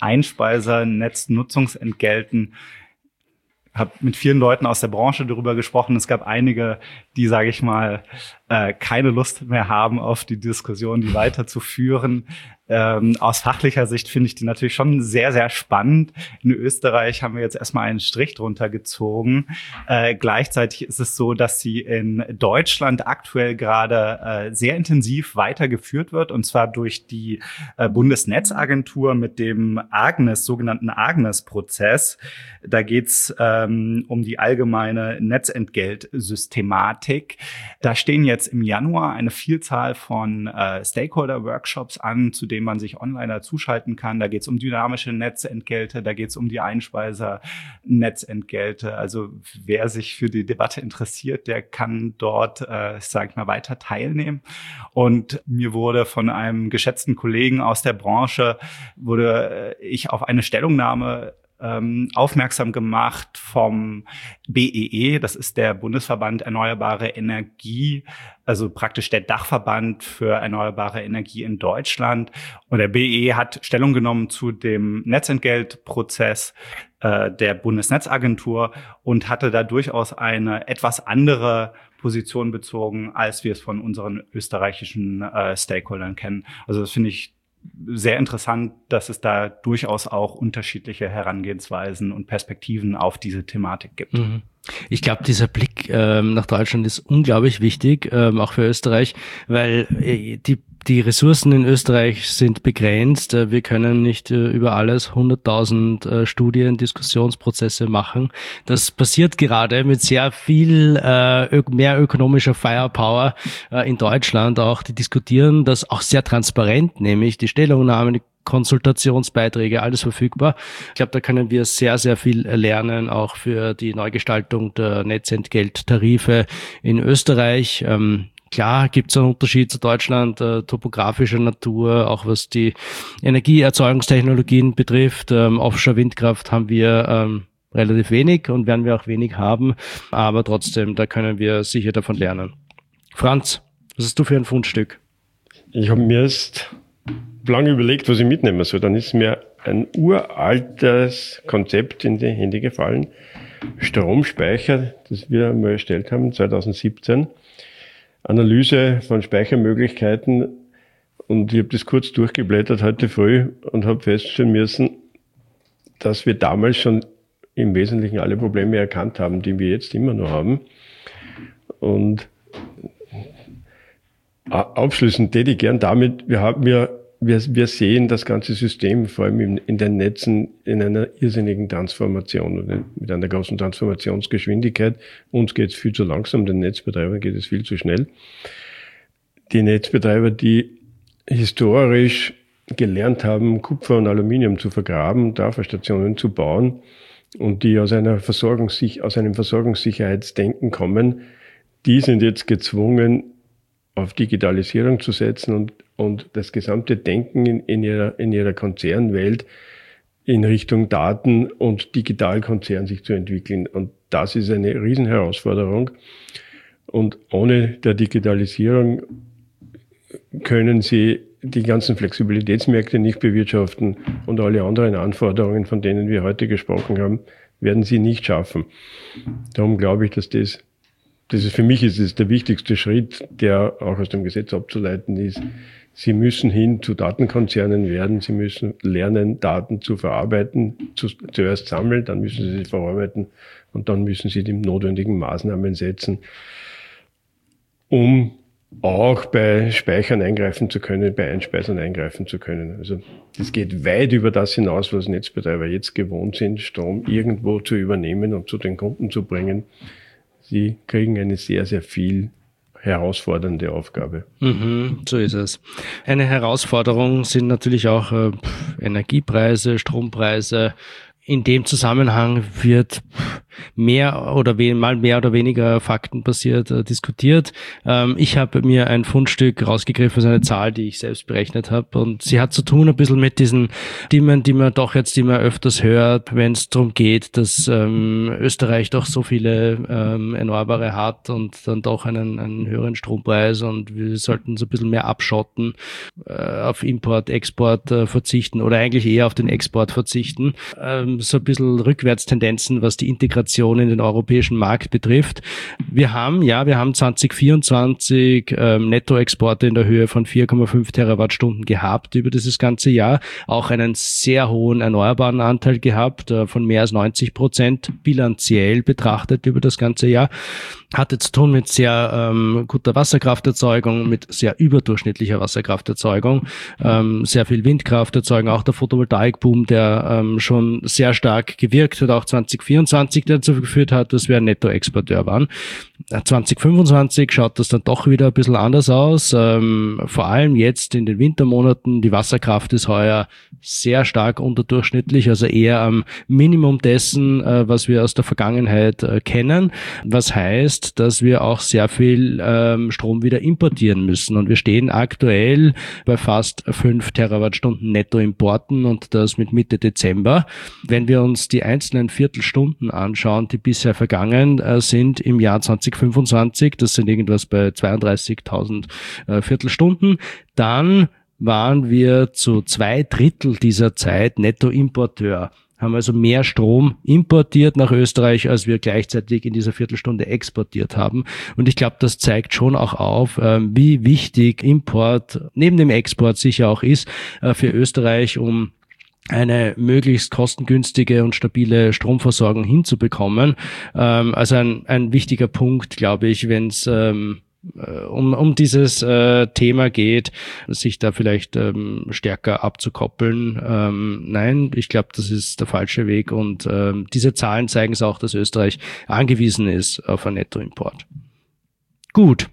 Einspeisernetznutzungsentgelten. Ich habe mit vielen Leuten aus der Branche darüber gesprochen. Es gab einige, die, sage ich mal, äh, keine Lust mehr haben, auf die Diskussion, die weiterzuführen. Ähm, aus fachlicher Sicht finde ich die natürlich schon sehr, sehr spannend. In Österreich haben wir jetzt erstmal einen Strich drunter gezogen. Äh, gleichzeitig ist es so, dass sie in Deutschland aktuell gerade äh, sehr intensiv weitergeführt wird, und zwar durch die äh, Bundesnetzagentur mit dem Agnes, sogenannten Agnes-Prozess. Da geht's ähm, um die allgemeine Netzentgeltsystematik. Da stehen jetzt im Januar eine Vielzahl von äh, Stakeholder-Workshops an, zu denen man sich online dazuschalten kann. Da geht es um dynamische Netzentgelte, da geht es um die Einspeiser-Netzentgelte. Also wer sich für die Debatte interessiert, der kann dort, äh, sag ich mal, weiter teilnehmen. Und mir wurde von einem geschätzten Kollegen aus der Branche, wurde äh, ich auf eine Stellungnahme aufmerksam gemacht vom B E E, das ist der Bundesverband Erneuerbare Energie, also praktisch der Dachverband für erneuerbare Energie in Deutschland. Und der B E E hat Stellung genommen zu dem Netzentgeltprozess äh, der Bundesnetzagentur und hatte da durchaus eine etwas andere Position bezogen, als wir es von unseren österreichischen äh, Stakeholdern kennen. Also das finde ich sehr interessant, dass es da durchaus auch unterschiedliche Herangehensweisen und Perspektiven auf diese Thematik gibt. Mhm. Ich glaube, dieser Blick ähm, nach Deutschland ist unglaublich wichtig, ähm, auch für Österreich, weil äh, die die Ressourcen in Österreich sind begrenzt. Äh, wir können nicht äh, über alles hunderttausend äh, Studien, Diskussionsprozesse machen. Das passiert gerade mit sehr viel äh, ö- mehr ökonomischer Firepower äh, in Deutschland auch. Die diskutieren das auch sehr transparent, nämlich die Stellungnahmen, die Konsultationsbeiträge, alles verfügbar. Ich glaube, da können wir sehr, sehr viel lernen, auch für die Neugestaltung der Netzentgelttarife in Österreich. Ähm, klar gibt es einen Unterschied zu Deutschland, äh, topografischer Natur, auch was die Energieerzeugungstechnologien betrifft. Ähm, Offshore-Windkraft haben wir ähm, relativ wenig und werden wir auch wenig haben, aber trotzdem, da können wir sicher davon lernen. Franz, was hast du für ein Fundstück? Ich habe mir erst lange überlegt, was ich mitnehmen soll. Dann ist mir ein uraltes Konzept in die Hände gefallen. Stromspeicher, das wir mal erstellt haben, zwanzig siebzehn. Analyse von Speichermöglichkeiten und ich habe das kurz durchgeblättert heute früh und habe feststellen müssen, dass wir damals schon im Wesentlichen alle Probleme erkannt haben, die wir jetzt immer noch haben. Und aufschließend täte ich gern damit, wir haben ja, wir, wir sehen das ganze System vor allem in, in den Netzen in einer irrsinnigen Transformation, mit einer großen Transformationsgeschwindigkeit. Uns geht es viel zu langsam, den Netzbetreibern geht es viel zu schnell. Die Netzbetreiber, die historisch gelernt haben, Kupfer und Aluminium zu vergraben, Trafostationsstationen zu bauen und die aus einer Versorgungssicher- aus einem Versorgungssicherheitsdenken kommen, die sind jetzt gezwungen, auf Digitalisierung zu setzen und, und das gesamte Denken in, in ihrer, in ihrer Konzernwelt in Richtung Daten und Digitalkonzern sich zu entwickeln. Und das ist eine Riesenherausforderung. Und ohne der Digitalisierung können sie die ganzen Flexibilitätsmärkte nicht bewirtschaften und alle anderen Anforderungen, von denen wir heute gesprochen haben, werden sie nicht schaffen. Darum glaube ich, dass das, das ist für mich ist es der wichtigste Schritt, der auch aus dem Gesetz abzuleiten ist. Sie müssen hin zu Datenkonzernen werden, sie müssen lernen, Daten zu verarbeiten, zu, zuerst sammeln, dann müssen sie sie verarbeiten und dann müssen sie die notwendigen Maßnahmen setzen, um auch bei Speichern eingreifen zu können, bei Einspeisern eingreifen zu können. Also das geht weit über das hinaus, was Netzbetreiber jetzt gewohnt sind, Strom irgendwo zu übernehmen und zu den Kunden zu bringen. Sie kriegen eine sehr, sehr viel herausfordernde Aufgabe. Mhm, so ist es. Eine Herausforderung sind natürlich auch äh, Energiepreise, Strompreise. In dem Zusammenhang wird mehr oder we- mal mehr oder weniger faktenbasiert äh, diskutiert. Ähm, ich habe mir ein Fundstück rausgegriffen, so eine Zahl, die ich selbst berechnet habe, und sie hat zu tun ein bisschen mit diesen Stimmen, die man doch jetzt immer öfters hört, wenn es darum geht, dass ähm, Österreich doch so viele ähm, Erneuerbare hat und dann doch einen, einen höheren Strompreis und wir sollten so ein bisschen mehr abschotten, äh, auf Import, Export äh, verzichten oder eigentlich eher auf den Export verzichten. Ähm, so ein bisschen Rückwärtstendenzen, was die Integration in den europäischen Markt betrifft. Wir haben, ja, wir haben zwanzig vierundzwanzig ähm, Nettoexporte in der Höhe von vier Komma fünf Terawattstunden gehabt über dieses ganze Jahr. Auch einen sehr hohen erneuerbaren Anteil gehabt, äh, von mehr als neunzig Prozent bilanziell betrachtet über das ganze Jahr. Hatte zu tun mit sehr ähm, guter Wasserkrafterzeugung, mit sehr überdurchschnittlicher Wasserkrafterzeugung, ähm, sehr viel Windkrafterzeugung, auch der Photovoltaikboom, der ähm, schon sehr stark gewirkt hat, auch zwanzig vierundzwanzig dazu geführt hat, dass wir ein Nettoexporteur waren. zwanzig fünfundzwanzig schaut das dann doch wieder ein bisschen anders aus, ähm, vor allem jetzt in den Wintermonaten. Die Wasserkraft ist heuer sehr stark unterdurchschnittlich, also eher am Minimum dessen, äh, was wir aus der Vergangenheit äh, kennen, was heißt, dass wir auch sehr viel ähm, Strom wieder importieren müssen. Und wir stehen aktuell bei fast fünf Terawattstunden Nettoimporten und das mit Mitte Dezember. Wenn wir uns die einzelnen Viertelstunden anschauen, die bisher vergangen äh, sind im Jahr zwanzig fünfundzwanzig, das sind irgendwas bei zweiunddreißigtausend äh, Viertelstunden, dann waren wir zu zwei Drittel dieser Zeit Nettoimporteur. Haben also mehr Strom importiert nach Österreich, als wir gleichzeitig in dieser Viertelstunde exportiert haben. Und ich glaube, das zeigt schon auch auf, wie wichtig Import neben dem Export sicher auch ist für Österreich, um eine möglichst kostengünstige und stabile Stromversorgung hinzubekommen. Also ein, ein wichtiger Punkt, glaube ich, wenn es Um, um dieses äh, Thema geht, sich da vielleicht ähm, stärker abzukoppeln. Ähm, nein, ich glaube, das ist der falsche Weg und ähm, diese Zahlen zeigen es auch, dass Österreich angewiesen ist auf einen Nettoimport. Gut,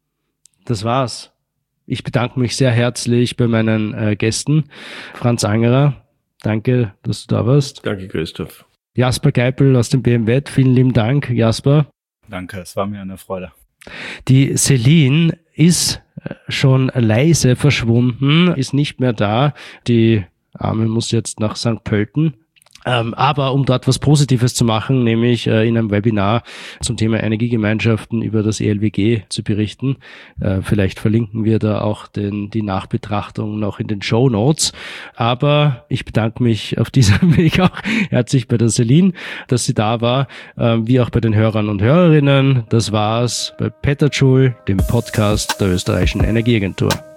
das war's. Ich bedanke mich sehr herzlich bei meinen äh, Gästen. Franz Angerer, danke, dass du da warst. Danke, Christoph. Jasper Geipel aus dem B M W, vielen lieben Dank, Jasper. Danke, es war mir eine Freude. Die Celine ist schon leise verschwunden, ist nicht mehr da. Die Arme muss jetzt nach Sankt Pölten. Ähm, aber um dort was Positives zu machen, nämlich äh, in einem Webinar zum Thema Energiegemeinschaften über das E L W G zu berichten. Äh, vielleicht verlinken wir da auch den, die Nachbetrachtung noch in den Shownotes. Aber ich bedanke mich auf diesem Weg auch herzlich bei der Celine, dass sie da war, äh, wie auch bei den Hörern und Hörerinnen. Das war's bei Petajoule, dem Podcast der Österreichischen Energieagentur.